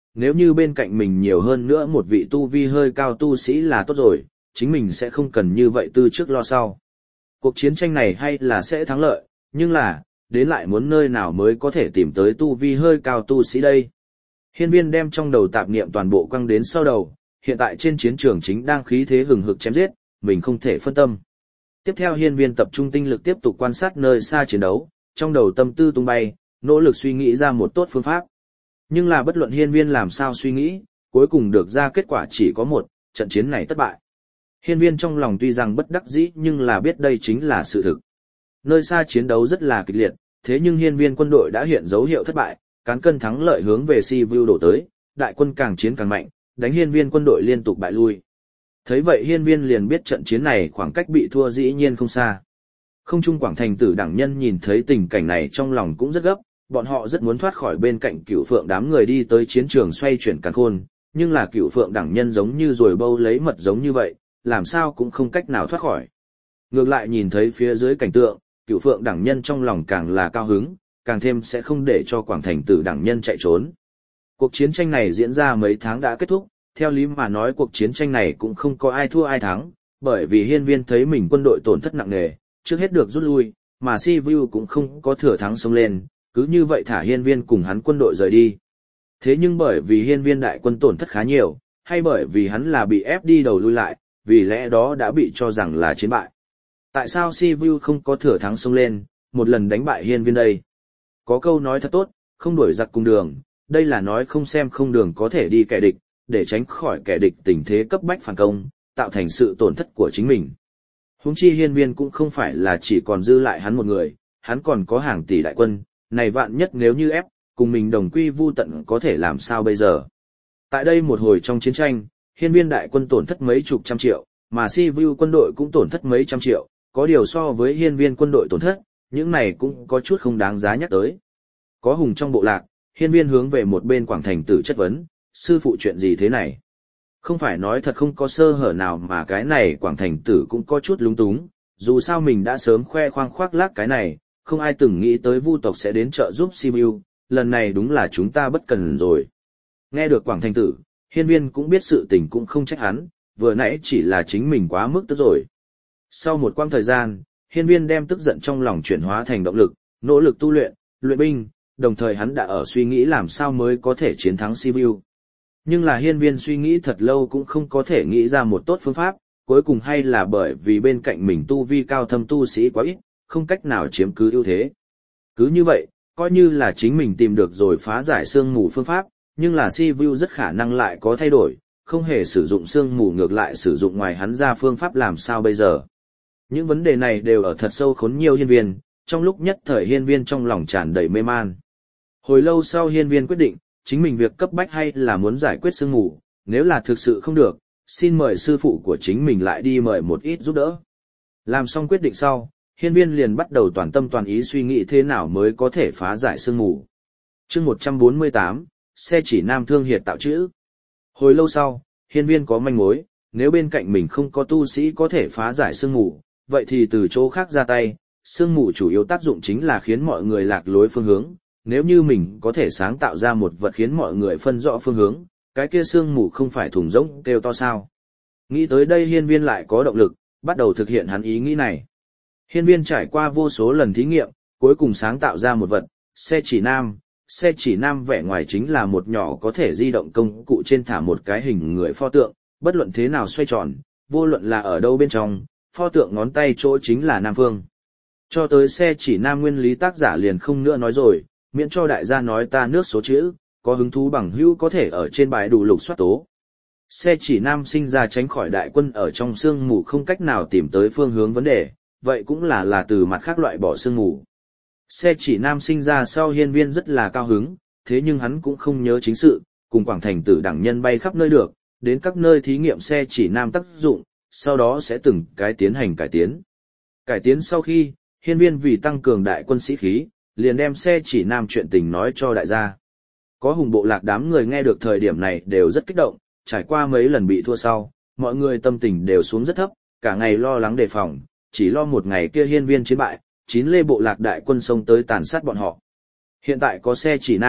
nếu như bên cạnh mình nhiều hơn nữa một vị tu vi hơi cao tu sĩ là tốt rồi, chính mình sẽ không cần như vậy tư trước lo sau. Cuộc chiến tranh này hay là sẽ thắng lợi, nhưng là, đến lại muốn nơi nào mới có thể tìm tới tu vi hơi cao tu sĩ đây. Hiên Viên đem trong đầu tạp niệm toàn bộ quăng đến sau đầu, hiện tại trên chiến trường chính đang khí thế hừng hực chém giết, mình không thể phân tâm. Tiếp theo Hiên Viên tập trung tinh lực tiếp tục quan sát nơi xa chiến đấu, trong đầu tâm tư tung bay, nỗ lực suy nghĩ ra một tốt phương pháp. Nhưng là bất luận Hiên Viên làm sao suy nghĩ, cuối cùng được ra kết quả chỉ có một, trận chiến này thất bại. Hiên Viên trong lòng tuy rằng bất đắc dĩ nhưng là biết đây chính là sự thực. Nơi xa chiến đấu rất là kịch liệt, thế nhưng Hiên Viên quân đội đã hiện dấu hiệu thất bại, cán cân thắng lợi hướng về Sivu đổ tới, đại quân càng chiến càng mạnh, đánh Hiên Viên quân đội liên tục bại lui. Thấy vậy Hiên Viên liền biết trận chiến này khoảng cách bị thua dĩ nhiên không xa. Không trung Quảng Thành Tử đẳng nhân nhìn thấy tình cảnh này trong lòng cũng rất gấp, bọn họ rất muốn thoát khỏi bên cạnh Cửu Phượng đám người đi tới chiến trường xoay chuyển càn khôn, nhưng là Cửu Phượng đẳng nhân giống như ruồi bâu lấy mật giống như vậy, làm sao cũng không cách nào thoát khỏi. Ngược lại nhìn thấy phía dưới cảnh tượng, Cửu Phượng đẳng nhân trong lòng càng là cao hứng, càng thêm sẽ không để cho Quảng Thành Tử đẳng nhân chạy trốn. Cuộc chiến tranh này diễn ra mấy tháng đã kết thúc, theo lý mà nói cuộc chiến tranh này cũng không có ai thua ai thắng, bởi vì Hiên Viên thấy mình quân đội tổn thất nặng nề, trước hết được rút lui, mà Sivu cũng không có thừa thắng xông lên, cứ như vậy thả Hiên Viên cùng hắn quân đội rời đi. Thế nhưng bởi vì Hiên Viên đại quân tổn thất khá nhiều, hay bởi vì hắn là bị ép đi đầu lui lại, vì lẽ đó đã bị cho rằng là chiến bại. Tại sao Sivu không có thừa thắng xông lên, một lần đánh bại Hiên Viên đây? Có câu nói thật tốt, không đuổi giặc cùng đường, đây là nói không xem không đường có thể đi kẻ địch, để tránh khỏi kẻ địch tình thế cấp bách phản công, tạo thành sự tổn thất của chính mình. Huống chi Hiên Viên cũng không phải là chỉ còn dư lại hắn một người, hắn còn có hàng tỷ đại quân, này vạn nhất nếu như ép, cùng mình đồng quy vu tận có thể làm sao bây giờ. Tại đây một hồi trong chiến tranh, Hiên Viên đại quân tổn thất mấy chục trăm triệu, mà Sivu quân đội cũng tổn thất mấy trăm triệu, có điều so với Hiên Viên quân đội tổn thất, những này cũng có chút không đáng giá nhắc tới. Có hùng trong bộ lạc, Hiên Viên hướng về một bên Quảng Thành Tử chất vấn, sư phụ chuyện gì thế này? Không phải nói thật không có sơ hở nào mà cái này Quảng Thành Tử cũng có chút lúng túng, dù sao mình đã sớm khoe khoang khoác lác cái này, không ai từng nghĩ tới Vu tộc sẽ đến trợ giúp Sibiu, lần này đúng là chúng ta bất cần rồi. Nghe được Quảng Thành Tử, Hiên Viên cũng biết sự tình cũng không trách hắn, vừa nãy chỉ là chính mình quá mức tức rồi. Sau một quãng thời gian, Hiên Viên đem tức giận trong lòng chuyển hóa thành động lực, nỗ lực tu luyện, luyện binh, đồng thời hắn đã ở suy nghĩ làm sao mới có thể chiến thắng Sibiu. Nhưng là Hiên Viên suy nghĩ thật lâu cũng không có thể nghĩ ra một tốt phương pháp, cuối cùng hay là bởi vì bên cạnh mình tu vi cao thâm tu sĩ quá ít, không cách nào chiếm cứ ưu thế. Cứ như vậy, coi như là chính mình tìm được rồi phá giải sương mù phương pháp, nhưng là Sibiu rất khả năng lại có thay đổi, không hề sử dụng sương mù ngược lại sử dụng ngoài hắn ra phương pháp làm sao bây giờ. Những vấn đề này đều ở thật sâu khốn nhiều Hiên Viên, trong lúc nhất thời Hiên Viên trong lòng tràn đầy mê man. Hồi lâu sau Hiên Viên quyết định, chính mình việc cấp bách hay là muốn giải quyết sương mù, nếu là thực sự không được, xin mời sư phụ của chính mình lại đi mời một ít giúp đỡ. Làm xong quyết định sau, Hiên Viên liền bắt đầu toàn tâm toàn ý suy nghĩ thế nào mới có thể phá giải sương mù. Chương 148, xe chỉ nam thương hiệt tạo chữ. Hồi lâu sau, Hiên Viên có manh mối, nếu bên cạnh mình không có tu sĩ có thể phá giải sương mù, vậy thì từ chỗ khác ra tay, sương mù chủ yếu tác dụng chính là khiến mọi người lạc lối phương hướng, nếu như mình có thể sáng tạo ra một vật khiến mọi người phân rõ phương hướng, cái kia sương mù không phải thùng rỗng kêu to sao. Nghĩ tới đây Hiên Viên lại có động lực, bắt đầu thực hiện hắn ý nghĩ này. Hiên Viên trải qua vô số lần thí nghiệm, cuối cùng sáng tạo ra một vật, xe chỉ nam. Xe chỉ nam vẻ ngoài chính là một nhỏ có thể di động công cụ trên thả một cái hình người pho tượng, bất luận thế nào xoay tròn, vô luận là ở đâu bên trong, pho tượng ngón tay chỗ chính là nam phương. Cho tới xe chỉ nam nguyên lý tác giả liền không nữa nói rồi, miễn cho đại gia nói ta nước số chữ, có hứng thú bằng hữu có thể ở trên bài đủ lục soát tố. Xe chỉ nam sinh ra tránh khỏi đại quân ở trong sương mù không cách nào tìm tới phương hướng vấn đề, vậy cũng là từ mặt khác loại bỏ sương mù. Xe chỉ nam sinh ra sau Hiên Viên rất là cao hứng, thế nhưng hắn cũng không nhớ chính sự, cùng Quảng Thành Tử đẳng nhân bay khắp nơi được, đến các nơi thí nghiệm xe chỉ nam tác dụng, sau đó sẽ từng cái tiến hành cải tiến. Cải tiến sau khi, Hiên Viên vì tăng cường đại quân sĩ khí, liền đem xe chỉ nam chuyện tình nói cho đại gia. Có hùng bộ lạc đám người nghe được thời điểm này đều rất kích động, trải qua mấy lần bị thua sau, mọi người tâm tình đều xuống rất thấp, cả ngày lo lắng đề phòng, chỉ lo một ngày kia Hiên Viên chiến bại, 9 lê bộ lạc đại quân xông tới tàn sát bọn họ. Hiện tại có xe chỉ nam,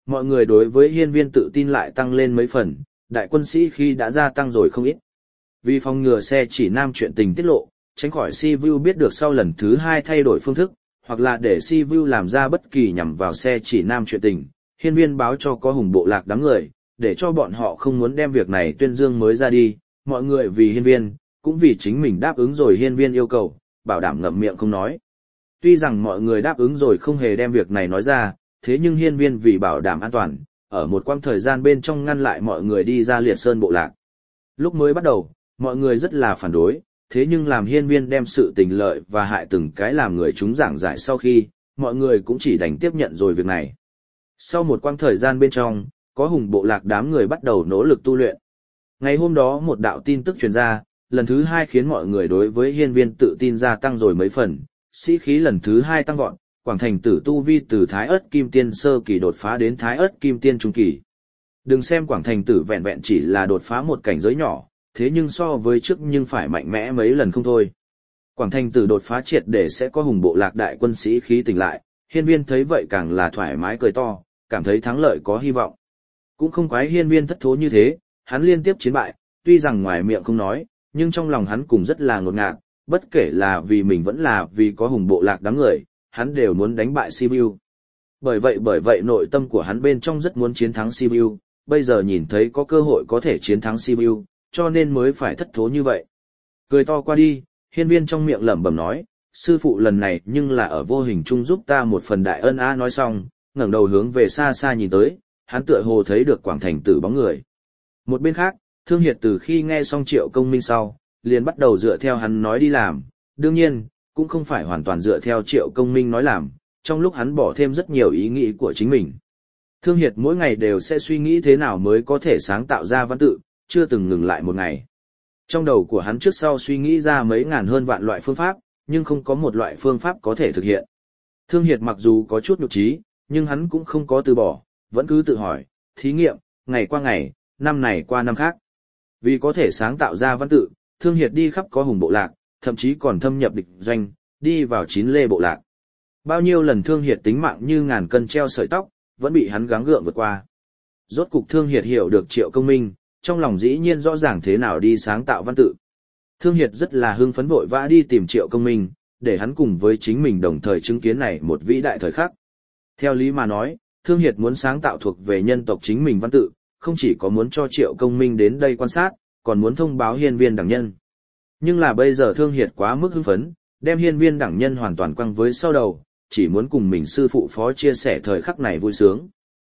mọi người đối với hiên viên tự tin lại tăng lên mấy phần, đại quân sĩ khi đã gia tăng rồi không ít. Vì phòng ngừa xe chỉ nam chuyện tình tiết lộ, tránh khỏi Sivu biết được sau lần thứ 2 thay đổi phương thức, hoặc là để Sivu làm ra bất kỳ nhằm vào xe chỉ nam chuyện tình, hiên viên báo cho có hùng bộ lạc đám người, để cho bọn họ không muốn đem việc này tuyên dương mới ra đi, mọi người vì hiên viên, cũng vì chính mình đáp ứng rồi hiên viên yêu cầu, bảo đảm ngậm miệng không nói. Tuy rằng mọi người đáp ứng rồi không hề đem việc này nói ra, thế nhưng hiên viên vì bảo đảm an toàn, ở một quãng thời gian bên trong ngăn lại mọi người đi ra Liệt Sơn bộ lạc. Lúc mới bắt đầu, mọi người rất là phản đối, thế nhưng làm hiên viên đem sự tình lợi và hại từng cái làm người chúng giảng giải sau khi, mọi người cũng chỉ đành tiếp nhận rồi việc này. Sau một quãng thời gian bên trong, có hùng bộ lạc đám người bắt đầu nỗ lực tu luyện. Ngày hôm đó một đạo tin tức truyền ra, lần thứ 2 khiến mọi người đối với hiên viên tự tin gia tăng rồi mấy phần, sĩ khí lần thứ 2 tăng vọt, Quảng Thành Tử tu vi từ Thái Ức Kim Tiên sơ kỳ đột phá đến Thái Ức Kim Tiên trung kỳ. Đừng xem Quảng Thành Tử vẹn vẹn chỉ là đột phá một cảnh giới nhỏ, thế nhưng so với trước nhưng phải mạnh mẽ mấy lần không thôi. Quảng Thành Tử đột phá triệt để sẽ có hùng bộ lạc đại quân sĩ khí tỉnh lại, hiên viên thấy vậy càng là thoải mái cười to, cảm thấy thắng lợi có hy vọng. Cũng không quái hiên viên thất thố như thế, hắn liên tiếp chiến bại, tuy rằng ngoài miệng không nói, nhưng trong lòng hắn cũng rất là ngột ngạt, bất kể là vì mình vẫn là vì có hùng bộ lạc đám người, hắn đều muốn đánh bại Sibiu. Bởi vậy nội tâm của hắn bên trong rất muốn chiến thắng Sibiu, bây giờ nhìn thấy có cơ hội có thể chiến thắng Sibiu, cho nên mới phải thất thố như vậy. Cười to qua đi, hiên viên trong miệng lẩm bẩm nói, sư phụ lần này nhưng là ở vô hình chung giúp ta một phần đại ân a. Nói xong, ngẩng đầu hướng về xa xa nhìn tới, hắn tựa hồ thấy được Quảng Thành Tử bóng người. Một bên khác, Thương Hiệt từ khi nghe xong Triệu Công Minh sau, liền bắt đầu dựa theo hắn nói đi làm, đương nhiên, cũng không phải hoàn toàn dựa theo Triệu Công Minh nói làm, trong lúc hắn bỏ thêm rất nhiều ý nghĩ của chính mình. Thương Hiệt mỗi ngày đều sẽ suy nghĩ thế nào mới có thể sáng tạo ra văn tự, chưa từng ngừng lại một ngày. Trong đầu của hắn trước sau suy nghĩ ra mấy ngàn hơn vạn loại phương pháp, nhưng không có một loại phương pháp có thể thực hiện. Thương Hiệt mặc dù có chút nhục trí, nhưng hắn cũng không có từ bỏ, vẫn cứ tự hỏi, thí nghiệm, ngày qua ngày, năm này qua năm khác. Vì có thể sáng tạo ra văn tự, Thương Hiệt đi khắp có hùng bộ lạc, thậm chí còn thâm nhập địch doanh, đi vào 9 lê bộ lạc. Bao nhiêu lần Thương Hiệt tính mạng như ngàn cân treo sợi tóc, vẫn bị hắn gắng gượng vượt qua. Rốt cục Thương Hiệt hiểu được Triệu Công Minh, trong lòng dĩ nhiên rõ ràng thế nào đi sáng tạo văn tự. Thương Hiệt rất là hưng phấn vội vã đi tìm Triệu Công Minh, để hắn cùng với chính mình đồng thời chứng kiến này một vĩ đại thời khắc. Theo lý mà nói, Thương Hiệt muốn sáng tạo thuộc về nhân tộc chính mình văn tự, không chỉ có muốn cho Triệu Công Minh đến đây quan sát, còn muốn thông báo hiên viên đẳng nhân. Nhưng là bây giờ Thương Hiệt quá mức hưng phấn, đem hiên viên đẳng nhân hoàn toàn quăng với sau đầu, chỉ muốn cùng mình sư phụ phó chia sẻ thời khắc này vui sướng.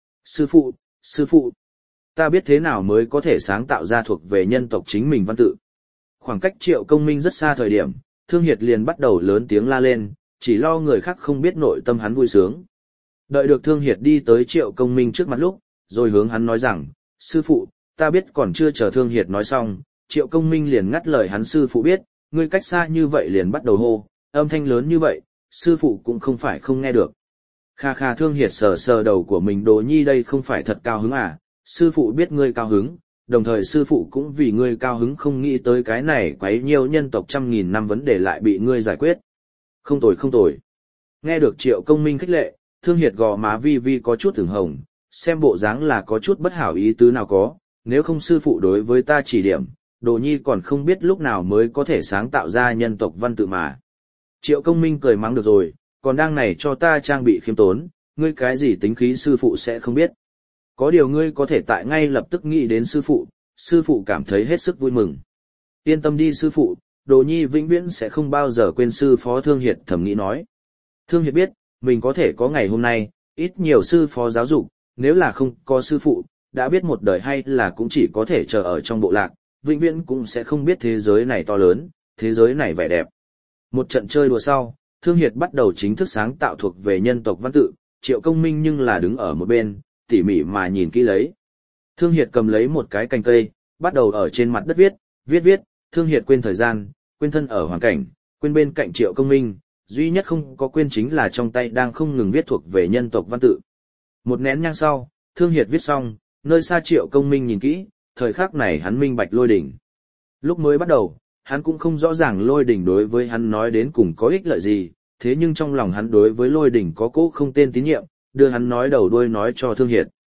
Sư phụ, ta biết thế nào mới có thể sáng tạo ra thuộc về nhân tộc chính mình văn tự. Khoảng cách Triệu Công Minh rất xa thời điểm, Thương Hiệt liền bắt đầu lớn tiếng la lên, chỉ lo người khác không biết nội tâm hắn vui sướng. Đợi được Thương Hiệt đi tới Triệu Công Minh trước mặt lúc, rồi hướng hắn nói rằng, sư phụ, ta biết. Còn chưa chờ Thương Hiệt nói xong, Triệu Công Minh liền ngắt lời hắn, sư phụ biết, ngươi cách xa như vậy liền bắt đầu hô, âm thanh lớn như vậy, sư phụ cũng không phải không nghe được. Kha kha. Thương Hiệt sờ sờ đầu của mình, Đồ Nhi đây không phải thật cao hứng à, sư phụ biết ngươi cao hứng, đồng thời sư phụ cũng vì ngươi cao hứng, không nghĩ tới cái này quấy nhiều nhân tộc 100.000 năm vấn đề lại bị ngươi giải quyết. Không tồi. Nghe được Triệu Công Minh khích lệ, Thương Hiệt gò má vi vi có chút ửng hồng, xem bộ dáng là có chút bất hảo ý tứ nào có, nếu không sư phụ đối với ta chỉ điểm, Đồ Nhi còn không biết lúc nào mới có thể sáng tạo ra nhân tộc văn tự mà. Triệu Công Minh cười mắng, được rồi, còn đang này cho ta trang bị khiêm tốn, ngươi cái gì tính khí sư phụ sẽ không biết. Có điều ngươi có thể tại ngay lập tức nghĩ đến sư phụ cảm thấy hết sức vui mừng. Yên tâm đi sư phụ, Đồ Nhi vĩnh viễn sẽ không bao giờ quên sư phó. Thương Hiệt thầm nghĩ nói. Thương Hiệt biết, mình có thể có ngày hôm nay, ít nhiều sư phó giáo dục, nếu là không có sư phụ, đã biết một đời hay là cũng chỉ có thể chờ ở trong bộ lạc, vĩnh viễn cũng sẽ không biết thế giới này to lớn, thế giới này vẻ đẹp. Một trận chơi đùa sau, Thương Hiệt bắt đầu chính thức sáng tạo thuộc về nhân tộc văn tự, Triệu Công Minh nhưng là đứng ở một bên, tỉ mỉ mà nhìn kỹ lấy. Thương Hiệt cầm lấy một cái cành cây, bắt đầu ở trên mặt đất viết, Thương Hiệt quên thời gian, quên thân ở hoàn cảnh, quên bên cạnh Triệu Công Minh, duy nhất không có quên chính là trong tay đang không ngừng viết thuộc về nhân tộc văn tự. Một nén nhang sau, Thương Hiệt viết xong, nơi xa Triệu Công Minh nhìn kỹ, thời khắc này hắn minh bạch Lôi Đỉnh. Lúc mới bắt đầu, hắn cũng không rõ ràng Lôi Đỉnh đối với hắn nói đến cùng có ích lợi gì, thế nhưng trong lòng hắn đối với Lôi Đỉnh có cố không tên tín nhiệm, đưa hắn nói đầu đuôi nói cho Thương Hiệt.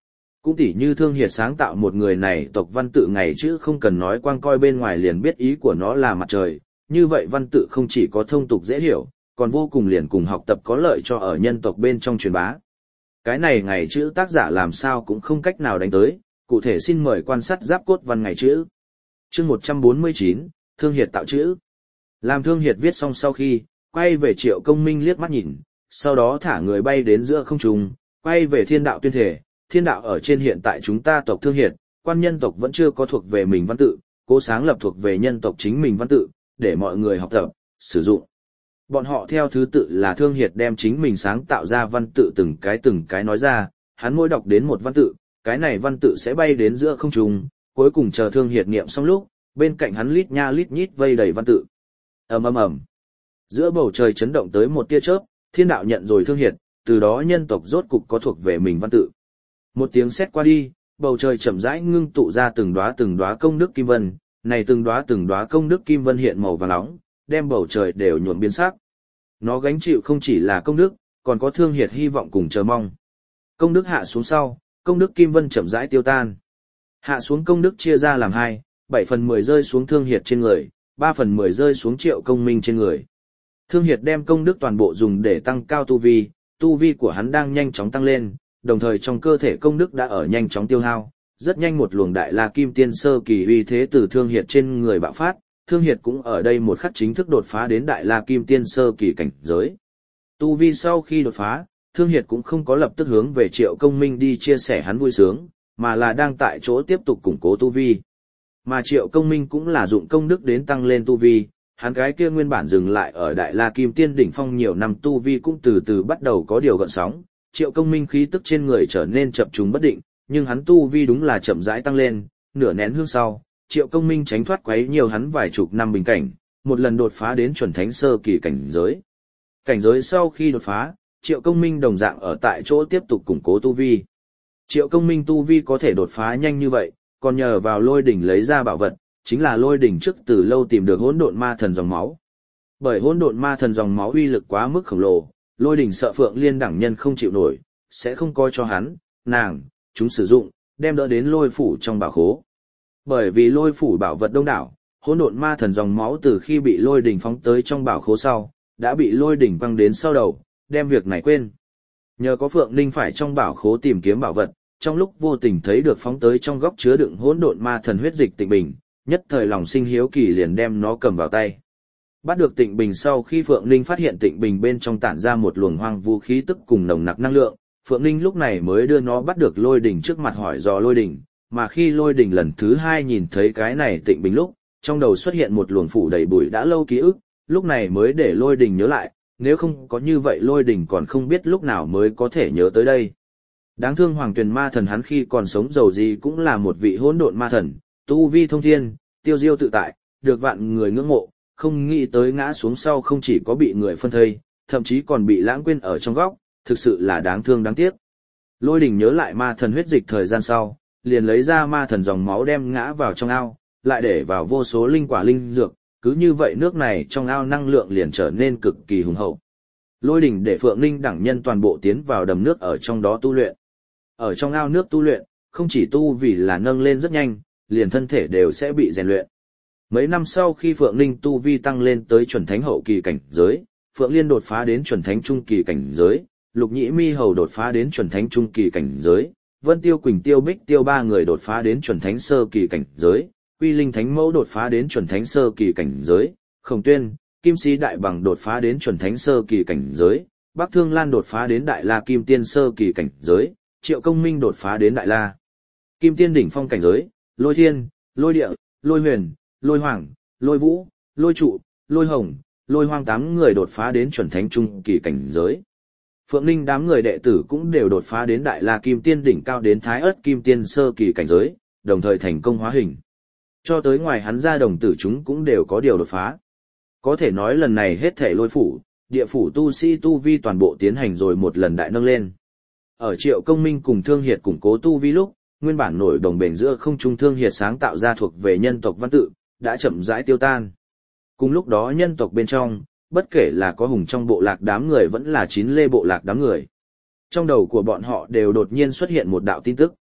Cũng tỉ như Thương Hiệt sáng tạo một người này tộc văn tự ngày chữ không cần nói quang coi bên ngoài liền biết ý của nó là mặt trời, như vậy văn tự không chỉ có thông tục dễ hiểu, còn vô cùng liền cùng học tập có lợi cho ở nhân tộc bên trong truyền bá. Cái này ngày chữ tác giả làm sao cũng không cách nào đánh tới, cụ thể xin mời quan sát giáp cốt văn ngày chữ. Chương 149, Thương Hiệt tạo chữ. Làm Thương Hiệt viết xong sau khi, quay về Triệu Công Minh liếc mắt nhìn, sau đó thả người bay đến giữa không trung, quay về thiên đạo tuyên thể, thiên đạo ở trên hiện tại chúng ta tộc Thương Hiệt, quan nhân tộc vẫn chưa có thuộc về mình văn tự, cố sáng lập thuộc về nhân tộc chính mình văn tự, để mọi người học tập, sử dụng. Bọn họ theo thứ tự là Thương Hiệt đem chính mình sáng tạo ra văn tự từng cái nói ra, hắn mỗi đọc đến một văn tự, cái này văn tự sẽ bay đến giữa không trung, cuối cùng chờ Thương Hiệt niệm xong lúc, bên cạnh hắn lít nha lít nhít vây đầy văn tự. Ầm ầm ầm. Giữa bầu trời chấn động tới một tia chớp, thiên đạo nhận rồi Thương Hiệt, từ đó nhân tộc rốt cục có thuộc về mình văn tự. Một tiếng sét qua đi, bầu trời chậm rãi ngưng tụ ra từng đóa công đức kim vân, này từng đóa công đức kim vân hiện màu vàng nóng, đem bầu trời đều nhuộm biến sắc. Nó gánh chịu không chỉ là công đức, còn có Thương Hiệt hy vọng cùng chờ mong. Công đức hạ xuống sau, công đức kim vân chậm rãi tiêu tan. Hạ xuống công đức chia ra làm hai, 7/10 rơi xuống Thương Hiệt trên người, 3/10 rơi xuống Triệu Công Minh trên người. Thương Hiệt đem công đức toàn bộ dùng để tăng cao tu vi của hắn đang nhanh chóng tăng lên, đồng thời trong cơ thể công đức đã ở nhanh chóng tiêu hao, rất nhanh một luồng đại la kim tiên sơ kỳ uy thế từ Thương Hiệt trên người bạo phát, Thương Hiệt cũng ở đây một khắc chính thức đột phá đến đại la kim tiên sơ kỳ cảnh giới. Tu vi sau khi đột phá, Thương Hiệt cũng không có lập tức hướng về Triệu Công Minh đi chia sẻ hắn vui sướng, mà là đang tại chỗ tiếp tục củng cố tu vi. Mà Triệu Công Minh cũng là dụng công đức đến tăng lên tu vi, hắn cái kia nguyên bản dừng lại ở đại la kim tiên đỉnh phong nhiều năm tu vi cũng từ từ bắt đầu có điều gợn sóng. Triệu Công Minh khí tức trên người trở nên chập trùng bất định, nhưng hắn tu vi đúng là chậm rãi tăng lên, nửa nén hương sau, Triệu Công Minh tránh thoát quấy nhiều hắn vài chục năm bình cảnh, một lần đột phá đến chuẩn thánh sơ kỳ cảnh giới. Cảnh giới sau khi đột phá, Triệu Công Minh đồng dạng ở tại chỗ tiếp tục củng cố tu vi. Triệu Công Minh tu vi có thể đột phá nhanh như vậy, còn nhờ vào Lôi đỉnh lấy ra bảo vật, chính là Lôi đỉnh trước từ lâu tìm được Hỗn Độn Ma Thần dòng máu. Bởi Hỗn Độn Ma Thần dòng máu uy lực quá mức khổng lồ, Lôi đỉnh sợ Phượng Liên đẳng nhân không chịu nổi, sẽ không coi cho hắn, nàng, chúng sử dụng, đem đỡ đến Lôi phủ trong bảo khố. Bởi vì Lôi phủ bảo vật đông đảo, Hỗn Độn Ma Thần dòng máu từ khi bị Lôi đỉnh phóng tới trong bảo khố sau, đã bị Lôi đỉnh quăng đến sau đầu, đem việc này quên. Nhờ có Phượng Ninh phải trong bảo khố tìm kiếm bảo vật, trong lúc vô tình thấy được phóng tới trong góc chứa đựng Hỗn Độn Ma Thần huyết dịch Tịnh Bình, nhất thời lòng sinh hiếu kỳ liền đem nó cầm vào tay. Bắt được Tịnh Bình sau khi Phượng Ninh phát hiện Tịnh Bình bên trong tản ra một luồng hoang vu khí tức cùng nồng nặc năng lượng, Phượng Ninh lúc này mới đưa nó bắt được Lôi đỉnh trước mặt hỏi dò Lôi đỉnh, mà khi Lôi đỉnh lần thứ hai nhìn thấy cái này Tịnh Bình lúc, trong đầu xuất hiện một luồng phủ đầy bụi đã lâu ký ức, lúc này mới để Lôi đỉnh nhớ lại, nếu không có như vậy Lôi đỉnh còn không biết lúc nào mới có thể nhớ tới đây. Đáng thương Hoàng Tuyền Ma Thần hắn khi còn sống giàu gì cũng là một vị hỗn độn ma thần, tu vi thông thiên, tiêu diêu tự tại, được vạn người ngưỡng mộ, không nghĩ tới ngã xuống sau không chỉ có bị người phân thây, thậm chí còn bị lãng quên ở trong góc, thực sự là đáng thương đáng tiếc. Lôi đỉnh nhớ lại ma thần huyết dịch thời gian sau, liền lấy ra ma thần dòng máu đem ngã vào trong ao, lại để vào vô số linh quả linh dược, cứ như vậy nước này trong ao năng lượng liền trở nên cực kỳ hùng hậu. Lôi đỉnh để Phượng Ninh đẳng nhân toàn bộ tiến vào đầm nước ở trong đó tu luyện. Ở trong ao nước tu luyện, không chỉ tu vì là nâng lên rất nhanh, liền thân thể đều sẽ bị rèn luyện. Mấy năm sau khi Phượng Ninh tu vi tăng lên tới chuẩn thánh hậu kỳ cảnh giới, Phượng Liên đột phá đến chuẩn thánh trung kỳ cảnh giới, Lục Nhĩ Mi Hầu đột phá đến chuẩn thánh trung kỳ cảnh giới, Vân Tiêu Quỳnh Tiêu Bích Tiêu ba người đột phá đến chuẩn thánh sơ kỳ cảnh giới, Quy Linh Thánh Mẫu đột phá đến chuẩn thánh sơ kỳ cảnh giới, Khổng Tuyên, Kim Sĩ Đại Bằng đột phá đến chuẩn thánh sơ kỳ cảnh giới, Bắc Thương Lan đột phá đến đại la kim tiên sơ kỳ cảnh giới, Triệu Công Minh đột phá đến đại la kim tiên đỉnh phong cảnh giới, Lôi Thiên, Lôi Địa, Lôi Huyền, Lôi Hoàng, Lôi Vũ, Lôi Trụ, Lôi Hồng, Lôi Hoang 8 người đột phá đến chuẩn thánh trung kỳ cảnh giới. Phượng Ninh đám người đệ tử cũng đều đột phá đến đại la kim tiên đỉnh cao đến thái ớt kim tiên sơ kỳ cảnh giới, đồng thời thành công hóa hình. Cho tới ngoài hắn ra đồng tử chúng cũng đều có điều đột phá. Có thể nói lần này hết thể Lôi phủ, địa phủ tu sĩ tu vi toàn bộ tiến hành rồi một lần đại nâng lên. Ở Triệu Công Minh cùng Thương Hiệt củng cố tu vi lúc, nguyên bản nổi đồng bền giữa không trung Thương Hiệt sáng tạo ra thuộc về nhân tộc văn tự, đã chậm rãi tiêu tan. Cùng lúc đó nhân tộc bên trong, bất kể là có hùng trong bộ lạc đám người vẫn là chín lê bộ lạc đám người. Trong đầu của bọn họ đều đột nhiên xuất hiện một đạo tin tức.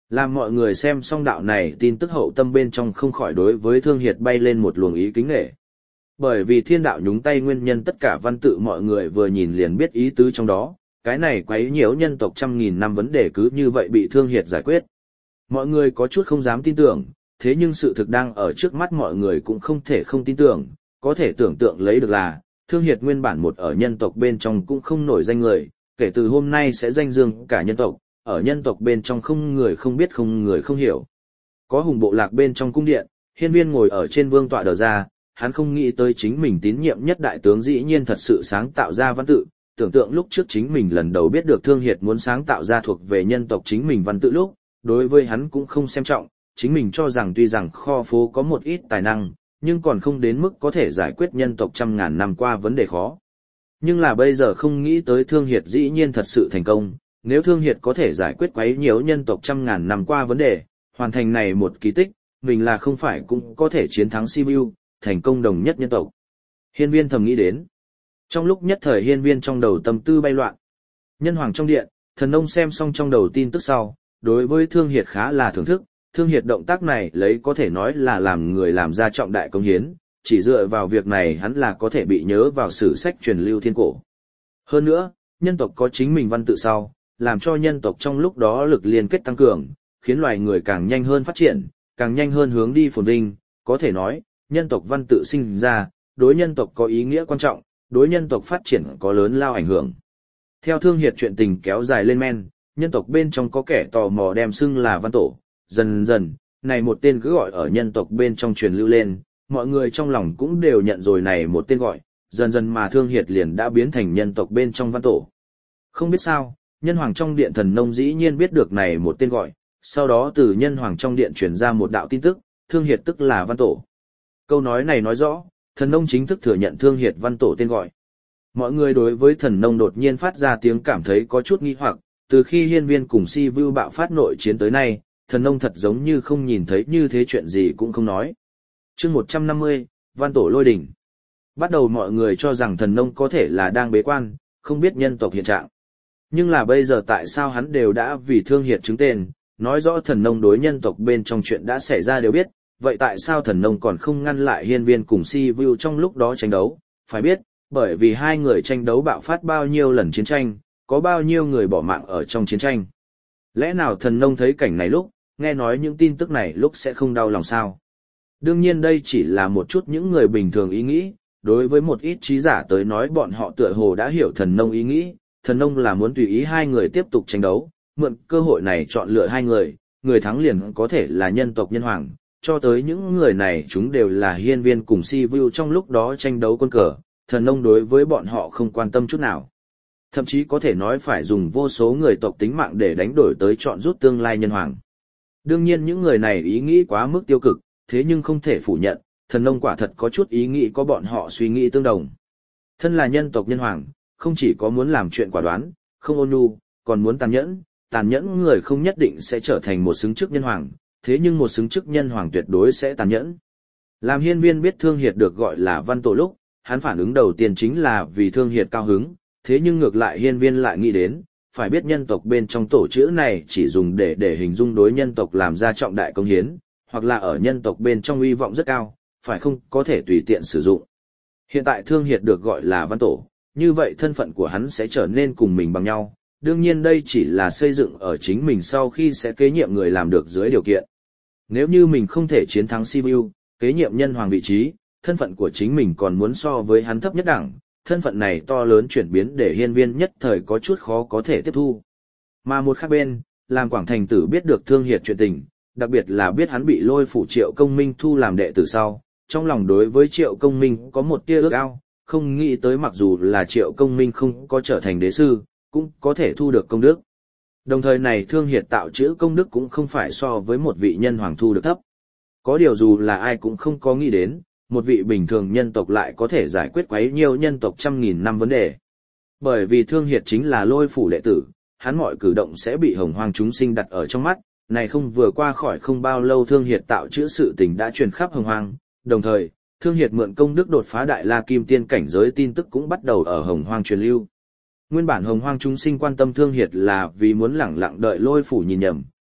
Làm mọi người xem xong đạo này tin tức hậu tâm bên trong không khỏi đối với Thương Hiệt bay lên một luồng ý kính nể. Bởi vì thiên đạo nhúng tay nguyên nhân tất cả văn tự mọi người vừa nhìn liền biết ý tứ trong đó, cái này quấy nhiễu nhân tộc trăm nghìn năm vấn đề cứ như vậy bị Thương Hiệt giải quyết. Mọi người có chút không dám tin tưởng, thế nhưng sự thực đang ở trước mắt mọi người cũng không thể không tin tưởng, có thể tưởng tượng lấy được là, Thương Hiệt nguyên bản một ở nhân tộc bên trong cũng không nổi danh người, kể từ hôm nay sẽ danh dương cả nhân tộc, ở nhân tộc bên trong không người không biết không người không hiểu. Có hùng bộ lạc bên trong cung điện, Hiên Viên ngồi ở trên vương tọa đờ ra, hắn không nghĩ tới chính mình tín nhiệm nhất đại tướng dĩ nhiên thật sự sáng tạo ra văn tự, tưởng tượng lúc trước chính mình lần đầu biết được Thương Hiệt muốn sáng tạo ra thuộc về nhân tộc chính mình văn tự lúc, đối với hắn cũng không xem trọng, chính mình cho rằng tuy rằng kho phố có một ít tài năng, nhưng còn không đến mức có thể giải quyết nhân tộc trăm ngàn năm qua vấn đề khó. Nhưng là bây giờ không nghĩ tới Thương Hiệt dĩ nhiên thật sự thành công, nếu Thương Hiệt có thể giải quyết quấy nhiễu nhân tộc trăm ngàn năm qua vấn đề, hoàn thành này một kỳ tích, mình là không phải cũng có thể chiến thắng Sibiu, thành công đồng nhất nhân tộc. Hiên Viên thầm nghĩ đến. Trong lúc nhất thời Hiên Viên trong đầu tâm tư bay loạn. Nhân hoàng trong điện, Thần Nông xem xong trong đầu tin tức sau, đối với Thương Hiệt khá là thưởng thức, Thương Hiệt động tác này lấy có thể nói là làm người làm ra trọng đại công hiến, chỉ dựa vào việc này hắn là có thể bị nhớ vào sử sách truyền lưu thiên cổ. Hơn nữa, nhân tộc có chính mình văn tự sau, làm cho nhân tộc trong lúc đó lực liên kết tăng cường, khiến loài người càng nhanh hơn phát triển, càng nhanh hơn hướng đi phồn vinh, có thể nói, nhân tộc văn tự sinh ra, đối nhân tộc có ý nghĩa quan trọng, đối nhân tộc phát triển có lớn lao ảnh hưởng. Theo Thương Hiệt chuyện tình kéo dài lên men, nhân tộc bên trong có kẻ tò mò đem xưng là văn tổ, dần dần, này một tên cứ gọi ở nhân tộc bên trong truyền lưu lên, mọi người trong lòng cũng đều nhận rồi này một tên gọi, dần dần mà Thương Hiệt liền đã biến thành nhân tộc bên trong văn tổ. Không biết sao, nhân hoàng trong điện Thần Nông dĩ nhiên biết được này một tên gọi, sau đó từ nhân hoàng trong điện truyền ra một đạo tin tức, Thương Hiệt tức là văn tổ. Câu nói này nói rõ, Thần Nông chính thức thừa nhận Thương Hiệt văn tổ tên gọi. Mọi người đối với Thần Nông đột nhiên phát ra tiếng cảm thấy có chút nghi hoặc, từ khi Hiên Viên cùng Sibiu bạo phát nội chiến tới nay, Thần Nông thật giống như không nhìn thấy như thế chuyện gì cũng không nói. Chương 150, văn tổ lôi đỉnh. Bắt đầu mọi người cho rằng Thần Nông có thể là đang bế quan, không biết nhân tộc hiện trạng. Nhưng là bây giờ tại sao hắn đều đã vì Thương Hiệt chứng tên, nói rõ Thần Nông đối nhân tộc bên trong chuyện đã xảy ra đều biết, vậy tại sao Thần Nông còn không ngăn lại Hiên Viên cùng Sibiu trong lúc đó tranh đấu? Phải biết, bởi vì hai người tranh đấu bạo phát bao nhiêu lần chiến tranh, có bao nhiêu người bỏ mạng ở trong chiến tranh. Lẽ nào Thần Nông thấy cảnh này lúc, nghe nói những tin tức này lúc sẽ không đau lòng sao? Đương nhiên đây chỉ là một chút những người bình thường ý nghĩ, đối với một ít trí giả tới nói bọn họ tựa hồ đã hiểu Thần Nông ý nghĩ, Thần Nông là muốn tùy ý hai người tiếp tục tranh đấu, mượn cơ hội này chọn lựa hai người, người thắng liền có thể là nhân tộc nhân hoàng, cho tới những người này chúng đều là Hiên Viên cùng Sibiu trong lúc đó tranh đấu quân cờ, Thần Nông đối với bọn họ không quan tâm chút nào. Thậm chí có thể nói phải dùng vô số người tộc tính mạng để đánh đổi tới chọn rút tương lai nhân hoàng. Đương nhiên những người này ý nghĩ quá mức tiêu cực, thế nhưng không thể phủ nhận, Thần Nông quả thật có chút ý nghĩ có bọn họ suy nghĩ tương đồng. Thân là nhân tộc nhân hoàng, không chỉ có muốn làm chuyện quả đoán, không ôn nhu, còn muốn tàn nhẫn người không nhất định sẽ trở thành một xứng chức nhân hoàng, thế nhưng một xứng chức nhân hoàng tuyệt đối sẽ tàn nhẫn. Làm Hiên Viên biết Thương Hiệt được gọi là văn tổ lúc, hắn phản ứng đầu tiên chính là vì Thương Hiệt cao hứng, thế nhưng ngược lại Hiên Viên lại nghĩ đến, phải biết nhân tộc bên trong tổ chữ này chỉ dùng để hình dung đối nhân tộc làm ra trọng đại công hiến, hoặc là ở nhân tộc bên trong uy vọng rất cao, phải không có thể tùy tiện sử dụng. Hiện tại Thương Hiệt được gọi là văn tổ, như vậy thân phận của hắn sẽ trở nên cùng mình bằng nhau, đương nhiên đây chỉ là xây dựng ở chính mình sau khi sẽ kế nhiệm người làm được dưới điều kiện. Nếu như mình không thể chiến thắng Sibiu, kế nhiệm nhân hoàng vị trí, thân phận của chính mình còn muốn so với hắn thấp nhất đẳng, thân phận này to lớn chuyển biến để Hiên Viên nhất thời có chút khó có thể tiếp thu. Mà một khác bên, làm Quảng Thành Tử biết được Thương Hiệt chuyện tình, đặc biệt là biết hắn bị Lôi phủ Triệu Công Minh thu làm đệ tử sau, trong lòng đối với Triệu Công Minh có một tia ước ao, không nghĩ tới mặc dù là Triệu Công Minh không có trở thành đế sư, cũng có thể thu được công đức. Đồng thời này Thương Hiệt tạo chữ công đức cũng không phải so với một vị nhân hoàng thu được thấp. Có điều dù là ai cũng không có nghĩ đến, một vị bình thường nhân tộc lại có thể giải quyết quấy nhiều nhân tộc trăm nghìn năm vấn đề. Bởi vì Thương Hiệt chính là Lôi phủ đệ tử, hắn mọi cử động sẽ bị hồng hoang chúng sinh đặt ở trong mắt, này không vừa qua khỏi không bao lâu Thương Hiệt tạo chữ sự tình đã truyền khắp hồng hoang, đồng thời, Thương Hiệt mượn công đức đột phá đại la kim tiên cảnh giới tin tức cũng bắt đầu ở hồng hoang truyền lưu. Nguyên bản hồng hoang chúng sinh quan tâm Thương Hiệt là vì muốn lẳng lặng đợi Lôi phủ nhìn nhầm,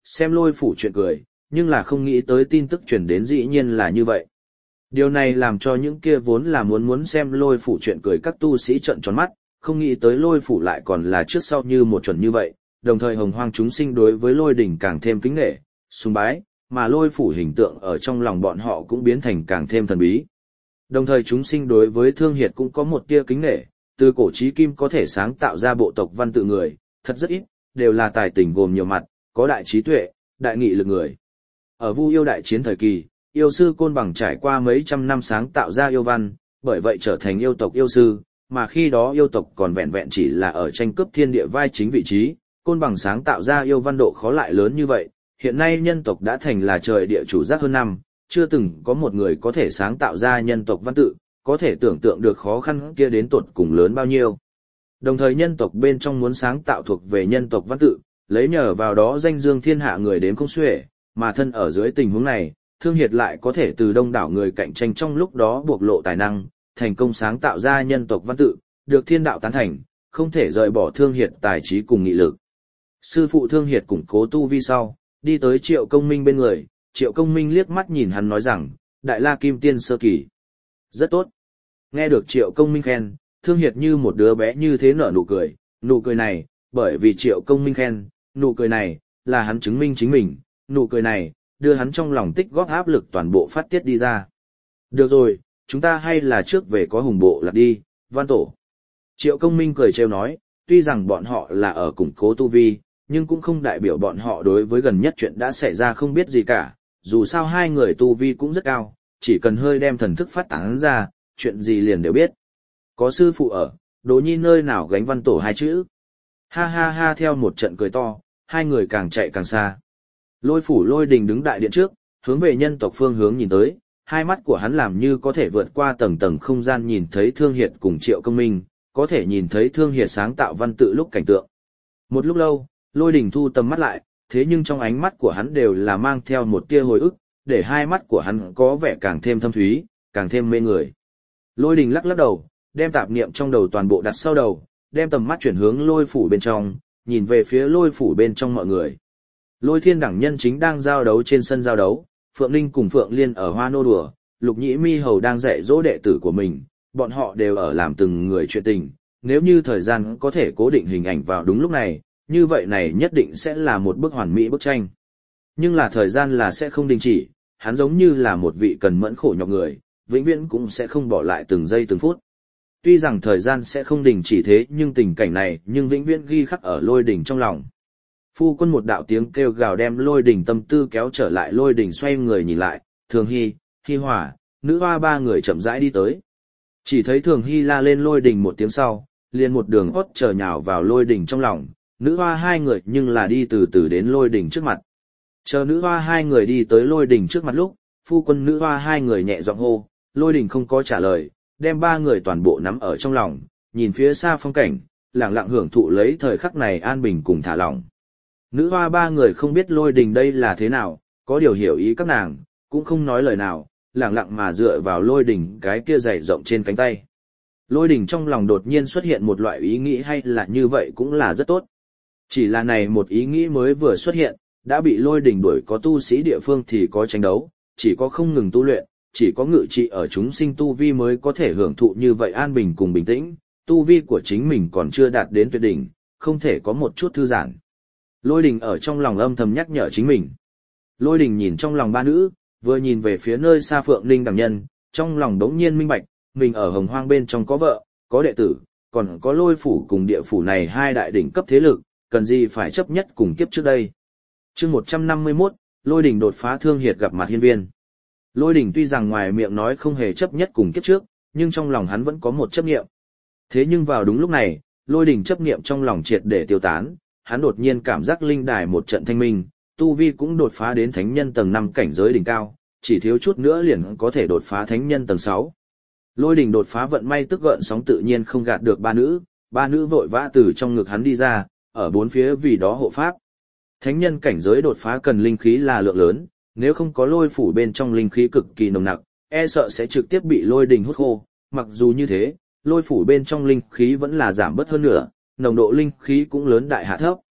xem lôi phủ chuyện cười, nhưng là không nghĩ tới tin tức truyền đến dĩ nhiên là như vậy. Điều này làm cho những kia vốn là muốn xem lôi phủ chuyện cười các tu sĩ trợn tròn mắt, không nghĩ tới lôi phủ lại còn là trước sau như một chuẩn như vậy, đồng thời hồng hoang chúng sinh đối với lôi đỉnh càng thêm kính nể, sùng bái, mà lôi phủ hình tượng ở trong lòng bọn họ cũng biến thành càng thêm thần bí. Đồng thời chúng sinh đối với Thương Hiệt cũng có một tia kính nể, từ cổ chí kim có thể sáng tạo ra bộ tộc văn tự người, thật rất ít, đều là tài tình gồm nhiều mặt, có đại trí tuệ, đại nghị lực người. Ở Vu yêu đại chiến thời kỳ, yêu sư Côn Bằng trải qua mấy trăm năm sáng tạo ra yêu văn, bởi vậy trở thành yêu tộc yêu sư, mà khi đó yêu tộc còn vẹn vẹn chỉ là ở tranh cướp thiên địa vai chính vị trí, Côn Bằng sáng tạo ra yêu văn độ khó lại lớn như vậy, hiện nay nhân tộc đã thành là trời địa chủ giác hơn năm, chưa từng có một người có thể sáng tạo ra nhân tộc văn tự, có thể tưởng tượng được khó khăn kia đến tột cùng lớn bao nhiêu. Đồng thời nhân tộc bên trong muốn sáng tạo thuộc về nhân tộc văn tự, lấy nhờ vào đó danh dương thiên hạ người đến không xuể, mà thân ở dưới tình huống này, Thương Hiệt lại có thể từ đông đảo người cạnh tranh trong lúc đó bộc lộ tài năng, thành công sáng tạo ra nhân tộc văn tự, được thiên đạo tán thành, không thể rời bỏ Thương Hiệt tài trí cùng nghị lực. Sư phụ Thương Hiệt củng cố tu vi sau, đi tới Triệu Công Minh bên người, Triệu Công Minh liếc mắt nhìn hắn nói rằng, Đại La Kim Tiên sơ kỳ. Rất tốt. Nghe được Triệu Công Minh khen, Thương Hiệt như một đứa bé như thế nở nụ cười này, bởi vì Triệu Công Minh khen, nụ cười này, là hắn chứng minh chính mình, nụ cười này, đưa hắn trong lòng tích góp áp lực toàn bộ phát tiết đi ra. Được rồi, chúng ta hay là trước về có hùng bộ lạc đi, Văn Tổ. Triệu Công Minh cười trêu nói, tuy rằng bọn họ là ở củng cố tu vi, nhưng cũng không đại biểu bọn họ đối với gần nhất chuyện đã xảy ra không biết gì cả, dù sao hai người tu vi cũng rất cao, chỉ cần hơi đem thần thức phát tán ra, chuyện gì liền đều biết. Có sư phụ ở, Đỗ Nhi nơi nào gánh Văn Tổ hai chữ. Ha ha ha, theo một trận cười to, hai người càng chạy càng xa. Lôi phủ Lôi Đình đứng đại điện trước, hướng về nhân tộc phương hướng nhìn tới, hai mắt của hắn làm như có thể vượt qua tầng tầng không gian nhìn thấy Thương Hiệt cùng Triệu Công Minh, có thể nhìn thấy Thương Hiệt sáng tạo văn tự lúc cảnh tượng. Một lúc lâu, Lôi Đình thu tầm mắt lại, thế nhưng trong ánh mắt của hắn đều là mang theo một tia hồi ức, để hai mắt của hắn có vẻ càng thêm thâm thúy, càng thêm mê người. Lôi Đình lắc lắc đầu, đem tạp niệm trong đầu toàn bộ đặt sau đầu, đem tầm mắt chuyển hướng lôi phủ bên trong, nhìn về phía lôi phủ bên trong mọi người. Lôi Thiên đẳng nhân chính đang giao đấu trên sân giao đấu, Phượng Linh cùng Phượng Liên ở hoa nô đùa, Lục Nhĩ Mi Hầu đang dạy dỗ đệ tử của mình, bọn họ đều ở làm từng người chuyện tình. Nếu như thời gian có thể cố định hình ảnh vào đúng lúc này, như vậy này nhất định sẽ là một bức hoàn mỹ bức tranh. Nhưng là thời gian là sẽ không đình chỉ, hắn giống như là một vị cần mẫn khổ nhọc người, vĩnh viễn cũng sẽ không bỏ lại từng giây từng phút. Tuy rằng thời gian sẽ không đình chỉ thế nhưng tình cảnh này nhưng vĩnh viễn ghi khắc ở Lôi Đình trong lòng. Phu quân một đạo tiếng kêu gào đem Lôi Đình tâm tư kéo trở lại, Lôi Đình xoay người nhìn lại, Thường Hy, Hy Hỏa, nữ hoa ba người chậm rãi đi tới. Chỉ thấy Thường Hy la lên Lôi Đình một tiếng sau, liền một đường hót chờ nhào vào Lôi Đình trong lòng, nữ hoa hai người nhưng là đi từ từ đến Lôi Đình trước mặt. Chờ nữ hoa hai người đi tới Lôi Đình trước mặt lúc, phu quân nữ hoa hai người nhẹ giọng hô, Lôi Đình không có trả lời, đem ba người toàn bộ nắm ở trong lòng, nhìn phía xa phong cảnh, lặng lặng hưởng thụ lấy thời khắc này an bình cùng thả lỏng. Nữ hoa ba người không biết Lôi Đình đây là thế nào, có điều hiểu ý các nàng, cũng không nói lời nào, lặng lặng mà dựa vào Lôi Đình cái kia dày rộng trên cánh tay. Lôi Đình trong lòng đột nhiên xuất hiện một loại ý nghĩ hay là như vậy cũng là rất tốt. Chỉ là này một ý nghĩ mới vừa xuất hiện, đã bị Lôi Đình đuổi, có tu sĩ địa phương thì có tranh đấu, chỉ có không ngừng tu luyện, chỉ có ngự trị ở chúng sinh tu vi mới có thể hưởng thụ như vậy an bình cùng bình tĩnh, tu vi của chính mình còn chưa đạt đến tuyệt đỉnh, không thể có một chút thư giãn. Lôi Đình ở trong lòng âm thầm nhắc nhở chính mình. Lôi Đình nhìn trong lòng ba nữ, vừa nhìn về phía nơi xa Phượng Linh đẳng nhân, trong lòng đống nhiên minh bạch, mình ở Hồng Hoang bên trong có vợ, có đệ tử, còn có Lôi phủ cùng địa phủ này hai đại đỉnh cấp thế lực, cần gì phải chấp nhất cùng kiếp trước đây. Chương 151, Lôi Đình đột phá Thương Hiệt gặp mặt hiên viên. Lôi Đình tuy rằng ngoài miệng nói không hề chấp nhất cùng kiếp trước, nhưng trong lòng hắn vẫn có một chấp niệm. Thế nhưng vào đúng lúc này, Lôi Đình chấp niệm trong lòng triệt để tiêu tán, hắn đột nhiên cảm giác linh đài một trận thanh minh, tu vi cũng đột phá đến thánh nhân tầng 5 cảnh giới đỉnh cao, chỉ thiếu chút nữa liền có thể đột phá thánh nhân tầng 6. Lôi Đình đột phá vận may tức gợn sóng tự nhiên không gạt được ba nữ vội vã từ trong ngực hắn đi ra, ở bốn phía vì đó hộ pháp. Thánh nhân cảnh giới đột phá cần linh khí là lượng lớn, nếu không có lôi phủ bên trong linh khí cực kỳ nồng nặc, e sợ sẽ trực tiếp bị Lôi Đình hút khô. Mặc dù như thế, lôi phủ bên trong linh khí vẫn là giảm bớt hơn nữa, nồng độ linh khí cũng lớn đại hạ thấp.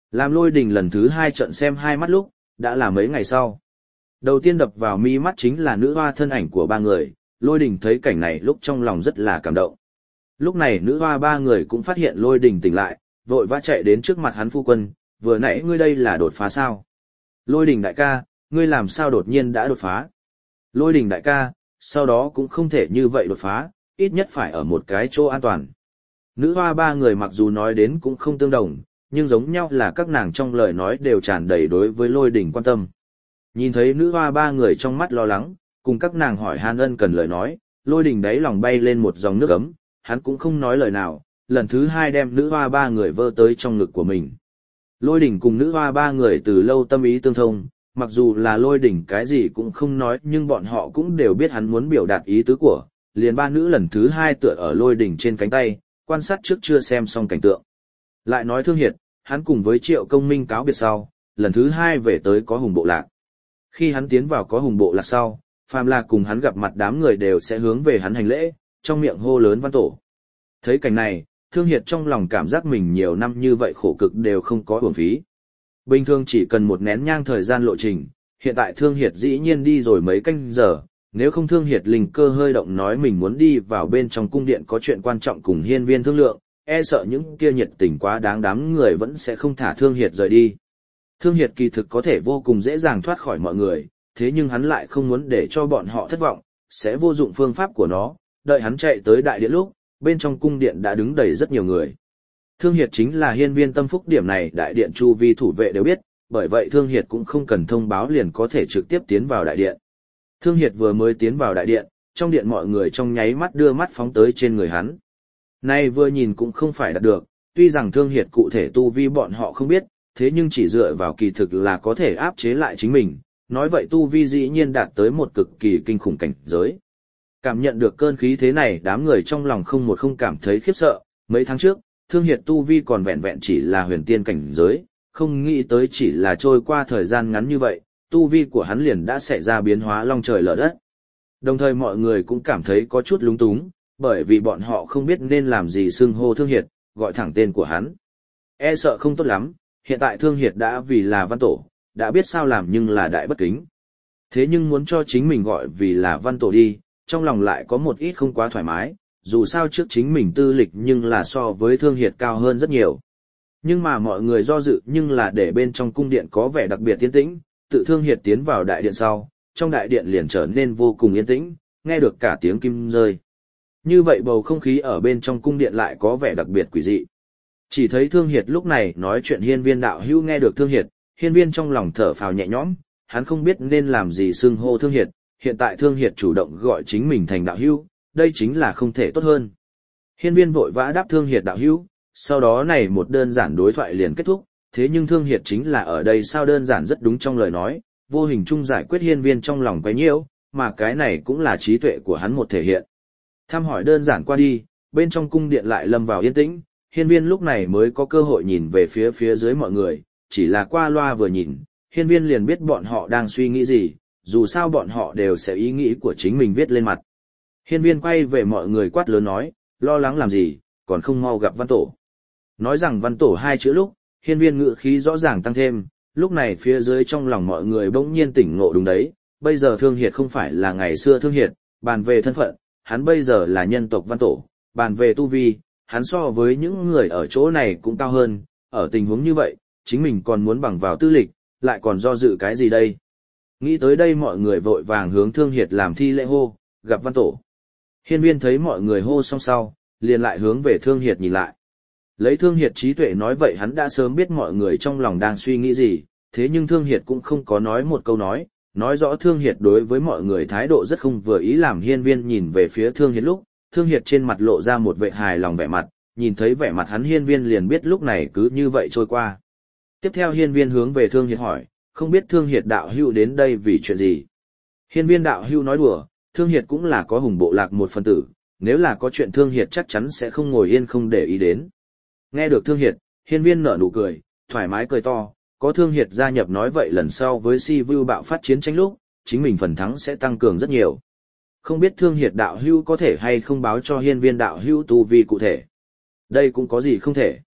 Làm Lôi Đình lần thứ 2 trận xem hai mắt lúc, đã là mấy ngày sau. Đầu tiên đập vào mi mắt chính là nữ hoa thân ảnh của ba người, Lôi Đình thấy cảnh này lúc trong lòng rất là cảm động. Lúc này nữ hoa ba người cũng phát hiện Lôi Đình tỉnh lại, vội vã chạy đến trước mặt hắn: phu quân, vừa nãy ngươi đây là đột phá sao? Lôi Đình đại ca, ngươi làm sao đột nhiên đã đột phá? Lôi Đình đại ca, sau đó cũng không thể như vậy đột phá, ít nhất phải ở một cái chỗ an toàn. Nữ hoa ba người mặc dù nói đến cũng không tương đồng, nhưng giống nhau là các nàng trong lời nói đều tràn đầy đối với Lôi Đình quan tâm. Nhìn thấy nữ hoa ba người trong mắt lo lắng, cùng các nàng hỏi han ân cần lời nói, Lôi Đình đáy lòng bay lên một dòng nước ấm, hắn cũng không nói lời nào, lần thứ 2 đem nữ hoa ba người vơ tới trong ngực của mình. Lôi Đình cùng nữ hoa ba người từ lâu tâm ý tương thông, mặc dù là Lôi Đình cái gì cũng không nói nhưng bọn họ cũng đều biết hắn muốn biểu đạt ý tứ của, liền ba nữ lần thứ 2 tựa ở Lôi Đình trên cánh tay, quan sát trước chưa xem xong cảnh tượng. Lại nói Thương Hiệt, hắn cùng với Triệu Công Minh cáo biệt sau, lần thứ 2 về tới Có Hùng Bộ Lạc. Khi hắn tiến vào Có Hùng Bộ Lạc sau, phàm là cùng hắn gặp mặt đám người đều sẽ hướng về hắn hành lễ, trong miệng hô lớn văn tổ. Thấy cảnh này, Thương Hiệt trong lòng cảm giác mình nhiều năm như vậy khổ cực đều không có uổng phí. Bình thường chỉ cần một nén nhang thời gian lộ trình, hiện tại Thương Hiệt dĩ nhiên đi rồi mấy canh giờ, nếu không Thương Hiệt linh cơ hơi động nói mình muốn đi vào bên trong cung điện có chuyện quan trọng cùng hiên viên thương lượng, e sợ những kia nhiệt tình quá đáng đám người vẫn sẽ không thả Thương Hiệt rời đi. Thương Hiệt kỳ thực có thể vô cùng dễ dàng thoát khỏi mọi người, thế nhưng hắn lại không muốn để cho bọn họ thất vọng, sẽ vô dụng phương pháp của nó, đợi hắn chạy tới đại điện lúc, bên trong cung điện đã đứng đầy rất nhiều người. Thương Hiệt chính là hiên viên tâm phúc, điểm này đại điện chu vi thủ vệ đều biết, bởi vậy Thương Hiệt cũng không cần thông báo liền có thể trực tiếp tiến vào đại điện. Thương Hiệt vừa mới tiến vào đại điện, trong điện mọi người trong nháy mắt đưa mắt phóng tới trên người hắn. Nay vừa nhìn cũng không phải đạt được, tuy rằng Thương Hiệt cụ thể tu vi bọn họ không biết, thế nhưng chỉ dựa vào kỳ thực là có thể áp chế lại chính mình, nói vậy tu vi dĩ nhiên đạt tới một cực kỳ kinh khủng cảnh giới. Cảm nhận được cơn khí thế này, đám người trong lòng không cảm thấy khiếp sợ, mấy tháng trước, Thương Hiệt tu vi còn vẹn vẹn chỉ là huyền tiên cảnh giới, không nghĩ tới chỉ là trôi qua thời gian ngắn như vậy, tu vi của hắn liền đã xảy ra biến hóa long trời lở đất. Đồng thời mọi người cũng cảm thấy có chút lúng túng, bởi vì bọn họ không biết nên làm gì xưng hô Thương Hiệt, gọi thẳng tên của hắn. E sợ không tốt lắm, hiện tại Thương Hiệt đã vì là văn tổ, đã biết sao làm nhưng là đại bất kính. Thế nhưng muốn cho chính mình gọi vì là văn tổ đi, trong lòng lại có một ít không quá thoải mái, dù sao trước chính mình tư lịch nhưng là so với Thương Hiệt cao hơn rất nhiều. Nhưng mà mọi người do dự nhưng là để bên trong cung điện có vẻ đặc biệt yên tĩnh, tự Thương Hiệt tiến vào đại điện sau, trong đại điện liền trở nên vô cùng yên tĩnh, nghe được cả tiếng kim rơi. Như vậy bầu không khí ở bên trong cung điện lại có vẻ đặc biệt quỷ dị. Chỉ thấy Thương Hiệt lúc này nói chuyện hiên viên đạo hữu nghe được Thương Hiệt, hiên viên trong lòng thở phào nhẹ nhõm, hắn không biết nên làm gì xưng hô Thương Hiệt, hiện tại Thương Hiệt chủ động gọi chính mình thành đạo hữu, đây chính là không thể tốt hơn. Hiên viên vội vã đáp Thương Hiệt đạo hữu, sau đó này một đơn giản đối thoại liền kết thúc, thế nhưng Thương Hiệt chính là ở đây sao đơn giản rất đúng trong lời nói, vô hình chung giải quyết hiên viên trong lòng quấy nhiễu, mà cái này cũng là trí tuệ của hắn một thể hiện. Thăm hỏi đơn giản qua đi, bên trong cung điện lại lâm vào yên tĩnh, hiên viên lúc này mới có cơ hội nhìn về phía dưới mọi người, chỉ là qua loa vừa nhìn, hiên viên liền biết bọn họ đang suy nghĩ gì, dù sao bọn họ đều sẽ ý nghĩ của chính mình viết lên mặt. Hiên viên quay về mọi người quát lớn nói, lo lắng làm gì, còn không mau gặp văn tổ. Nói rằng văn tổ hai chữ lúc, hiên viên ngữ khí rõ ràng tăng thêm, lúc này phía dưới trong lòng mọi người bỗng nhiên tỉnh ngộ đúng đấy, bây giờ Thương Hiệt không phải là ngày xưa Thương Hiệt, bàn về thân phận, hắn bây giờ là nhân tộc văn tổ, bàn về tu vi, hắn so với những người ở chỗ này cũng cao hơn, ở tình huống như vậy, chính mình còn muốn bằng vào tư lịch, lại còn do dự cái gì đây. Nghĩ tới đây mọi người vội vàng hướng Thương Hiệt làm thi lễ hô, gặp văn tổ. Hiên viên thấy mọi người hô xong sau, liền lại hướng về Thương Hiệt nhìn lại. Lấy Thương Hiệt trí tuệ nói vậy hắn đã sớm biết mọi người trong lòng đang suy nghĩ gì, thế nhưng Thương Hiệt cũng không có nói một câu nói rõ Thương Hiệt đối với mọi người thái độ rất không vừa ý, làm hiên viên nhìn về phía Thương Hiệt lúc, Thương Hiệt trên mặt lộ ra một vẻ hài lòng vẻ mặt, nhìn thấy vẻ mặt hắn hiên viên liền biết lúc này cứ như vậy trôi qua. Tiếp theo hiên viên hướng về Thương Hiệt hỏi, không biết Thương Hiệt đạo hữu đến đây vì chuyện gì. Hiên viên đạo hữu nói đùa, Thương Hiệt cũng là Có Hùng Bộ Lạc một phần tử, nếu là có chuyện Thương Hiệt chắc chắn sẽ không ngồi yên không để ý đến. Nghe được Thương Hiệt, hiên viên nở nụ cười, thoải mái cười to, có Thương Hiệt gia nhập nói vậy lần sau với Si Vu bạo phát chiến tranh lúc, chính mình phần thắng sẽ tăng cường rất nhiều. Không biết Thương Hiệt đạo hữu có thể hay không báo cho hiên viên đạo hữu tu vi cụ thể. Đây cũng có gì không thể.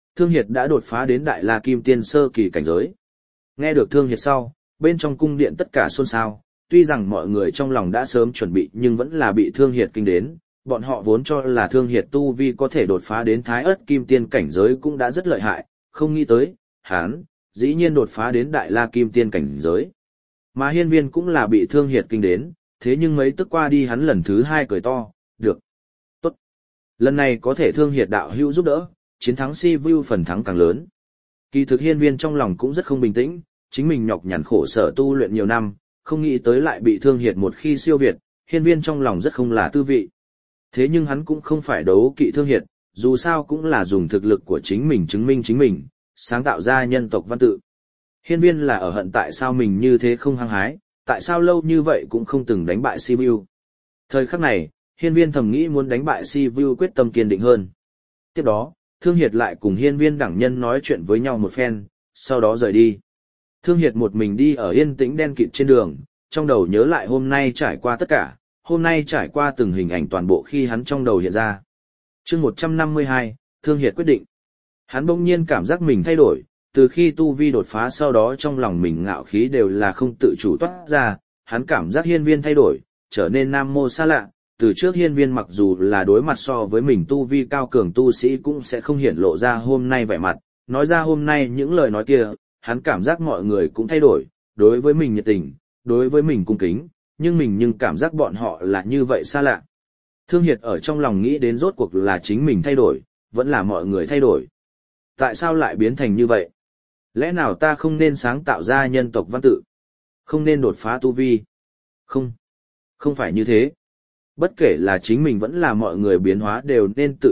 Thương Hiệt đã đột phá đến Đại La Kim Tiên sơ kỳ cảnh giới. Nghe được Thương Hiệt sau, bên trong cung điện tất cả xôn xao, tuy rằng mọi người trong lòng đã sớm chuẩn bị nhưng vẫn là bị Thương Hiệt kinh đến, bọn họ vốn cho là Thương Hiệt tu vi có thể đột phá đến Thái Ức Kim Tiên cảnh giới cũng đã rất lợi hại, không nghĩ tới, hắn dĩ nhiên đột phá đến Đại La Kim Tiên cảnh giới. Mà Hiên Viên cũng là bị Thương Hiệt kinh đến, thế nhưng mấy tức qua đi hắn lần thứ hai cười to, được, tốt. Lần này có thể Thương Hiệt đạo hữu giúp đỡ, chiến thắng Si Vu phần thắng càng lớn. Kỳ thực Hiên Viên trong lòng cũng rất không bình tĩnh, chính mình nhọc nhằn khổ sở tu luyện nhiều năm, không nghĩ tới lại bị Thương Hiệt một khi siêu việt, Hiên Viên trong lòng rất không là tư vị. Thế nhưng hắn cũng không phải đấu kỵ Thương Hiệt, dù sao cũng là dùng thực lực của chính mình chứng minh chính mình, sáng tạo ra nhân tộc văn tự. Hiên Viên là ở hận tại sao mình như thế không hăng hái, tại sao lâu như vậy cũng không từng đánh bại Si Vu. Thời khắc này, Hiên Viên thầm nghĩ muốn đánh bại Si Vu quyết tâm kiên định hơn. Tiếp đó, Thương Hiệt lại cùng Hiên Viên đẳng nhân nói chuyện với nhau một phen, sau đó rời đi. Thương Hiệt một mình đi ở yên tĩnh đen kịt trên đường, trong đầu nhớ lại hôm nay trải qua tất cả, hôm nay trải qua từng hình ảnh toàn bộ khi hắn trong đầu hiện ra. Chương 152, Thương Hiệt quyết định. Hắn bỗng nhiên cảm giác mình thay đổi, từ khi tu vi đột phá sau đó trong lòng mình ngạo khí đều là không tự chủ toát ra, hắn cảm giác Hiên Viên thay đổi, trở nên nam mô xa lạ, từ trước Hiên Viên mặc dù là đối mặt so với mình tu vi cao cường tu sĩ cũng sẽ không hiển lộ ra hôm nay vẻ mặt, nói ra hôm nay những lời nói kia, hắn cảm giác mọi người cũng thay đổi, đối với mình nhiệt tình, đối với mình cung kính, nhưng mình cảm giác bọn họ là như vậy xa lạ. Thương Hiệt ở trong lòng nghĩ đến rốt cuộc là chính mình thay đổi, vẫn là mọi người thay đổi. Tại sao lại biến thành như vậy? Lẽ nào ta không nên sáng tạo ra nhân tộc văn tự? Không nên đột phá tu vi? Không phải như thế. Bất kể là chính mình vẫn là mọi người biến hóa đều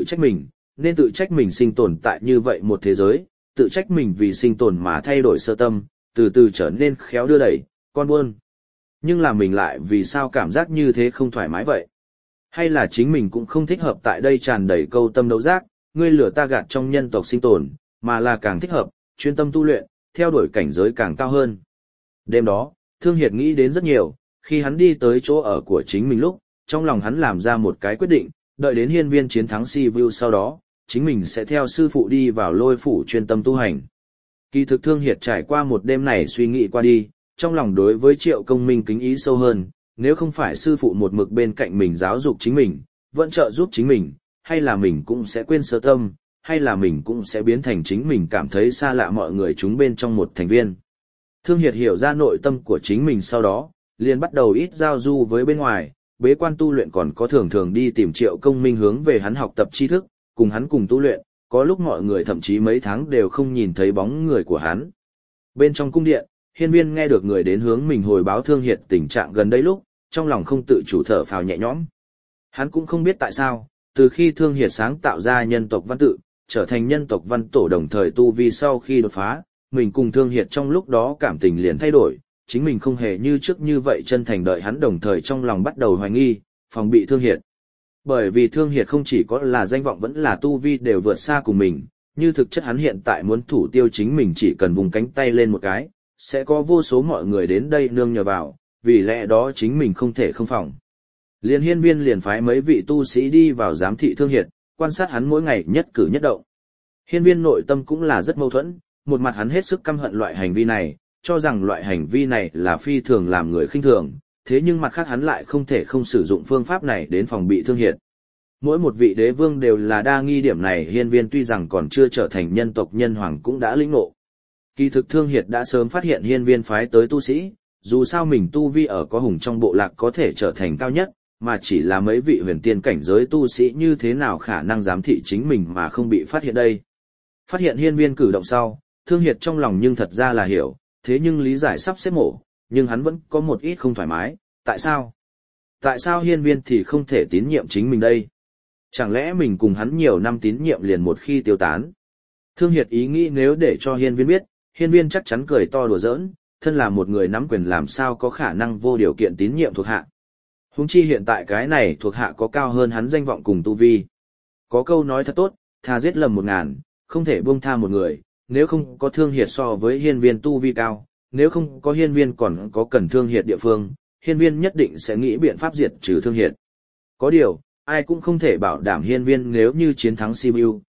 nên tự trách mình sinh tồn tại như vậy một thế giới, tự trách mình vì sinh tồn mà thay đổi sơ tâm, từ từ trở nên khéo đưa đẩy, con buôn. Nhưng là mình lại vì sao cảm giác như thế không thoải mái vậy? Hay là chính mình cũng không thích hợp tại đây tràn đầy câu tâm đấu giác, ngươi lửa ta gạt trong nhân tộc sinh tồn, mà là càng thích hợp, chuyên tâm tu luyện, theo đuổi cảnh giới càng cao hơn. Đêm đó, Thương Hiệt nghĩ đến rất nhiều, khi hắn đi tới chỗ ở của chính mình lúc, trong lòng hắn làm ra một cái quyết định, đợi đến Hiên Viên chiến thắng Si Vu sau đó, chính mình sẽ theo sư phụ đi vào Lôi phủ chuyên tâm tu hành. Kỳ thực Thương Hiệt trải qua một đêm này suy nghĩ qua đi, trong lòng đối với Triệu Công Minh kính ý sâu hơn, nếu không phải sư phụ một mực bên cạnh mình giáo dục chính mình, vẫn trợ giúp chính mình, hay là mình cũng sẽ quên sơ tâm, hay là mình cũng sẽ biến thành chính mình cảm thấy xa lạ mọi người chúng bên trong một thành viên. Thương Hiệt hiểu ra nội tâm của chính mình sau đó, liền bắt đầu ít giao du với bên ngoài, bế quan tu luyện còn có thường thường đi tìm Triệu Công Minh hướng về hắn học tập tri thức, cùng hắn cùng tu luyện, có lúc mọi người thậm chí mấy tháng đều không nhìn thấy bóng người của hắn. Bên trong cung điện, Hiên Viên nghe được người đến hướng mình hồi báo Thương Hiệt tình trạng gần đây lúc, trong lòng không tự chủ thở phào nhẹ nhõm. Hắn cũng không biết tại sao, từ khi Thương Hiệt sáng tạo ra nhân tộc văn tự, trở thành nhân tộc văn tổ đồng thời tu vi sau khi đột phá, mình cùng Thương Hiệt trong lúc đó cảm tình liền thay đổi, chính mình không hề như trước như vậy chân thành đợi hắn, đồng thời trong lòng bắt đầu hoài nghi, phòng bị Thương Hiệt. Bởi vì Thương Hiệt không chỉ có là danh vọng vẫn là tu vi đều vượt xa cùng mình, như thực chất hắn hiện tại muốn thủ tiêu chính mình chỉ cần vùng cánh tay lên một cái, sẽ có vô số mọi người đến đây nương nhờ vào, vì lẽ đó chính mình không thể không phòng. Liên Hiên Viên liền phái mấy vị tu sĩ đi vào giám thị Thương Hiệt, quan sát hắn mỗi ngày nhất cử nhất động. Hiên Viên nội tâm cũng là rất mâu thuẫn, một mặt hắn hết sức căm hận loại hành vi này, cho rằng loại hành vi này là phi thường làm người khinh thường, thế nhưng mặt khác hắn lại không thể không sử dụng phương pháp này đến phòng bị Thương Hiệt. Mỗi một vị đế vương đều là đa nghi điểm này, Hiên Viên tuy rằng còn chưa trở thành nhân tộc nhân hoàng cũng đã lĩnh ngộ. Kỳ thực Thương Hiệt đã sớm phát hiện Hiên Viên phái tới tu sĩ, dù sao mình tu vi ở có hùng trong bộ lạc có thể trở thành cao nhất, mà chỉ là mấy vị huyền tiên cảnh giới tu sĩ như thế nào khả năng giám thị chính mình mà không bị phát hiện đây. Phát hiện Hiên Viên cử động sau, Thương Hiệt trong lòng nhưng thật ra là hiểu, thế nhưng lý giải sắp xếp mổ, nhưng hắn vẫn có một ít không thoải mái, tại sao? Tại sao Hiên Viên thì không thể tín nhiệm chính mình đây? Chẳng lẽ mình cùng hắn nhiều năm tín nhiệm liền một khi tiêu tán? Thương Hiệt ý nghĩ nếu để cho Hiên Viên biết, Hiên Viên chắc chắn cười to đùa giỡn, thân là một người nắm quyền làm sao có khả năng vô điều kiện tín nhiệm thuộc hạ. Huống chi hiện tại cái này thuộc hạ có cao hơn hắn danh vọng cùng tu vi. Có câu nói thật tốt, thà giết lầm 1000, không thể buông tha một người, nếu không có Thương Hiệt so với Hiên Viên tu vi cao, nếu không có Hiên Viên còn có cần Thương Hiệt địa phương, Hiên Viên nhất định sẽ nghĩ biện pháp diệt trừ Thương Hiệt. Có điều, ai cũng không thể bảo đảm Hiên Viên nếu như chiến thắng Si Vu,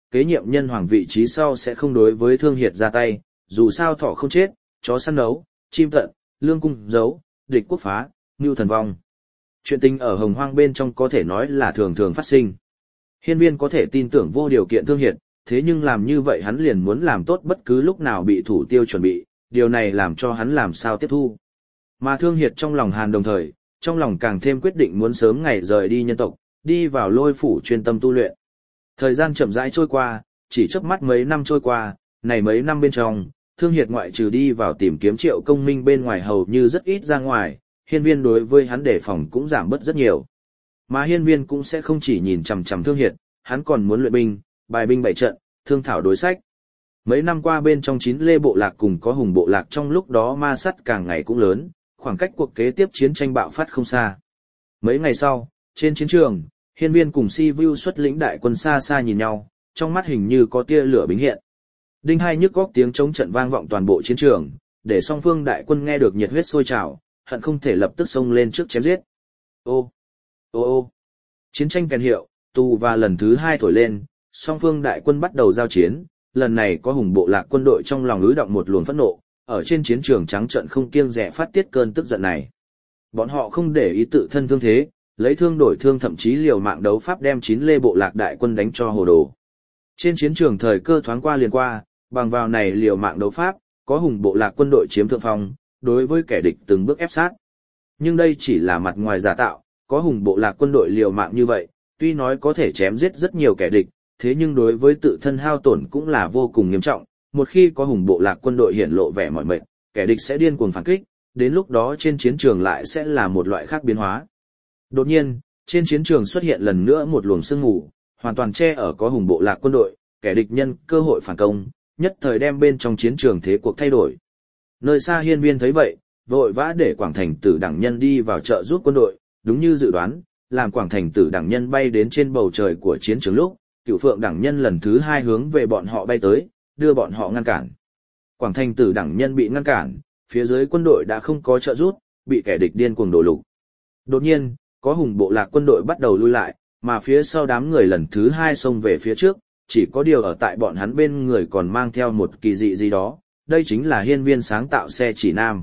kế nhiệm nhân hoàng vị trí sau sẽ không đối với Thương Hiệt ra tay, dù sao thỏ không chết, chó săn nấu, chim tận, lương cung giấu, địch quốc phá, ngưu thần vong. Chuyện tình ở Hồng Hoang bên trong có thể nói là thường thường phát sinh. Hiên Viên có thể tin tưởng vô điều kiện Thương Hiệt, thế nhưng làm như vậy hắn liền muốn làm tốt bất cứ lúc nào bị thủ tiêu chuẩn bị, điều này làm cho hắn làm sao tiếp thu. Mà Thương Hiệt trong lòng hàn đồng thời, trong lòng càng thêm quyết định muốn sớm ngày rời đi nhân tộc, đi vào Lôi phủ chuyên tâm tu luyện. Thời gian chậm rãi trôi qua, chỉ chớp mắt mấy năm trôi qua, này mấy năm bên trong, Thương Hiệt ngoại trừ đi vào tìm kiếm Triệu Công Minh bên ngoài hầu như rất ít ra ngoài, Hiên Viên đối với hắn đề phòng cũng giảm bớt rất nhiều. Mà Hiên Viên cũng sẽ không chỉ nhìn chằm chằm Thương Hiệt, hắn còn muốn luyện binh, bài binh bày trận, thương thảo đối sách. Mấy năm qua bên trong 9 lê bộ lạc cùng có hùng bộ lạc trong lúc đó ma sát càng ngày cũng lớn, khoảng cách cuộc kế tiếp chiến tranh bạo phát không xa. Mấy ngày sau, trên chiến trường, Hiên Viên cùng Si Vu xuất lĩnh đại quân xa xa nhìn nhau, trong mắt hình như có tia lửa bính hiện. Đinh hai nhức góc tiếng chống trận vang vọng toàn bộ chiến trường, để song phương đại quân nghe được nhiệt huyết sôi trào, hận không thể lập tức xông lên trước chém giết. Ô, ô ô, chiến tranh kèn hiệu, tù và lần thứ 2 thổi lên, song phương đại quân bắt đầu giao chiến, lần này có hùng bộ lạc quân đội trong lòng ứ động một luồng phẫn nộ, ở trên chiến trường trắng trợn không kiêng dè phát tiết cơn tức giận này. Bọn họ không để ý tự thân thương thế, lấy thương đổi thương, thậm chí liều mạng đấu pháp đem 9 lê bộ lạc đại quân đánh cho hồ đồ. Trên chiến trường thời cơ thoáng qua liền qua, bằng vào này liều mạng đấu pháp, có hùng bộ lạc quân đội chiếm thượng phong, đối với kẻ địch từng bước ép sát. Nhưng đây chỉ là mặt ngoài giả tạo, có hùng bộ lạc quân đội liều mạng như vậy, tuy nói có thể chém giết rất nhiều kẻ địch, thế nhưng đối với tự thân hao tổn cũng là vô cùng nghiêm trọng. Một khi có hùng bộ lạc quân đội hiển lộ vẻ mỏi mệt, kẻ địch sẽ điên cuồng phản kích, đến lúc đó trên chiến trường lại sẽ là một loại khác biến hóa. Đột nhiên, trên chiến trường xuất hiện lần nữa một luồng sương mù, hoàn toàn che ở có hùng bộ lạc quân đội, kẻ địch nhân cơ hội phản công, nhất thời đem bên trong chiến trường thế cuộc thay đổi. Nơi xa Hiên Viên thấy vậy, vội vã để Quảng Thành Tử đẳng nhân đi vào trợ giúp quân đội, đúng như dự đoán, làm Quảng Thành Tử đẳng nhân bay đến trên bầu trời của chiến trường lúc, Cửu Phượng đẳng nhân lần thứ 2 hướng về bọn họ bay tới, đưa bọn họ ngăn cản. Quảng Thành Tử đẳng nhân bị ngăn cản, phía dưới quân đội đã không có trợ giúp, bị kẻ địch điên cuồng đổ lục. Đột nhiên, có hùng bộ lạc quân đội bắt đầu lui lại, mà phía sau đám người lần thứ 2 xông về phía trước, chỉ có điều ở tại bọn hắn bên người còn mang theo một kỳ dị gì đó, đây chính là Hiên Viên sáng tạo xe chỉ nam.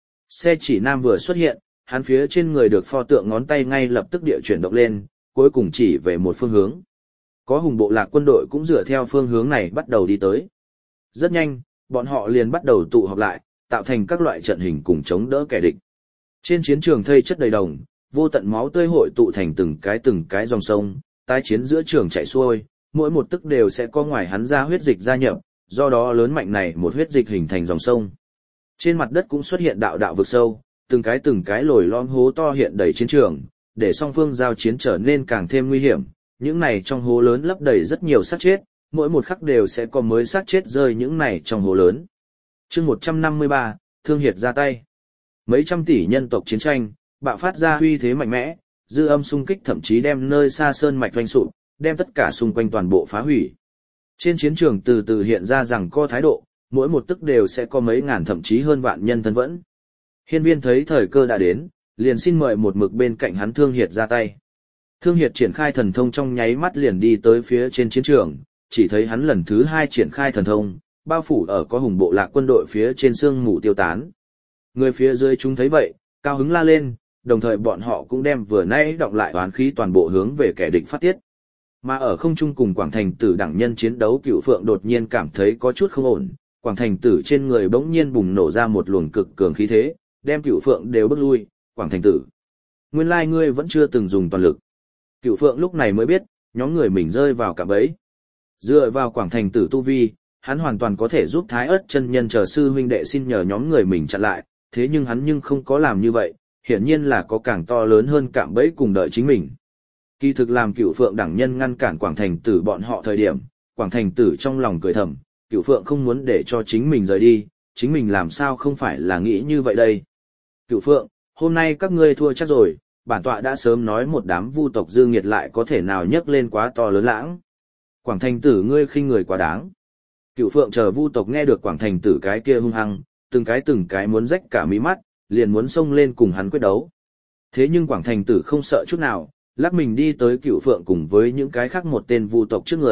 Xe chỉ nam vừa xuất hiện, hắn phía trên người được pho tượng ngón tay ngay lập tức địa chuyển động lên, cuối cùng chỉ về một phương hướng. Có hùng bộ lạc quân đội cũng dựa theo phương hướng này bắt đầu đi tới. Rất nhanh, bọn họ liền bắt đầu tụ họp lại, tạo thành các loại trận hình cùng chống đỡ kẻ địch. Trên chiến trường thây chất đầy đồng, vô tận máu tươi hội tụ thành từng cái dòng sông, tái chiến giữa trường chảy xuôi, mỗi một tức đều sẽ có ngoài hắn ra huyết dịch gia nhập, do đó lớn mạnh này một huyết dịch hình thành dòng sông. Trên mặt đất cũng xuất hiện đạo đạo vực sâu, từng cái lồi lõm hố to hiện đầy chiến trường, để song phương giao chiến trở nên càng thêm nguy hiểm. Những này trong hố lớn lấp đầy rất nhiều xác chết, mỗi một khắc đều sẽ có mới xác chết rơi những này trong hố lớn. Chương 153, Thương Hiệt ra tay. Mấy trăm tỷ nhân tộc chiến tranh, bạo phát ra uy thế mạnh mẽ, dư âm xung kích thậm chí đem nơi xa sơn mạch vanh sụp, đem tất cả xung quanh toàn bộ phá hủy. Trên chiến trường từ từ hiện ra rằng có thái độ, mỗi một tức đều sẽ có mấy ngàn thậm chí hơn vạn nhân thân vẫn. Hiên Viên thấy thời cơ đã đến, liền xin mời một mực bên cạnh hắn Thương Hiệt ra tay. Thương Hiệt triển khai thần thông trong nháy mắt liền đi tới phía trên chiến trường, chỉ thấy hắn lần thứ 2 triển khai thần thông, bao phủ ở có hùng bộ lạc quân đội phía trên sương mù tiêu tán. Người phía dưới chúng thấy vậy, cao hứng la lên, đồng thời bọn họ cũng đem vừa nãy đọng lại oán khí toàn bộ hướng về kẻ địch phát tiết. Mà ở không trung cùng Quảng Thành Tử đẳng nhân chiến đấu, Cửu Phượng đột nhiên cảm thấy có chút không ổn, Quảng Thành Tử trên người bỗng nhiên bùng nổ ra một luồng cực cường khí thế, đem Cửu Phượng đều bước lui. Quảng Thành Tử, nguyên lai ngươi vẫn chưa từng dùng toàn lực. Cửu Phượng lúc này mới biết, nhóm người mình rơi vào cạm bẫy. Dựa vào Quảng Thành Tử tu vi, hắn hoàn toàn có thể giúp Thái Ức chân nhân chờ sư huynh đệ xin nhờ nhóm người mình chặn lại, thế nhưng hắn không có làm như vậy, hiển nhiên là có càng to lớn hơn cạm bẫy cùng đợi chính mình. Kỳ thực làm Cửu Phượng đẳng nhân ngăn cản Quảng Thành Tử bọn họ thời điểm, Quảng Thành Tử trong lòng cười thầm, Cửu Phượng không muốn để cho chính mình rời đi, chính mình làm sao không phải là nghĩ như vậy đây. Cửu Phượng, hôm nay các ngươi thua chắc rồi, bản tọa đã sớm nói một đám vu tộc dư nghiệt lại có thể nào nhấc lên quá to lớn lãng. Quảng Thành Tử ngươi khinh người quá đáng. Cửu Phượng chờ vu tộc nghe được Quảng Thành Tử cái kia hung hăng, từng cái muốn rách cả mí mắt, liền muốn xông lên cùng hắn quyết đấu. Thế nhưng Quảng Thành Tử không sợ chút nào, lắc mình đi tới Cửu Phượng cùng với những cái khác một tên vu tộc trước người,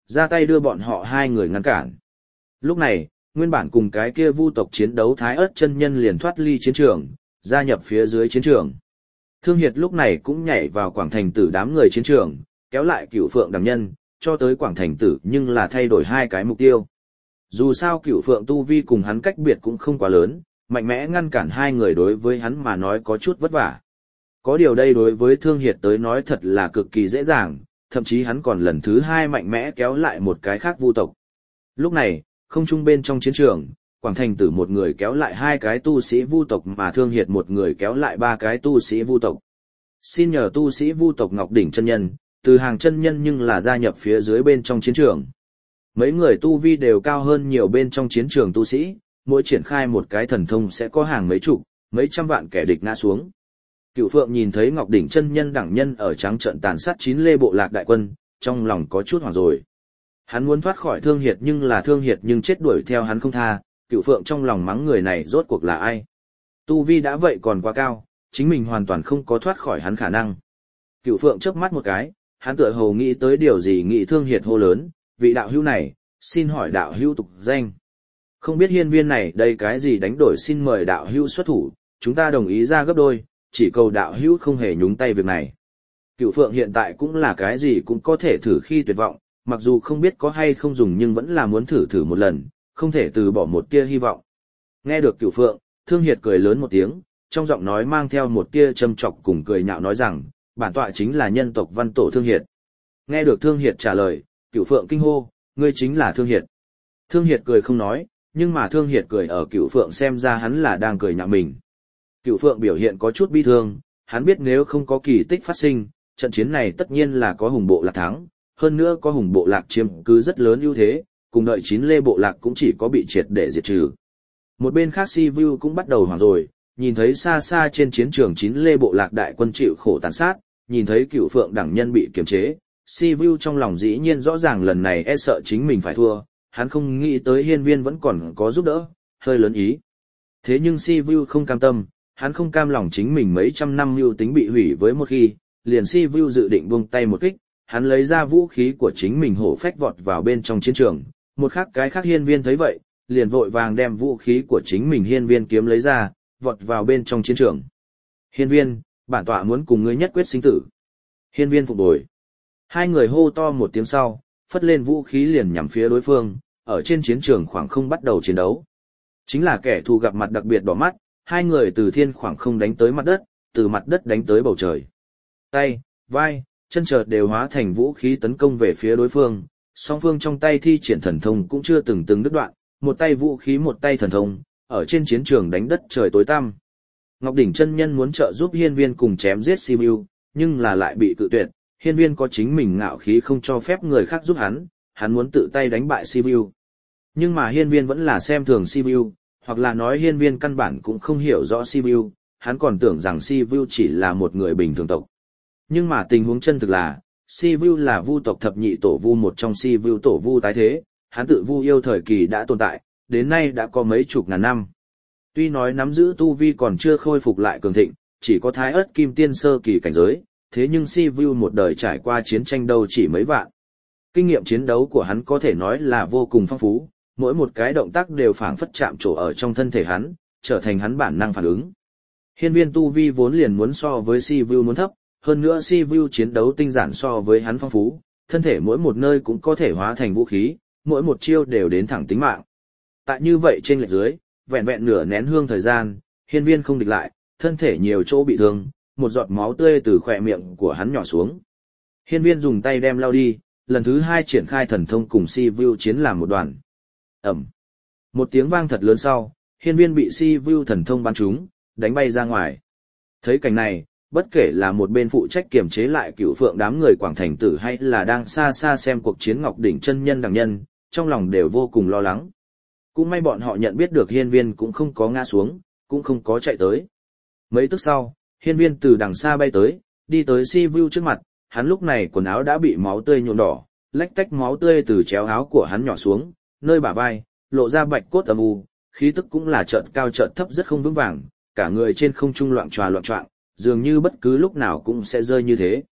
ra tay đưa bọn họ hai người ngăn cản. Lúc này, nguyên bản cùng cái kia vu tộc chiến đấu Thái Ức chân nhân liền thoát ly chiến trường, gia nhập phía dưới chiến trường. Thương Hiệt lúc này cũng nhảy vào Quảng Thành Tử đám người chiến trường, kéo lại Cửu Phượng đẳng nhân, cho tới Quảng Thành Tử nhưng là thay đổi hai cái mục tiêu. Dù sao Cửu Phượng tu vi cùng hắn cách biệt cũng không quá lớn, mạnh mẽ ngăn cản hai người đối với hắn mà nói có chút vất vả. Có điều đây đối với Thương Hiệt tới nói thật là cực kỳ dễ dàng, thậm chí hắn còn lần thứ hai mạnh mẽ kéo lại một cái khác vu tộc. Lúc này, không trung bên trong chiến trường, Quảng Thành Tử một người kéo lại hai cái tu sĩ vu tộc mà Thương Hiệt một người kéo lại ba cái tu sĩ vu tộc. Xin nhờ tu sĩ vu tộc Ngọc Đỉnh chân nhân, từ hàng chân nhân nhưng là gia nhập phía dưới bên trong chiến trường. Mấy người tu vi đều cao hơn nhiều bên trong chiến trường tu sĩ, mỗi triển khai một cái thần thông sẽ có hàng mấy chục, mấy trăm vạn kẻ địch ngã xuống. Cửu Phượng nhìn thấy Ngọc Đỉnh chân nhân đẳng nhân ở trắng trận tàn sát 9 lê bộ lạc đại quân, trong lòng có chút hoảng rồi. Hắn muốn thoát khỏi Thương Hiệt nhưng là Thương Hiệt nhưng chết đuổi theo hắn không tha, Cửu Phượng trong lòng mắng người này rốt cuộc là ai. Tu vi đã vậy còn quá cao, chính mình hoàn toàn không có thoát khỏi hắn khả năng. Cửu Phượng chớp mắt một cái, hắn tựa hồ nghĩ tới điều gì nghĩ Thương Hiệt hô lớn, vị đạo hữu này, xin hỏi đạo hữu tục danh. Không biết hiên viên này đây cái gì đánh đổi xin mời đạo hữu xuất thủ, chúng ta đồng ý ra gấp đôi, chỉ cầu đạo hữu không hề nhúng tay việc này. Cửu Phượng hiện tại cũng là cái gì cũng có thể thử khi tuyệt vọng, mặc dù không biết có hay không dùng nhưng vẫn là muốn thử một lần, không thể từ bỏ một tia hy vọng. Nghe được Cửu Phượng, Thương Hiệt cười lớn một tiếng, trong giọng nói mang theo một tia châm chọc cùng cười nhạo nói rằng, bản tọa chính là nhân tộc Văn Tổ Thương Hiệt. Nghe được Thương Hiệt trả lời, Cửu Phượng kinh hô, ngươi chính là Thương Hiệt. Thương Hiệt cười không nói, nhưng mà Thương Hiệt cười ở Cửu Phượng xem ra hắn là đang cười nhạo mình. Cửu Phượng biểu hiện có chút bi thương, hắn biết nếu không có kỳ tích phát sinh, trận chiến này tất nhiên là có hùng bộ lạc thắng, hơn nữa có hùng bộ lạc chiếm cứ rất lớn ưu thế, cùng đợi 9 lê bộ lạc cũng chỉ có bị triệt để diệt trừ. Một bên khác Si Vu cũng bắt đầu hoảng rồi, nhìn thấy xa xa trên chiến trường 9 lê bộ lạc đại quân chịu khổ tàn sát, nhìn thấy Cửu Phượng đẳng nhân bị kiềm chế, Si Vu trong lòng dĩ nhiên rõ ràng lần này e sợ chính mình phải thua, hắn không nghĩ tới hiên viên vẫn còn có giúp đỡ, hơi lớn ý. Thế nhưng Si Vu không cam tâm, hắn không cam lòng chính mình mấy trăm năm mưu tính bị hủy với một khi, liền Si Vu dự định buông tay một kích, hắn lấy ra vũ khí của chính mình hổ phách vọt vào bên trong chiến trường, một khắc cái khác hiên viên thấy vậy, liền vội vàng đem vũ khí của chính mình hiên viên kiếm lấy ra, vọt vào bên trong chiến trường. Hiên viên, bản tọa muốn cùng ngươi nhất quyết sinh tử. Hiên viên phục bồi. Hai người hô to một tiếng sau, phất lên vũ khí liền nhắm phía đối phương, ở trên chiến trường khoảng không bắt đầu chiến đấu. Chính là kẻ thù gặp mặt đặc biệt đỏ mắt, hai người từ thiên khoảng không đánh tới mặt đất, từ mặt đất đánh tới bầu trời. Tay, vai, chân chợt đều hóa thành vũ khí tấn công về phía đối phương, song phương trong tay thi triển thần thông cũng chưa từng đứt đoạn, một tay vũ khí một tay thần thông, ở trên chiến trường đánh đất trời tối tăm. Ngọc Đỉnh chân nhân muốn trợ giúp hiên viên cùng chém giết Si Vu, nhưng là lại bị cự tuyệt, hiên viên có chính mình ngạo khí không cho phép người khác giúp hắn muốn tự tay đánh bại Si Vu. Nhưng mà hiên viên vẫn là xem thường Si Vu, hoặc là nói hiên viên căn bản cũng không hiểu rõ Si Vu, hắn còn tưởng rằng Si Vu chỉ là một người bình thường tộc. Nhưng mà tình huống chân thực là, Si Vu là vu tộc thập nhị tổ vu một trong Si Vu tổ vu tái thế, hắn tự vu yêu thời kỳ đã tồn tại, đến nay đã có mấy chục ngàn năm. Tuy nói nắm giữ tu vi còn chưa khôi phục lại cường thịnh, chỉ có Thái Ức Kim Tiên sơ kỳ cảnh giới, thế nhưng Si Vu một đời trải qua chiến tranh đâu chỉ mấy vạn. Kinh nghiệm chiến đấu của hắn có thể nói là vô cùng phong phú, mỗi một cái động tác đều phảng phất chạm trổ ở trong thân thể hắn, trở thành hắn bản năng phản ứng. Hiên viên tu vi vốn liền muốn so với Si Vu muốn thấp, hơn nữa Si Vu chiến đấu tinh giản so với hắn phong phú, thân thể mỗi một nơi cũng có thể hóa thành vũ khí, mỗi một chiêu đều đến thẳng tính mạng. Tại như vậy trên lệch dưới, vẹn vẹn nửa nén hương thời gian, hiên viên không địch lại, thân thể nhiều chỗ bị thương, một giọt máu tươi từ khỏe miệng của hắn nhỏ xuống. Hiên viên dùng tay đem lau đi, lần thứ hai triển khai thần thông cùng Si Vu chiến làm một đoàn. Ẩm. Một tiếng vang thật lớn sau, hiên viên bị Si Vu thần thông bắn trúng, đánh bay ra ngoài. Thấy cảnh này, bất kể là một bên phụ trách kiểm chế lại Cửu Phượng đám người Quảng Thành Tử hay là đang xa xa xem cuộc chiến Ngọc Đỉnh chân nhân đẳng nhân, trong lòng đều vô cùng lo lắng. Cũng may bọn họ nhận biết được hiên viên cũng không có ngã xuống, cũng không có chạy tới. Mấy tức sau, hiên viên từ đằng xa bay tới, đi tới Si Vu trước mặt, hắn lúc này quần áo đã bị máu tươi nhuộm đỏ, lách tách máu tươi từ chéo áo của hắn nhỏ xuống, nơi bả vai, lộ ra bạch cốt âm u, khí tức cũng là chợt cao chợt thấp rất không vững vàng, cả người trên không trung loạn choạng, dường như bất cứ lúc nào cũng sẽ rơi như thế.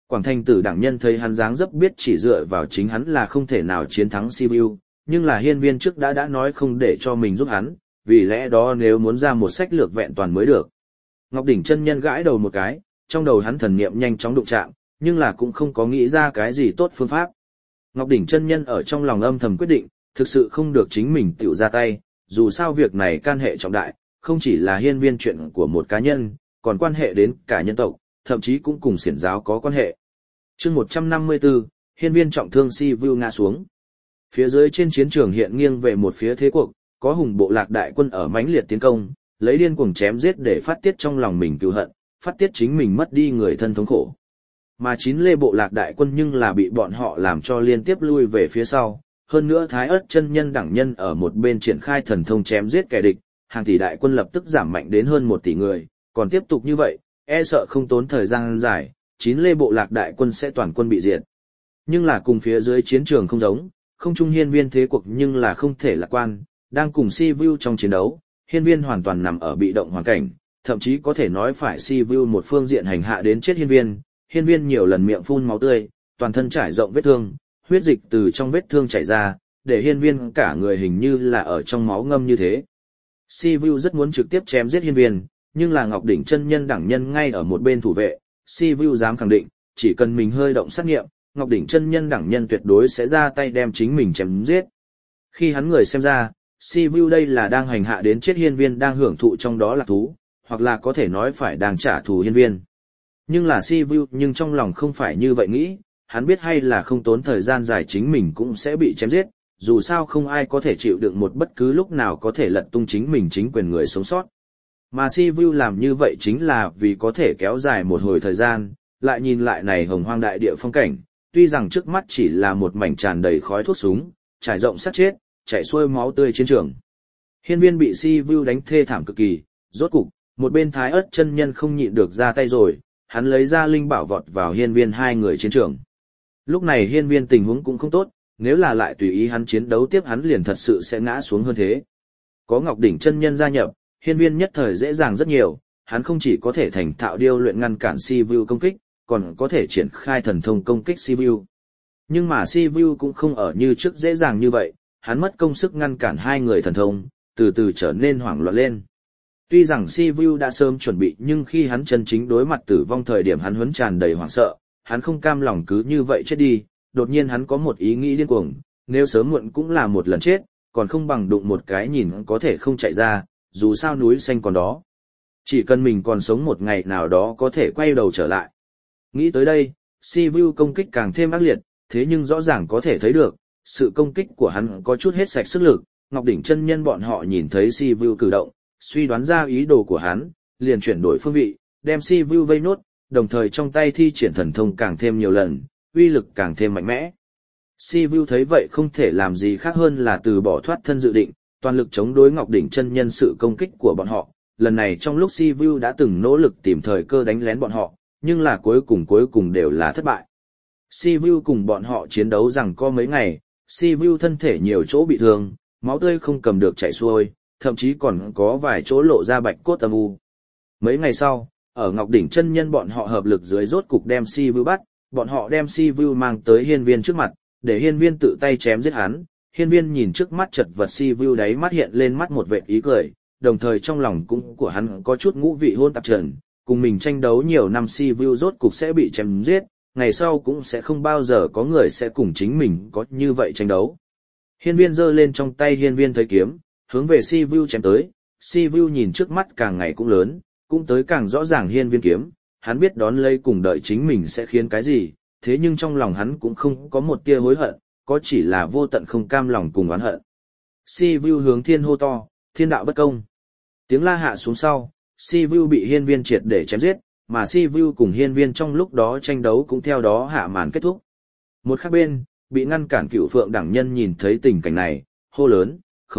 Quảng Thành Tử đẳng nhân thấy hắn dáng dấp biết chỉ dựa vào chính hắn là không thể nào chiến thắng Sibiu, nhưng là hiên viên trước đã nói không để cho mình giúp hắn, vì lẽ đó nếu muốn ra một sách lược vẹn toàn mới được. Ngọc Đỉnh chân nhân gãi đầu một cái, trong đầu hắn thần niệm nhanh chóng đụng chạm, nhưng là cũng không có nghĩ ra cái gì tốt phương pháp. Ngọc Đỉnh chân nhân ở trong lòng âm thầm quyết định, thực sự không được chính mình tự ra tay, dù sao việc này can hệ trọng đại, không chỉ là hiên viên chuyện của một cá nhân, còn quan hệ đến cả nhân tộc, thậm chí cũng cùng xiển giáo có quan hệ. Chương 154, hiên viên trọng thương Sibiu ngã xuống. Phía dưới trên chiến trường hiện nghiêng về một phía thế cuộc, có hùng bộ lạc đại quân ở mãnh liệt tiến công, lấy điên cuồng chém giết để phát tiết trong lòng mình cừu hận, phát tiết chính mình mất đi người thân thống khổ. Mà chín lê bộ lạc đại quân nhưng là bị bọn họ làm cho liên tiếp lui về phía sau, hơn nữa Thái Ức chân nhân đẳng nhân ở một bên triển khai thần thông chém giết kẻ địch, hàng tỷ đại quân lập tức giảm mạnh đến hơn 1 tỷ người, còn tiếp tục như vậy, e sợ không tốn thời gian dài, chín lê bộ lạc đại quân sẽ toàn quân bị diệt. Nhưng là cùng phía dưới chiến trường không giống, không trung hiên viên thế cuộc nhưng là không thể lạc quan, đang cùng Sibiu trong chiến đấu, hiên viên hoàn toàn nằm ở bị động hoàn cảnh, thậm chí có thể nói phải Sibiu một phương diện hành hạ đến chết hiên viên nhiều lần miệng phun máu tươi, toàn thân trải rộng vết thương, huyết dịch từ trong vết thương chảy ra, để hiên viên cả người hình như là ở trong máu ngâm như thế. Sibiu rất muốn trực tiếp chém giết hiên viên, nhưng là Ngọc Đỉnh chân nhân đẳng nhân ngay ở một bên thủ vệ, Sibiu dám khẳng định, chỉ cần mình hơi động sát nghiệm, Ngọc Đỉnh chân nhân đẳng nhân tuyệt đối sẽ ra tay đem chính mình chém giết. Khi hắn người xem ra, Sibiu đây là đang hành hạ đến chết hiên viên đang hưởng thụ trong đó là thú, hoặc là có thể nói phải đang trả thù hiên viên. Nhưng là Sibiu nhưng trong lòng không phải như vậy nghĩ, hắn biết hay là không tốn thời gian dài chính mình cũng sẽ bị chém giết, dù sao không ai có thể chịu đựng một bất cứ lúc nào có thể lật tung chính mình chính quyền người sống sót. Mà Sibiu làm như vậy chính là vì có thể kéo dài một hồi thời gian, lại nhìn lại này hồng hoang đại địa phong cảnh, tuy rằng trước mắt chỉ là một mảnh tràn đầy khói thuốc súng, trải rộng sát chết, chảy xuôi máu tươi chiến trường. Hiên viên bị Sibiu đánh thê thảm cực kỳ, rốt cục, một bên Thái Ức chân nhân không nhịn được ra tay rồi, hắn lấy ra linh bảo vọt vào hiên viên hai người chiến trường. Lúc này hiên viên tình huống cũng không tốt, nếu là lại tùy ý hắn chiến đấu tiếp hắn liền thật sự sẽ ngã xuống hơn thế. Có Ngọc Đỉnh chân nhân gia nhập, hiên viên nhất thời dễ dàng rất nhiều, hắn không chỉ có thể thành thạo điêu luyện ngăn cản Sibiu công kích, còn có thể triển khai thần thông công kích Sibiu. Nhưng mà Sibiu cũng không ở như trước dễ dàng như vậy, hắn mất công sức ngăn cản hai người thần thông, từ từ trở nên hoảng loạn lên. Tuy rằng Sibiu đã sớm chuẩn bị nhưng khi hắn chân chính đối mặt tử vong thời điểm hắn huấn tràn đầy hoảng sợ, hắn không cam lòng cứ như vậy chết đi, đột nhiên hắn có một ý nghĩ điên cuồng, nếu sớm muộn cũng là một lần chết, còn không bằng đụng một cái nhìn có thể không chạy ra, dù sao núi xanh còn đó. Chỉ cần mình còn sống một ngày nào đó có thể quay đầu trở lại. Nghĩ tới đây, Sibiu công kích càng thêm ác liệt, thế nhưng rõ ràng có thể thấy được, sự công kích của hắn có chút hết sạch sức lực, Ngọc Đỉnh chân nhân bọn họ nhìn thấy Sibiu cử động, suy đoán ra ý đồ của hắn, liền chuyển đổi phương vị, đem Sibiu vây nốt, đồng thời trong tay thi triển thần thông càng thêm nhiều lần, uy lực càng thêm mạnh mẽ. Sibiu thấy vậy không thể làm gì khác hơn là từ bỏ thoát thân dự định, toàn lực chống đối Ngọc Đỉnh chân nhân sự công kích của bọn họ. Lần này trong lúc Sibiu đã từng nỗ lực tìm thời cơ đánh lén bọn họ, nhưng là cuối cùng đều là thất bại. Sibiu cùng bọn họ chiến đấu rằng có mấy ngày, Sibiu thân thể nhiều chỗ bị thương, máu tươi không cầm được chảy xuôi, thậm chí còn có vài chỗ lộ ra bạch cốt âm u. Mấy ngày sau, ở Ngọc Đỉnh chân nhân bọn họ hợp lực dưới rốt cục đem Sibiu bắt, bọn họ đem Sibiu mang tới hiên viên trước mặt, để hiên viên tự tay chém giết hắn. Hiên viên nhìn trước mắt chật vật Sibiu đáy mắt hiện lên mắt một vệt ý cười, đồng thời trong lòng cũng của hắn có chút ngũ vị hôn tạp trần, cùng mình tranh đấu nhiều năm Sibiu rốt cục sẽ bị chém giết, ngày sau cũng sẽ không bao giờ có người sẽ cùng chính mình có như vậy tranh đấu. Hiên viên giơ lên trong tay hiên viên thấy kiếm, hướng về Sibiu chém tới, Sibiu nhìn trước mắt càng ngày cũng lớn, cũng tới càng rõ ràng hiên viên kiếm, hắn biết đón lấy cùng đợi chính mình sẽ khiến cái gì, thế nhưng trong lòng hắn cũng không có một tia hối hận, có chỉ là vô tận không cam lòng cùng oán hận. Sibiu hướng thiên hô to, thiên đạo bất công. Tiếng la hạ xuống sau, Sibiu bị hiên viên triệt để chém giết, mà Sibiu cùng hiên viên trong lúc đó tranh đấu cũng theo đó hạ màn kết thúc. Một khác bên, bị ngăn cản Cửu Phượng đẳng nhân nhìn thấy tình cảnh này, hô lớn,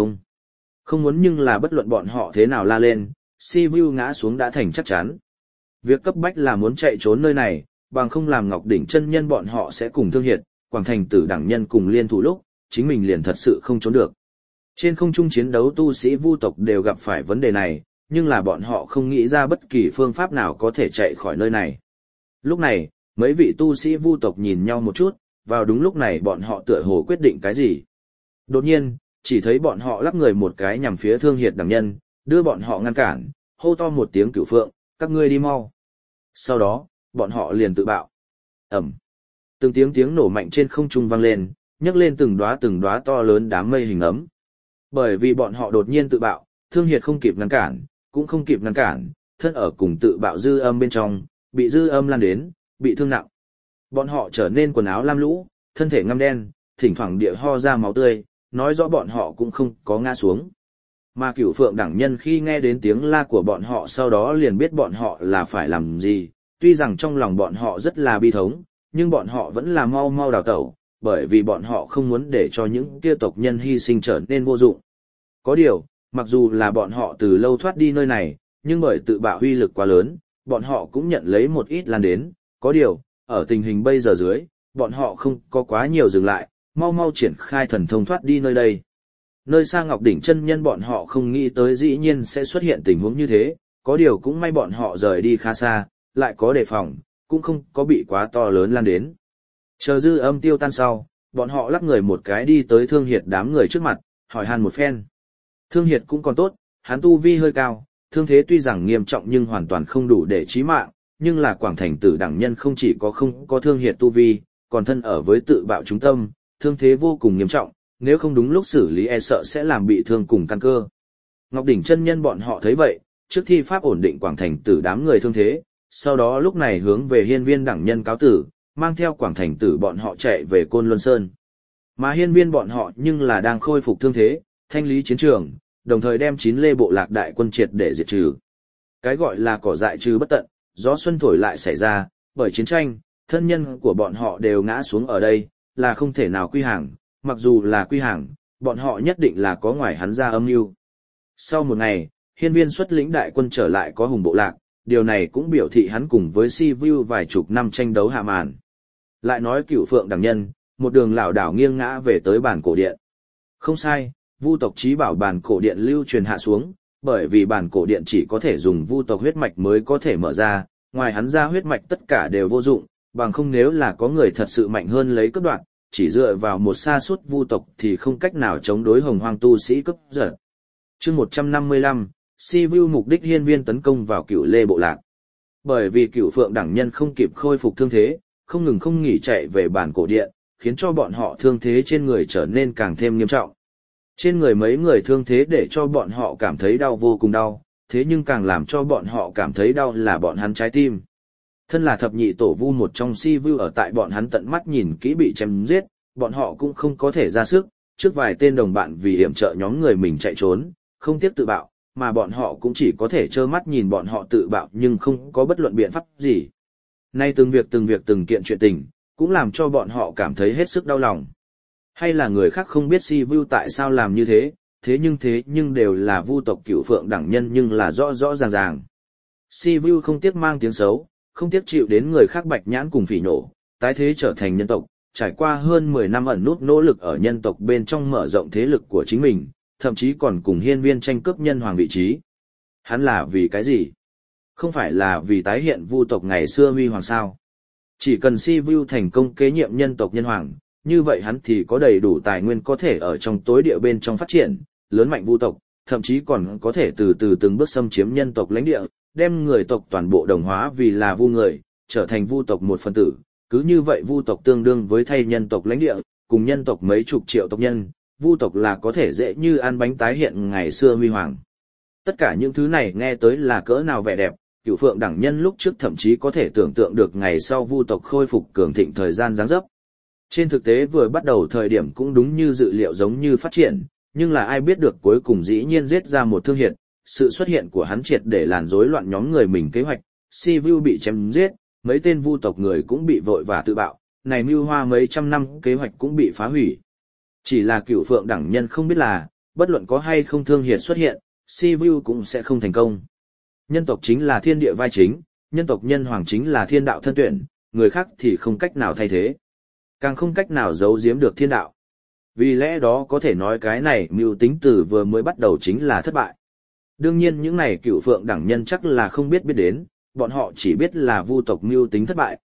không muốn, nhưng là bất luận bọn họ thế nào la lên, Sibiu ngã xuống đã thành chắc chắn. Việc cấp bách là muốn chạy trốn nơi này, bằng không làm Ngọc Đỉnh chân nhân bọn họ sẽ cùng thương hiệt, Quảng Thành Tử đẳng nhân cùng liên thủ lúc, chính mình liền thật sự không trốn được. Trên không trung chiến đấu tu sĩ Vu tộc đều gặp phải vấn đề này, nhưng là bọn họ không nghĩ ra bất kỳ phương pháp nào có thể chạy khỏi nơi này. Lúc này, Mấy vị tu sĩ vu tộc nhìn nhau một chút, vào đúng lúc này bọn họ tựa hồ quyết định cái gì. Đột nhiên, chỉ thấy bọn họ lắc người một cái nhằm phía Thương Hiệt đẳng nhân, đưa bọn họ ngăn cản, hô to một tiếng Cửu Phượng, các ngươi đi mau. Sau đó, bọn họ liền tự bạo. Ầm. Từng tiếng nổ mạnh trên không trung vang lên, nhấc lên từng đóa to lớn đám mây hình ấm. Bởi vì bọn họ đột nhiên tự bạo, Thương Hiệt không kịp ngăn cản, cũng không kịp ngăn cản, thân ở cùng tự bạo dư âm bên trong, bị dư âm lan đến, bị thương nặng. Bọn họ trở nên quần áo lam lũ, thân thể ngăm đen, thỉnh thoảng địa ho ra máu tươi, nói rõ bọn họ cũng không có ngã xuống. Mà Cửu Phượng đẳng nhân khi nghe đến tiếng la của bọn họ sau đó liền biết bọn họ là phải làm gì, tuy rằng trong lòng bọn họ rất là bi thống, nhưng bọn họ vẫn là mau mau đào tẩu, bởi vì bọn họ không muốn để cho những kia tộc nhân hy sinh trở nên vô dụng. Có điều, mặc dù là bọn họ từ lâu thoát đi nơi này, nhưng bởi tự bạo huy lực quá lớn, bọn họ cũng nhận lấy một ít lan đến, có điều, ở tình hình bây giờ dưới, bọn họ không có quá nhiều dừng lại, mau mau triển khai thần thông thoát đi nơi đây. Nơi xa Ngọc Đỉnh chân nhân bọn họ không nghĩ tới dĩ nhiên sẽ xuất hiện tình huống như thế, có điều cũng may bọn họ rời đi khá xa, lại có đề phòng, cũng không có bị quá to lớn lan đến. Chờ dư âm tiêu tan sau, bọn họ lắc người một cái đi tới Thương Hiệt đám người trước mặt, hỏi han một phen. Thương Hiệt cũng còn tốt, hắn tu vi hơi cao, thương thế tuy rằng nghiêm trọng nhưng hoàn toàn không đủ để chí mạng, nhưng là Quảng Thành Tử đẳng nhân không chỉ có không có Thương Hiệt tu vi, còn thân ở với tự bạo trung tâm, thương thế vô cùng nghiêm trọng, nếu không đúng lúc xử lý e sợ sẽ làm bị thương cùng căn cơ. Ngọc Đỉnh chân nhân bọn họ thấy vậy, trước thi pháp ổn định Quảng Thành Tử đám người thương thế, sau đó lúc này hướng về Hiên Viên đẳng nhân cáo tử, mang theo Quảng Thành Tử bọn họ chạy về Côn Luân Sơn. Mà Hiên Viên bọn họ nhưng là đang khôi phục thương thế, thanh lý chiến trường, đồng thời đem 9 lê bộ lạc đại quân triệt để diệt trừ. Cái gọi là cỏ dại trừ bất tận, gió xuân thổi lại xảy ra, bởi chiến tranh, thân nhân của bọn họ đều ngã xuống ở đây, là không thể nào quy hàng, mặc dù là quy hàng, bọn họ nhất định là có ngoài hắn ra âm mưu. Sau một ngày, Hiên Viên xuất lĩnh đại quân trở lại có Hùng bộ lạc, điều này cũng biểu thị hắn cùng với Si Vu vài chục năm tranh đấu hạ màn. Lại nói Cửu Phượng đẳng nhân, một đường lảo đảo nghiêng ngã về tới bản cổ điện. Không sai, Vu tộc chí bảo bản cổ điện lưu truyền hạ xuống, bởi vì bản cổ điện chỉ có thể dùng Vu tộc huyết mạch mới có thể mở ra, ngoài hắn ra huyết mạch tất cả đều vô dụng, bằng không nếu là có người thật sự mạnh hơn lấy cướp đoạt, chỉ dựa vào một sa sút Vu tộc thì không cách nào chống đối Hồng Hoang tu sĩ cướp giật. Chương 155, Si Vu mục đích Hiên Viên tấn công vào Cửu Lê bộ lạc. Bởi vì Cửu Phượng đẳng nhân không kịp khôi phục thương thế, không ngừng không nghỉ chạy về bản cổ điện, khiến cho bọn họ thương thế trên người trở nên càng thêm nghiêm trọng. Trên người mấy người thương thế để cho bọn họ cảm thấy đau vô cùng đau, thế nhưng càng làm cho bọn họ cảm thấy đau là bọn hắn trái tim. Thân là thập nhị tổ vu một trong Si Vu ở tại bọn hắn tận mắt nhìn kỹ bị chém giết, bọn họ cũng không có thể ra sức, trước vài tên đồng bạn vì hiểm trợ nhóm người mình chạy trốn, không tiếp tự bạo, mà bọn họ cũng chỉ có thể trơ mắt nhìn bọn họ tự bạo nhưng không có bất luận biện pháp gì. Nay từng việc từng kiện chuyện tình, cũng làm cho bọn họ cảm thấy hết sức đau lòng. Hay là người khác không biết Si Vu tại sao làm như thế nhưng đều là Vu tộc Cửu Phượng đẳng nhân nhưng là rõ rõ ràng ràng. Si Vu không tiếc mang tiếng xấu, không tiếc chịu đến người khác bạch nhãn cùng phỉ nổ, tái thế trở thành nhân tộc, trải qua hơn 10 năm ẩn nút nỗ lực ở nhân tộc bên trong mở rộng thế lực của chính mình, thậm chí còn cùng Hiên Viên tranh cướp nhân hoàng vị trí. Hắn là vì cái gì? Không phải là vì tái hiện Vu tộc ngày xưa huy hoàng sao? Chỉ cần Si Vu thành công kế nhiệm nhân tộc nhân hoàng, như vậy hắn thì có đầy đủ tài nguyên có thể ở trong tối địa bên trong phát triển, lớn mạnh Vu tộc, thậm chí còn có thể từ từ từng bước xâm chiếm nhân tộc lãnh địa, đem người tộc toàn bộ đồng hóa vì là Vu người, trở thành Vu tộc một phần tử. Cứ như vậy Vu tộc tương đương với thay nhân tộc lãnh địa, cùng nhân tộc mấy chục triệu tộc nhân, Vu tộc là có thể dễ như ăn bánh tái hiện ngày xưa huy hoàng. Tất cả những thứ này nghe tới là cỡ nào vẻ đẹp, Cửu Phượng đẳng nhân lúc trước thậm chí có thể tưởng tượng được ngày sau Vu tộc khôi phục cường thịnh thời gian giáng dấp. Trên thực tế vừa bắt đầu thời điểm cũng đúng như dự liệu giống như phát triển, nhưng là ai biết được cuối cùng dĩ nhiên giết ra một Thương Hiệt, sự xuất hiện của hắn triệt để làm rối loạn nhóm người mình kế hoạch, Si Vu bị chém giết, mấy tên Vu tộc người cũng bị vội và tự bạo, này mưu hoa mấy trăm năm kế hoạch cũng bị phá hủy. Chỉ là Cửu Phượng đẳng nhân không biết là, bất luận có hay không Thương Hiệt xuất hiện, Si Vu cũng sẽ không thành công. Nhân tộc chính là thiên địa vai chính, nhân tộc nhân hoàng chính là thiên đạo thân tuyển, người khác thì không cách nào thay thế. Càng không cách nào giấu giếm được thiên đạo. Vì lẽ đó có thể nói cái này mưu tính từ vừa mới bắt đầu chính là thất bại. Đương nhiên những này Cửu Phượng đẳng nhân chắc là không biết đến, bọn họ chỉ biết là Vu tộc mưu tính thất bại,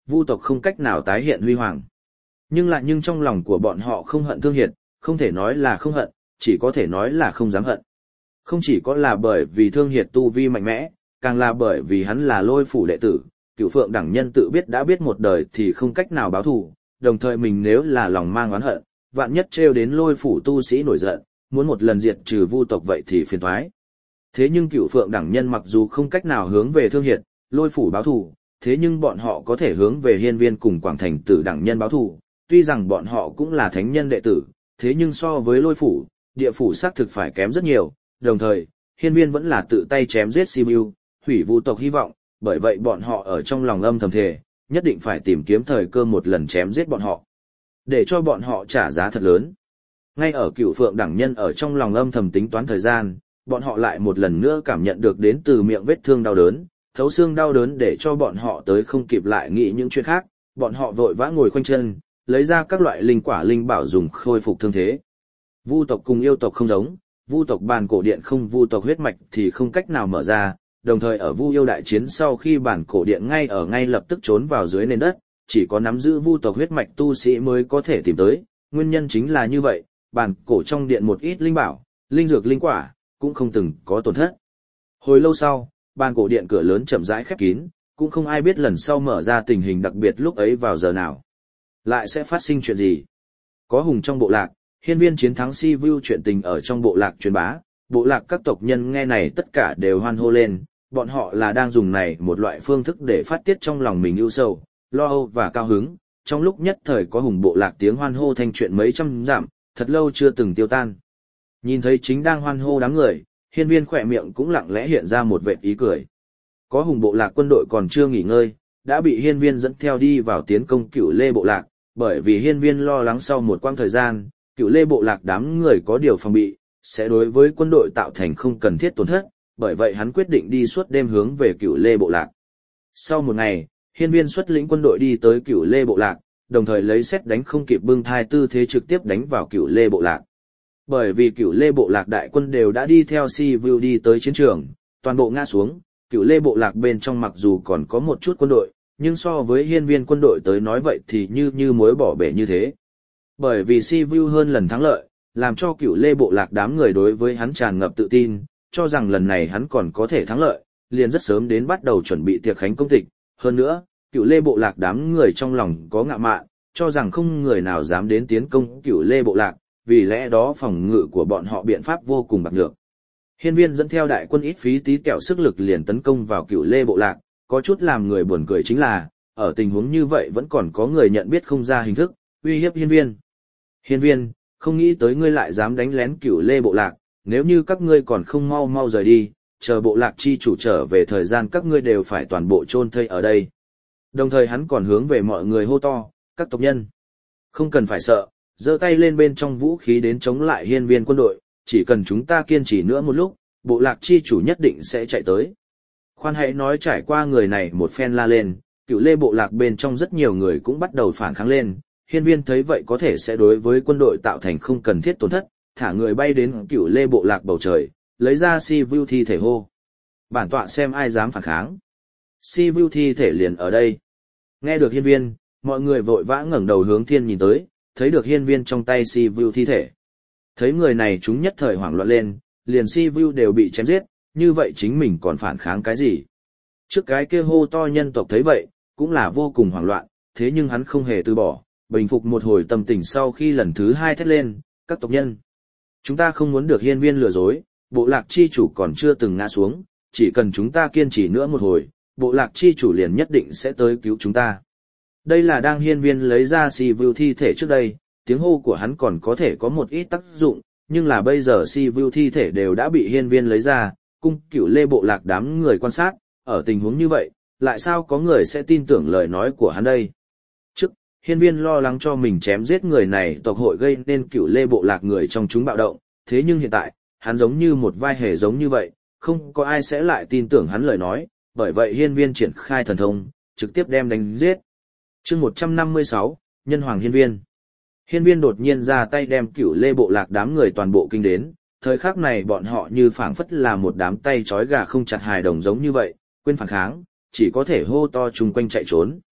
Vu tộc không cách nào tái hiện huy hoàng. Nhưng trong lòng của bọn họ không hận Thương Hiệt, không thể nói là không hận, chỉ có thể nói là không dám hận. Không chỉ có là bởi vì Thương Hiệt tu vi mạnh mẽ, càng là bởi vì hắn là Lôi phủ đệ tử, Cửu Phượng đẳng nhân tự biết đã biết một đời thì không cách nào báo thù, đồng thời mình nếu là lòng mang oán hận, vạn nhất trêu đến Lôi phủ tu sĩ nổi giận, muốn một lần diệt trừ Vu tộc vậy thì phiền toái. Thế nhưng Cửu Phượng đẳng nhân mặc dù không cách nào hướng về Thương Hiệt, Lôi phủ báo thù, thế nhưng bọn họ có thể hướng về Hiên Viên cùng Quảng Thành Tử đẳng nhân báo thù, tuy rằng bọn họ cũng là thánh nhân đệ tử, thế nhưng so với Lôi phủ, địa phủ xác thực phải kém rất nhiều, đồng thời, Hiên Viên vẫn là tự tay chém giết Sibiu, hủy Vu tộc hy vọng, bởi vậy bọn họ ở trong lòng âm thầm thề, nhất định phải tìm kiếm thời cơ một lần chém giết bọn họ, để cho bọn họ trả giá thật lớn. Ngay ở Cửu Phượng đẳng nhân ở trong lòng âm thầm tính toán thời gian, bọn họ lại một lần nữa cảm nhận được đến từ miệng vết thương đau đớn, thấu xương đau đớn để cho bọn họ tới không kịp lại nghĩ những chuyện khác, bọn họ vội vã ngồi khoanh chân, lấy ra các loại linh quả linh bảo dùng khôi phục thương thế. Vu tộc cùng yêu tộc không giống, Vu tộc bản cổ điện không Vu tộc huyết mạch thì không cách nào mở ra, đồng thời ở Vu yêu đại chiến sau khi bản cổ điện ngay lập tức trốn vào dưới nền đất, chỉ có nắm giữ Vu tộc huyết mạch tu sĩ mới có thể tìm tới, nguyên nhân chính là như vậy, bản cổ trong điện một ít linh bảo, linh dược linh quả, cũng không từng có tổn thất. Hồi lâu sau, bản cổ điện cửa lớn chậm rãi khép kín, cũng không ai biết lần sau mở ra tình hình đặc biệt lúc ấy vào giờ nào. Lại sẽ phát sinh chuyện gì? Có hùng trong bộ lạc, Hiên Viên chiến thắng Sibiu chuyện tình ở trong bộ lạc truyền bá, bộ lạc các tộc nhân nghe này tất cả đều hoan hô lên, bọn họ là đang dùng này một loại phương thức để phát tiết trong lòng mình ưu sầu, lo âu và cao hứng, trong lúc nhất thời có hùng bộ lạc tiếng hoan hô thành chuyện mấy trăm dặm, thật lâu chưa từng tiêu tan. Nhìn thấy chính đang hoan hô đám người, Hiên Viên khỏe miệng cũng lặng lẽ hiện ra một vệt ý cười. Có hùng bộ lạc quân đội còn chưa nghỉ ngơi, đã bị Hiên Viên dẫn theo đi vào tiến công Cửu Lê bộ lạc, bởi vì Hiên Viên lo lắng sau một quãng thời gian, Cửu Lê bộ lạc đám người có điều phòng bị, sẽ đối với quân đội tạo thành không cần thiết tổn thất, bởi vậy hắn quyết định đi suốt đêm hướng về Cửu Lê bộ lạc. Sau một ngày, Hiên Viên xuất lĩnh quân đội đi tới Cửu Lê bộ lạc, đồng thời lấy sét đánh không kịp bưng thai tư thế trực tiếp đánh vào Cửu Lê bộ lạc. Bởi vì Cửu Lê bộ lạc đại quân đều đã đi theo Sibiu đi tới chiến trường, toàn bộ ngã xuống, Cửu Lê bộ lạc bên trong mặc dù còn có một chút quân đội, nhưng so với Hiên Viên quân đội tới nói vậy thì như muối bỏ bể như thế. Bởi vì Sibiu hơn lần thắng lợi, làm cho Cửu Lê bộ lạc đám người đối với hắn tràn ngập tự tin, cho rằng lần này hắn còn có thể thắng lợi, liền rất sớm đến bắt đầu chuẩn bị tiệc khánh công tịch. Hơn nữa, Cửu Lê bộ lạc đám người trong lòng có ngạo mạn, cho rằng không người nào dám đến tiến công Cửu Lê bộ lạc, vì lẽ đó phòng ngự của bọn họ biện pháp vô cùng bạc nhược. Hiên Viên dẫn theo đại quân ít phí tí kẹo sức lực liền tấn công vào Cửu Lê bộ lạc, có chút làm người buồn cười chính là, ở tình huống như vậy vẫn còn có người nhận biết không ra hình thức, uy hiếp Hiên Viên. Hiên Viên, không nghĩ tới ngươi lại dám đánh lén Cửu Lê bộ lạc, nếu như các ngươi còn không mau mau rời đi, chờ bộ lạc chi chủ trở về thời gian các ngươi đều phải toàn bộ chôn thây ở đây. Đồng thời hắn còn hướng về mọi người hô to, các tộc nhân, không cần phải sợ, giơ tay lên bên trong vũ khí đến chống lại Hiên Viên quân đội, chỉ cần chúng ta kiên trì nữa một lúc, bộ lạc chi chủ nhất định sẽ chạy tới. Khoan hãy nói trải qua người này một phen la lên, Cửu Lê bộ lạc bên trong rất nhiều người cũng bắt đầu phản kháng lên, Hiên Viên thấy vậy có thể sẽ đối với quân đội tạo thành không cần thiết tổn thất, thả người bay đến Cửu Lê bộ lạc bầu trời, lấy ra Sibiu thi thể hô. Bản tọa xem ai dám phản kháng. Sibiu thi thể liền ở đây. Nghe được Hiên Viên, mọi người vội vã ngẩng đầu hướng thiên nhìn tới, thấy được Hiên Viên trong tay Sibiu thi thể. Thấy người này chúng nhất thời hoảng loạn lên, liền Sibiu đều bị chém giết, như vậy chính mình còn phản kháng cái gì? Trước cái kia hô to nhân tộc thấy vậy, cũng là vô cùng hoảng loạn, thế nhưng hắn không hề từ bỏ, bình phục một hồi tâm tình sau khi lần thứ hai thét lên, các tộc nhân. Chúng ta không muốn được Hiên Viên lừa dối, bộ lạc chi chủ còn chưa từng ngã xuống, chỉ cần chúng ta kiên trì nữa một hồi, bộ lạc chi chủ liền nhất định sẽ tới cứu chúng ta. Đây là đang Hiên Viên lấy ra Sibiu thi thể trước đây, tiếng hô của hắn còn có thể có một ít tác dụng, nhưng là bây giờ Sibiu thi thể đều đã bị Hiên Viên lấy ra, cung Cửu Lê bộ lạc đám người quan sát, ở tình huống như vậy, lại sao có người sẽ tin tưởng lời nói của hắn đây? Trước, Hiên Viên lo lắng cho mình chém giết người này tộc hội gây nên Cửu Lê bộ lạc người trong chúng bạo động, thế nhưng hiện tại, hắn giống như một vai hề giống như vậy, không có ai sẽ lại tin tưởng hắn lời nói, bởi vậy Hiên Viên triển khai thần thông, trực tiếp đem đánh giết. Chương 156, Nhân Hoàng Hiên Viên. Hiên Viên đột nhiên ra tay đem Cửu Lê bộ lạc đám người toàn bộ kinh đến, thời khắc này bọn họ như phảng phất là một đám tay trói gà không chặt hài đồng giống như vậy, quên phản kháng, chỉ có thể hô to chung quanh chạy trốn.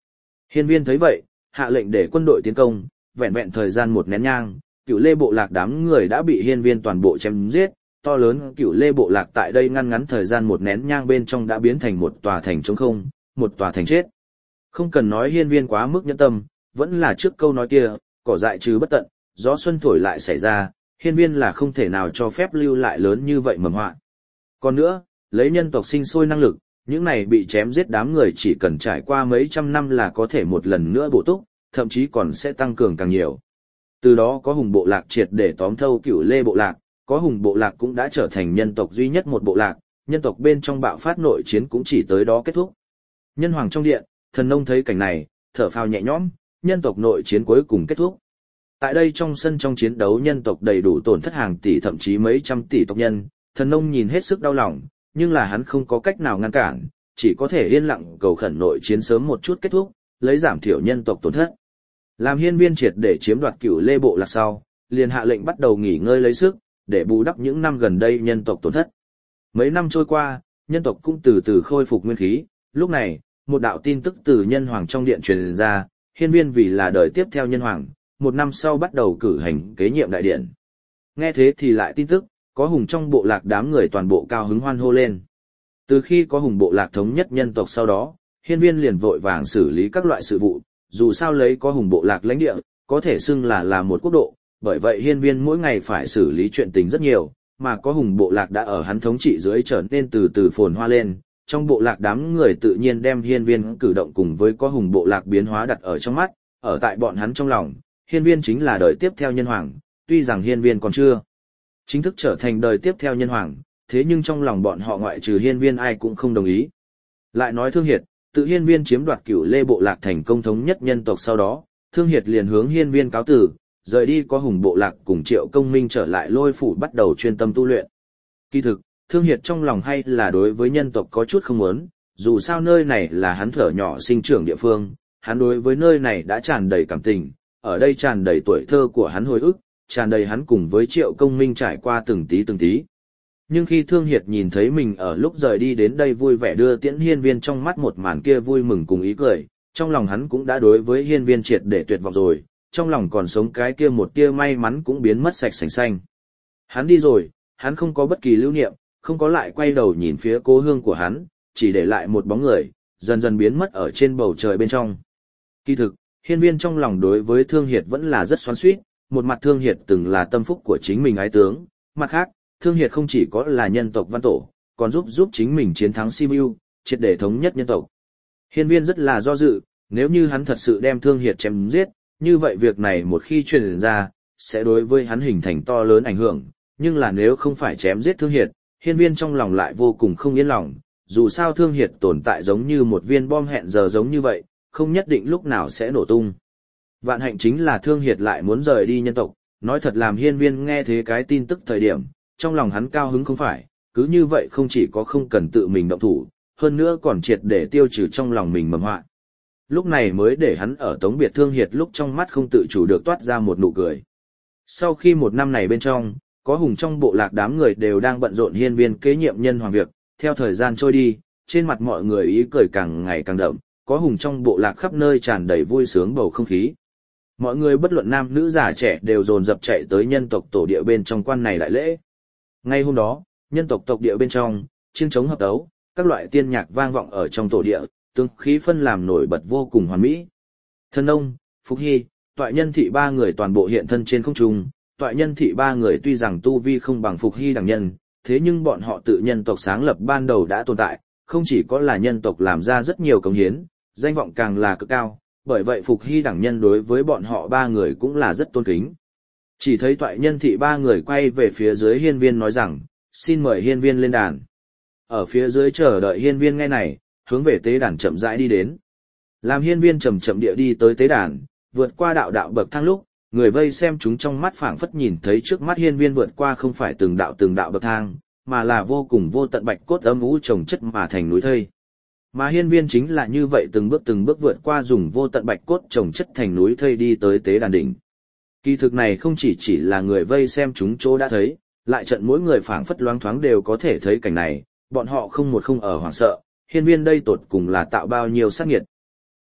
Hiên viên thấy vậy, hạ lệnh để quân đội tiến công, vẹn vẹn thời gian một nén nhang, Cửu Lê bộ lạc đám người đã bị hiên viên toàn bộ chém giết, to lớn Cửu Lê bộ lạc tại đây ngăn ngắn thời gian một nén nhang bên trong đã biến thành một tòa thành trống không, một tòa thành chết. Không cần nói hiên viên quá mức nhẫn tâm, vẫn là trước câu nói kia, cỏ dại trừ bất tận, gió xuân thổi lại xảy ra, hiên viên là không thể nào cho phép lưu lại lớn như vậy mầm họa. Còn nữa, lấy nhân tộc sinh sôi năng lực, những này bị chém giết đám người chỉ cần trải qua mấy trăm năm là có thể một lần nữa bổ túc, thậm chí còn sẽ tăng cường càng nhiều. Từ đó có hùng bộ lạc triệt để tóm thâu Cửu Lê bộ lạc, có hùng bộ lạc cũng đã trở thành nhân tộc duy nhất một bộ lạc, nhân tộc bên trong bạo phát nội chiến cũng chỉ tới đó kết thúc. Nhân hoàng trong điện, Thần Nông thấy cảnh này, thở phào nhẹ nhõm, nhân tộc nội chiến cuối cùng kết thúc. Tại đây trong sân trong chiến đấu nhân tộc đầy đủ tổn thất hàng tỷ thậm chí mấy trăm tỷ tộc nhân, Thần Nông nhìn hết sức đau lòng, nhưng là hắn không có cách nào ngăn cản, chỉ có thể yên lặng cầu khẩn nội chiến sớm một chút kết thúc, lấy giảm thiểu nhân tộc tổn thất. Làm hiên viên triệt để chiếm đoạt Cửu Lê bộ lạc sau, liền hạ lệnh bắt đầu nghỉ ngơi lấy sức, để bù đắp những năm gần đây nhân tộc tổn thất. Mấy năm trôi qua, nhân tộc cũng từ từ khôi phục nguyên khí, lúc này, một đạo tin tức từ nhân hoàng trong điện truyền ra, hiên viên vì là đời tiếp theo nhân hoàng, một năm sau bắt đầu cử hành kế nhiệm đại điện. Nghe thế thì lại tin tức, có hùng trong bộ lạc đám người toàn bộ cao hứng hoan hô lên. Từ khi có hùng bộ lạc thống nhất nhân tộc sau đó, hiên viên liền vội vàng xử lý các loại sự vụ, dù sao lấy có hùng bộ lạc lãnh địa, có thể xưng là một quốc độ, bởi vậy hiên viên mỗi ngày phải xử lý chuyện tình rất nhiều, mà có hùng bộ lạc đã ở hắn thống trị dưới trở nên từ từ phồn hoa lên. Trong bộ lạc đám người tự nhiên đem hiên viên cử động cùng với có hùng bộ lạc biến hóa đặt ở trong mắt, ở tại bọn hắn trong lòng, hiên viên chính là đời tiếp theo nhân hoàng, tuy rằng hiên viên còn chưa chính thức trở thành đời tiếp theo nhân hoàng, thế nhưng trong lòng bọn họ ngoại trừ hiên viên ai cũng không đồng ý. Lại nói Thương Hiệt, tự hiên viên chiếm đoạt Cửu Lê bộ lạc thành công thống nhất nhân tộc sau đó, Thương Hiệt liền hướng hiên viên cáo tử, rời đi có hùng bộ lạc cùng Triệu Công Minh trở lại Lôi phủ bắt đầu chuyên tâm tu luyện. Kỳ thực, Thương Hiệt trong lòng hay là đối với nhân tộc có chút không muốn, dù sao nơi này là hắn thở nhỏ sinh trưởng địa phương, hắn đối với nơi này đã tràn đầy cảm tình, ở đây tràn đầy tuổi thơ của hắn hồi ức, tràn đầy hắn cùng với Triệu Công Minh trải qua từng tí từng tí. Nhưng khi Thương Hiệt nhìn thấy mình ở lúc rời đi đến đây vui vẻ đưa tiễn hiên viên trong mắt một màn kia vui mừng cùng ý cười, trong lòng hắn cũng đã đối với hiên viên triệt để tuyệt vọng rồi, trong lòng còn sống cái kia một tia may mắn cũng biến mất sạch sành xanh. Hắn đi rồi, hắn không có bất kỳ lưu niệm, không có lại quay đầu nhìn phía cố hương của hắn, chỉ để lại một bóng người, dần dần biến mất ở trên bầu trời bên trong. Kỳ thực, hiên viên trong lòng đối với Thương Hiệt vẫn là rất xoắn xuýt, một mặt Thương Hiệt từng là tâm phúc của chính mình ái tướng, mặt khác, Thương Hiệt không chỉ có là nhân tộc văn tổ, còn giúp chính mình chiến thắng Sibiu, triệt để thống nhất nhân tộc. Hiên viên rất là do dự, nếu như hắn thật sự đem Thương Hiệt chém giết, như vậy việc này một khi truyền ra, sẽ đối với hắn hình thành to lớn ảnh hưởng, nhưng là nếu không phải chém giết Thương Hiệt, hiên viên trong lòng lại vô cùng không yên lòng, dù sao Thương Hiệt tồn tại giống như một viên bom hẹn giờ giống như vậy, không nhất định lúc nào sẽ nổ tung. Vạn hạnh chính là Thương Hiệt lại muốn rời đi nhân tộc, nói thật làm hiên viên nghe thế cái tin tức thời điểm, trong lòng hắn cao hứng không phải, cứ như vậy không chỉ có không cần tự mình động thủ, hơn nữa còn triệt để tiêu trừ trong lòng mình mầm họa. Lúc này mới để hắn ở Tống Biệt Thương Hiệt lúc trong mắt không tự chủ được toát ra một nụ cười. Sau khi một năm này bên trong, có hùng trong bộ lạc đám người đều đang bận rộn hiên viên kế nhiệm nhân hoàng việc, theo thời gian trôi đi, trên mặt mọi người ý cười càng ngày càng đậm, có hùng trong bộ lạc khắp nơi tràn đầy vui sướng bầu không khí. Mọi người bất luận nam nữ già trẻ đều dồn dập chạy tới nhân tộc tổ địa bên trong quan này đại lễ. Ngay hôm đó, nhân tộc tộc địa bên trong, chiêng trống hợp tấu, các loại tiên nhạc vang vọng ở trong tổ địa, tương khí phân làm nổi bật vô cùng hoàn mỹ. Thần Nông, Phục Hy, Toại Nhân Thị ba người toàn bộ hiện thân trên không trung. Toại Nhân Thị ba người tuy rằng tu vi không bằng Phục Hy đẳng nhân, thế nhưng bọn họ tự nhân tộc sáng lập ban đầu đã tồn tại, không chỉ có là nhân tộc làm ra rất nhiều công hiến, danh vọng càng là cực cao, bởi vậy Phục Hy đẳng nhân đối với bọn họ ba người cũng là rất tôn kính. Chỉ thấy Toại Nhân Thị ba người quay về phía dưới hiên viên nói rằng, xin mời hiên viên lên đàn. Ở phía dưới chờ đợi hiên viên nghe này, hướng về tế đàn chậm rãi đi đến. Làm hiên viên chậm chậm địa đi tới tế đàn, vượt qua đạo đạo bậc thang lúc, người vây xem chúng trong mắt phảng phất nhìn thấy trước mắt hiên viên vượt qua không phải từng đạo bậc thang, mà là vô cùng vô tận bạch cốt âm u chồng chất mà thành núi thây. Mà hiên viên chính là như vậy từng bước vượt qua dùng vô tận bạch cốt chồng chất thành núi thây đi tới tế đàn đỉnh. Kỳ thực này không chỉ là người vây xem chúng chỗ đã thấy, lại trận mỗi người phảng phất loáng thoáng đều có thể thấy cảnh này, bọn họ không ở hoảng sợ, hiên viên đây tột cùng là tạo bao nhiêu sát nghiệt.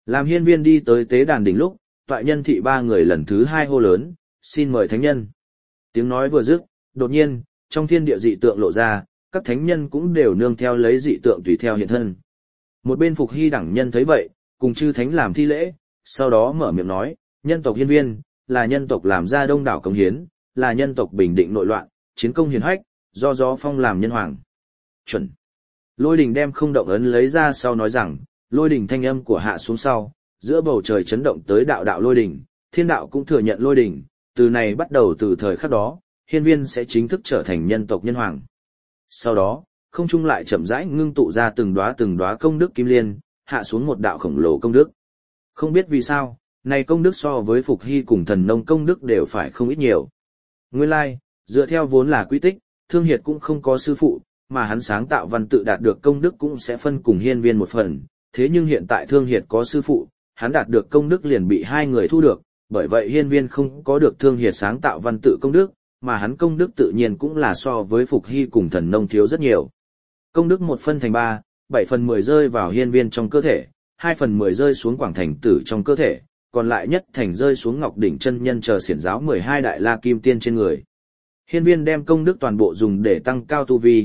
Làm hiên viên đi tới tế đàn đỉnh lúc, toại nhân thị ba người lần thứ hai hô lớn, xin mời thánh nhân. Tiếng nói vừa dứt, đột nhiên, trong thiên địa dị tượng lộ ra, các thánh nhân cũng đều nương theo lấy dị tượng tùy theo hiện thân. Một bên Phục Hy đẳng nhân thấy vậy, cùng chư thánh làm thi lễ, sau đó mở miệng nói, nhân tộc hiên viên, là nhân tộc làm ra đông đảo công hiến, là nhân tộc bình định nội loạn, chiến công hiển hách, do gió phong làm nhân hoàng. Chuẩn. Lôi đình đem không động ấn lấy ra sau nói rằng, lôi đình thanh âm của hạ xuống sau, giữa bầu trời chấn động tới đạo đạo lôi đình, thiên đạo cũng thừa nhận lôi đình, từ này bắt đầu từ thời khắc đó, hiên viên sẽ chính thức trở thành nhân tộc nhân hoàng. Sau đó, không trung lại chậm rãi ngưng tụ ra từng đóa công đức kim liên, hạ xuống một đạo khổng lồ công đức. Không biết vì sao, này công đức so với Phục Hy cùng thần nông công đức đều phải không ít nhiều. Nguyên lai, dựa theo vốn là quy tích, Thương Hiệt cũng không có sư phụ, mà hắn sáng tạo văn tự đạt được công đức cũng sẽ phân cùng hiên viên một phần. Thế nhưng hiện tại Thương Hiệt có sư phụ, hắn đạt được công đức liền bị hai người thu được, bởi vậy hiên viên không có được Thương Hiệt sáng tạo văn tự công đức, mà hắn công đức tự nhiên cũng là so với Phục Hy cùng thần nông thiếu rất nhiều. Công đức 1 phân thành 3, 7 phần 10 rơi vào hiên viên trong cơ thể, 2 phần 10 rơi xuống Quảng Thành Tử trong cơ thể, còn lại nhất thành rơi xuống Ngọc Đỉnh chân nhân chờ xiển giáo 12 đại la kim tiên trên người. Hiên viên đem công đức toàn bộ dùng để tăng cao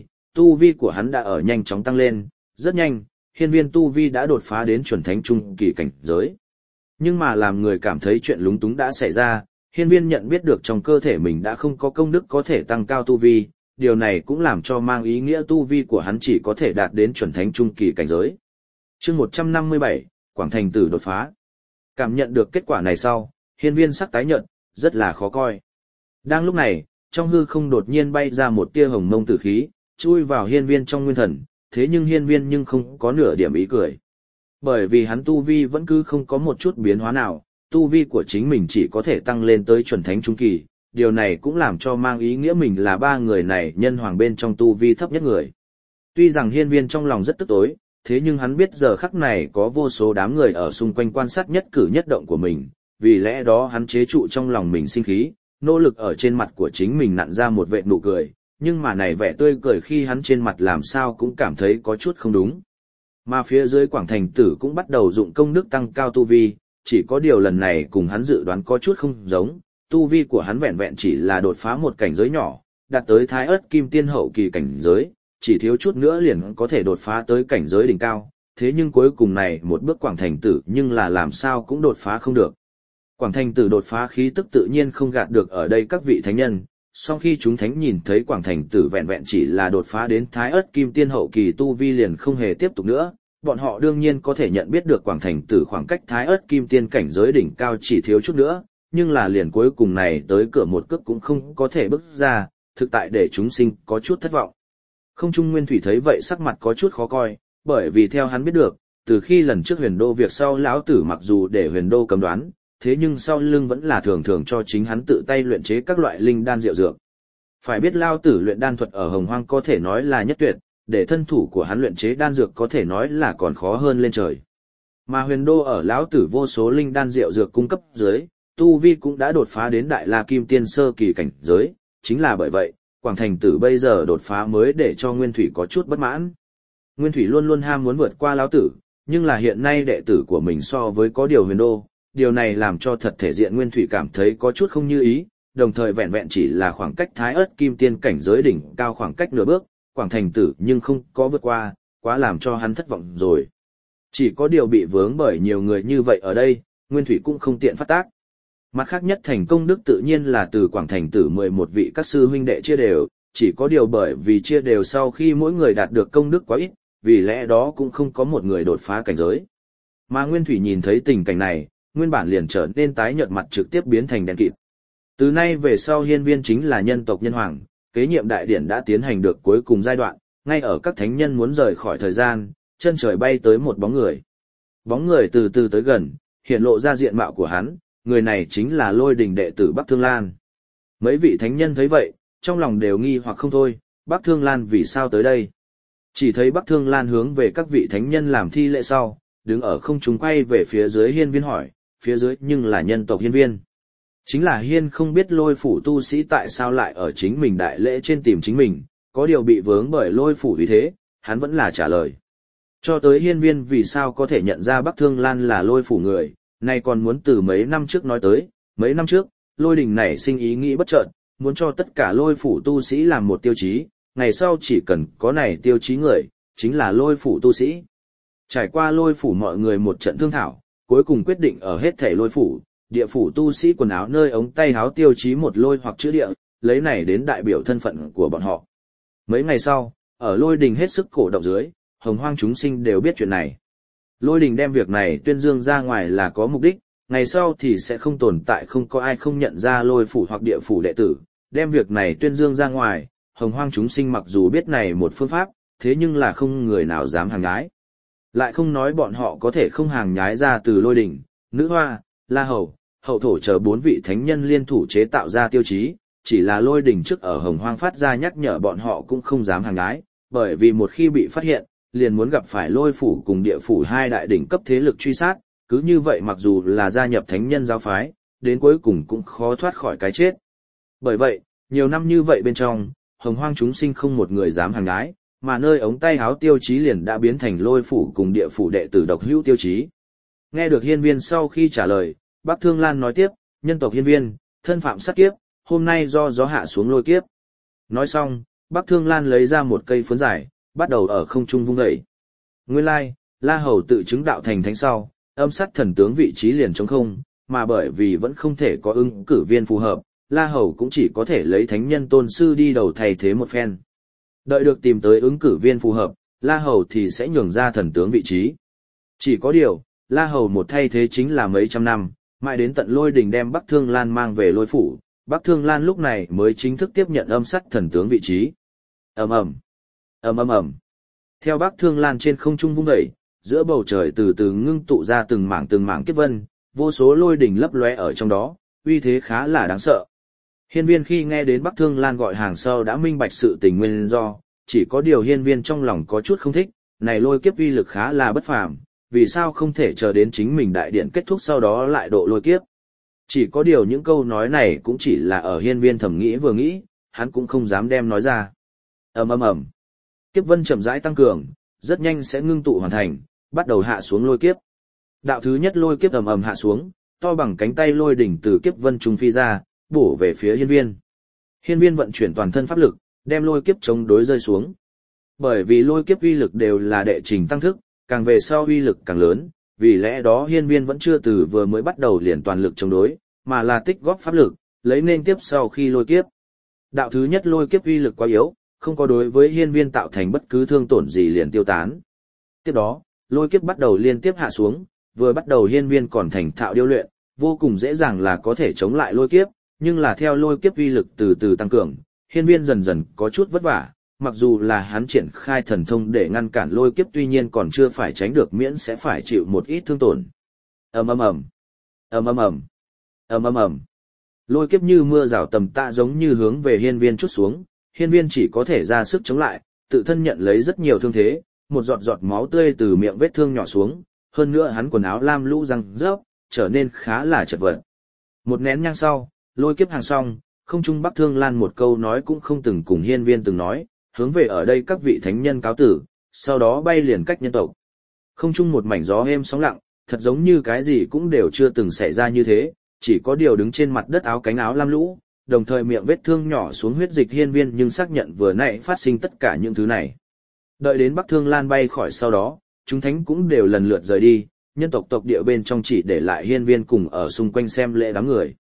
tu vi của hắn đã ở nhanh chóng tăng lên, rất nhanh, hiên viên tu vi đã đột phá đến chuẩn thánh trung kỳ cảnh giới. Nhưng mà làm người cảm thấy chuyện lúng túng đã xảy ra, hiên viên nhận biết được trong cơ thể mình đã không có công đức có thể tăng cao tu vi, điều này cũng làm cho mang ý nghĩa tu vi của hắn chỉ có thể đạt đến chuẩn thánh trung kỳ cảnh giới. Chương 157, Quảng Thành Tử đột phá. Cảm nhận được kết quả này sau, hiên viên sắc tái nhợt, rất là khó coi. Đang lúc này, trong hư không đột nhiên bay ra một tia hồng mông tử khí, chui vào hiên viên trong nguyên thần, thế nhưng hiên viên nhưng không có nửa điểm ý cười. Bởi vì hắn tu vi vẫn cứ không có một chút biến hóa nào, tu vi của chính mình chỉ có thể tăng lên tới chuẩn thánh trung kỳ, điều này cũng làm cho mang ý nghĩa mình là 3 người này nhân hoàng bên trong tu vi thấp nhất người. Tuy rằng hiên viên trong lòng rất tức tối, thế nhưng hắn biết giờ khắc này có vô số đám người ở xung quanh quan sát nhất cử nhất động của mình, vì lẽ đó hắn chế trụ trong lòng mình sinh khí, nỗ lực ở trên mặt của chính mình nặn ra một vệt nụ cười, nhưng mà này vẻ tươi cười khi hắn trên mặt làm sao cũng cảm thấy có chút không đúng. Mà phía dưới Quảng Thành Tử cũng bắt đầu dụng công đức tăng cao tu vi, chỉ có điều lần này cùng hắn dự đoán có chút không giống, tu vi của hắn vẹn vẹn chỉ là đột phá một cảnh giới nhỏ, đạt tới Thái Ức Kim Tiên hậu kỳ cảnh giới, chỉ thiếu chút nữa liền có thể đột phá tới cảnh giới đỉnh cao, thế nhưng cuối cùng này một bước Quảng Thành Tử nhưng là làm sao cũng đột phá không được. Quảng Thành Tử đột phá khí tức tự nhiên không gạt được ở đây các vị thánh nhân, sau khi chúng thánh nhìn thấy Quảng Thành Tử vẹn vẹn chỉ là đột phá đến Thái Ức Kim Tiên hậu kỳ tu vi liền không hề tiếp tục nữa, bọn họ đương nhiên có thể nhận biết được Quảng Thành Tử khoảng cách Thái Ức Kim Tiên cảnh giới đỉnh cao chỉ thiếu chút nữa, nhưng là liền cuối cùng này tới cửa một cước cũng không có thể bước ra, thực tại để chúng sinh có chút thất vọng. Không Trung Nguyên Thủy thấy vậy sắc mặt có chút khó coi, bởi vì theo hắn biết được, từ khi lần trước Huyền Đô việc sau lão tử mặc dù để Huyền Đô cấm đoán, thế nhưng sau lưng vẫn là thường thường cho chính hắn tự tay luyện chế các loại linh đan diệu dược. Phải biết lão tử luyện đan thuật ở Hồng Hoang có thể nói là nhất tuyệt, để thân thủ của hắn luyện chế đan dược có thể nói là còn khó hơn lên trời. Mà Huyền Đô ở lão tử vô số linh đan diệu dược cung cấp dưới, tu vi cũng đã đột phá đến Đại La Kim Tiên sơ kỳ cảnh giới, chính là bởi vậy, Quảng Thành Tử bây giờ đột phá mới để cho Nguyên Thủy có chút bất mãn. Nguyên Thủy luôn luôn ham muốn vượt qua lão tử, nhưng là hiện nay đệ tử của mình so với có điều Huyền Đô, điều này làm cho thật thể diện Nguyên Thủy cảm thấy có chút không như ý, đồng thời vẹn vẹn chỉ là khoảng cách Thái Ức Kim Tiên cảnh giới đỉnh cao khoảng cách nửa bước, Quảng Thành Tử nhưng không có vượt qua, quá làm cho hắn thất vọng rồi. Chỉ có điều bị vướng bởi nhiều người như vậy ở đây, Nguyên Thủy cũng không tiện phát tác. Mặt khác nhất thành công đức tự nhiên là từ Quảng Thành Tử 11 vị các sư huynh đệ chia đều, chỉ có điều bởi vì chia đều sau khi mỗi người đạt được công đức quá ít, vì lẽ đó cũng không có một người đột phá cảnh giới. Mà Nguyên Thủy nhìn thấy tình cảnh này, nguyên bản liền trở nên tái nhợt mặt trực tiếp biến thành đen kịt. Từ nay về sau hiên viên chính là nhân tộc nhân hoàng, kế nhiệm đại điển đã tiến hành được cuối cùng giai đoạn, ngay ở các thánh nhân muốn rời khỏi thời gian, chân trời bay tới một bóng người. Bóng người từ từ tới gần, hiện lộ ra diện mạo của hắn, người này chính là Lôi Đình đệ tử Bắc Thương Lan. Mấy vị thánh nhân thấy vậy, trong lòng đều nghi hoặc không thôi, Bắc Thương Lan vì sao tới đây? Chỉ thấy Bắc Thương Lan hướng về các vị thánh nhân làm thi lễ sau, đứng ở không trung quay về phía dưới hiên viên hỏi, phía dưới nhưng là nhân tộc hiên viên. Chính là hiên không biết Lôi phủ tu sĩ tại sao lại ở chính mình đại lễ trên tìm chính mình, có điều bị vướng bởi Lôi phủ vì thế, hắn vẫn là trả lời. Cho tới hiên viên vì sao có thể nhận ra Bắc Thương Lan là lôi phủ người, nay còn muốn từ mấy năm trước nói tới, mấy năm trước, lôi đình nảy sinh ý nghĩ bất chợt, muốn cho tất cả lôi phủ tu sĩ làm một tiêu chí, ngày sau chỉ cần có này tiêu chí người, chính là lôi phủ tu sĩ. Trải qua lôi phủ mọi người một trận thương thảo, cuối cùng quyết định ở hết thảy lôi phủ, địa phủ tu sĩ quần áo nơi ống tay áo tiêu chí một lôi hoặc chữ địa, lấy này đến đại biểu thân phận của bọn họ. Mấy ngày sau, ở lôi đình hết sức cổ động dưới, hồng hoang chúng sinh đều biết chuyện này. Lôi đình đem việc này tuyên dương ra ngoài là có mục đích, ngày sau thì sẽ không tồn tại không có ai không nhận ra lôi phủ hoặc địa phủ đệ tử, đem việc này tuyên dương ra ngoài, hồng hoang chúng sinh mặc dù biết này một phương pháp, thế nhưng là không người nào dám hàng nhái. Lại không nói bọn họ có thể không hàng nhái ra từ lôi đình, nữ hoa, la hầu, hậu thổ chờ 4 vị thánh nhân liên thủ chế tạo ra tiêu chí, chỉ là lôi đình trước ở hồng hoang phát ra nhắc nhở bọn họ cũng không dám hàng nhái, bởi vì một khi bị phát hiện, liền muốn gặp phải lôi phủ cùng địa phủ hai đại đỉnh cấp thế lực truy sát, cứ như vậy mặc dù là gia nhập thánh nhân giáo phái, đến cuối cùng cũng khó thoát khỏi cái chết. Bởi vậy, nhiều năm như vậy bên trong, hồng hoang chúng sinh không một người dám hàng nhái, mà nơi ống tay áo tiêu chí liền đã biến thành lôi phủ cùng địa phủ đệ tử độc hữu tiêu chí. Nghe được hiên viên sau khi trả lời, Bắc Thương Lan nói tiếp, nhân tộc hiên viên, thân phạm sát kiếp, hôm nay do gió hạ xuống lôi kiếp. Nói xong, Bắc Thương Lan lấy ra một cây phấn dài, bắt đầu ở không trung vung dậy. Nguyên lai, La Hầu tự chứng đạo thành thánh sau, âm sát thần tướng vị trí liền trống không, mà bởi vì vẫn không thể có ứng cử viên phù hợp, La Hầu cũng chỉ có thể lấy thánh nhân tôn sư đi đầu thay thế một phen. Đợi được tìm tới ứng cử viên phù hợp, La Hầu thì sẽ nhường ra thần tướng vị trí. Chỉ có điều, La Hầu một thay thế chính là mấy trăm năm, mãi đến tận lôi đình đem Bắc Thương Lan mang về lôi phủ, Bắc Thương Lan lúc này mới chính thức tiếp nhận âm sát thần tướng vị trí. ầm ầm, ầm ầm ầm. Theo Bắc Thương Lan trên không trung vung dậy, giữa bầu trời từ từ ngưng tụ ra từng mảng kiếp vân, vô số lôi đỉnh lấp lóe ở trong đó, uy thế khá là đáng sợ. Hiên viên khi nghe đến Bắc Thương Lan gọi hàng sau đã minh bạch sự tình nguyên do, chỉ có điều hiên viên trong lòng có chút không thích, này lôi kiếp uy lực khá là bất phàm, vì sao không thể chờ đến chính mình đại điện kết thúc sau đó lại độ lôi kiếp. Chỉ có điều những câu nói này cũng chỉ là ở hiên viên thầm nghĩ vừa nghĩ, hắn cũng không dám đem nói ra. ầm ầm ầm. Kiếp vân chậm rãi tăng cường, rất nhanh sẽ ngưng tụ hoàn thành, bắt đầu hạ xuống lôi kiếp. Đạo thứ nhất lôi kiếp ầm ầm hạ xuống, to bằng cánh tay lôi đỉnh từ kiếp vân trung phi ra, bổ về phía hiên viên. Hiên viên vận chuyển toàn thân pháp lực, đem lôi kiếp chống đối rơi xuống. Bởi vì lôi kiếp uy lực đều là đệ trình tăng thức, càng về sau uy lực càng lớn, vì lẽ đó hiên viên vẫn chưa từ vừa mới bắt đầu liền toàn lực chống đối, mà là tích góp pháp lực, lấy nên tiếp sau khi lôi kiếp. Đạo thứ nhất lôi kiếp uy lực quá yếu, không có đối với hiên viên tạo thành bất cứ thương tổn gì liền tiêu tán. Tiếp đó, lôi kiếp bắt đầu liên tiếp hạ xuống, vừa bắt đầu hiên viên còn thành thạo điêu luyện, vô cùng dễ dàng là có thể chống lại lôi kiếp, nhưng là theo lôi kiếp uy lực từ từ tăng cường, hiên viên dần dần có chút vất vả, mặc dù là hắn triển khai thần thông để ngăn cản lôi kiếp tuy nhiên còn chưa phải tránh được miễn sẽ phải chịu một ít thương tổn. ầm ầm ầm, ầm ầm ầm, ầm ầm ầm. Lôi kiếp như mưa rào tầm tạ giống như hướng về hiên viên trút xuống, hiên viên chỉ có thể ra sức chống lại, tự thân nhận lấy rất nhiều thương thế, một giọt giọt máu tươi từ miệng vết thương nhỏ xuống, hơn nữa hắn quần áo lam lũ răng rớp, trở nên khá là chật vật. Một nén nhang sau, lôi kiếp hàng xong, không trung Bắc Thương Lan một câu nói cũng không từng cùng hiên viên từng nói, hướng về ở đây các vị thánh nhân cáo tử, sau đó bay liền cách nhân tộc. Không trung một mảnh gió êm sóng lặng, thật giống như cái gì cũng đều chưa từng xảy ra như thế, chỉ có điều đứng trên mặt đất áo cánh áo lam lũ, đồng thời miệng vết thương nhỏ xuống huyết dịch hiên viên nhưng xác nhận vừa nãy phát sinh tất cả những thứ này. Đợi đến Bắc Thương Lan bay khỏi sau đó, chúng thánh cũng đều lần lượt rời đi, nhân tộc tộc địa bên trong chỉ để lại hiên viên cùng ở xung quanh xem lễ đám người.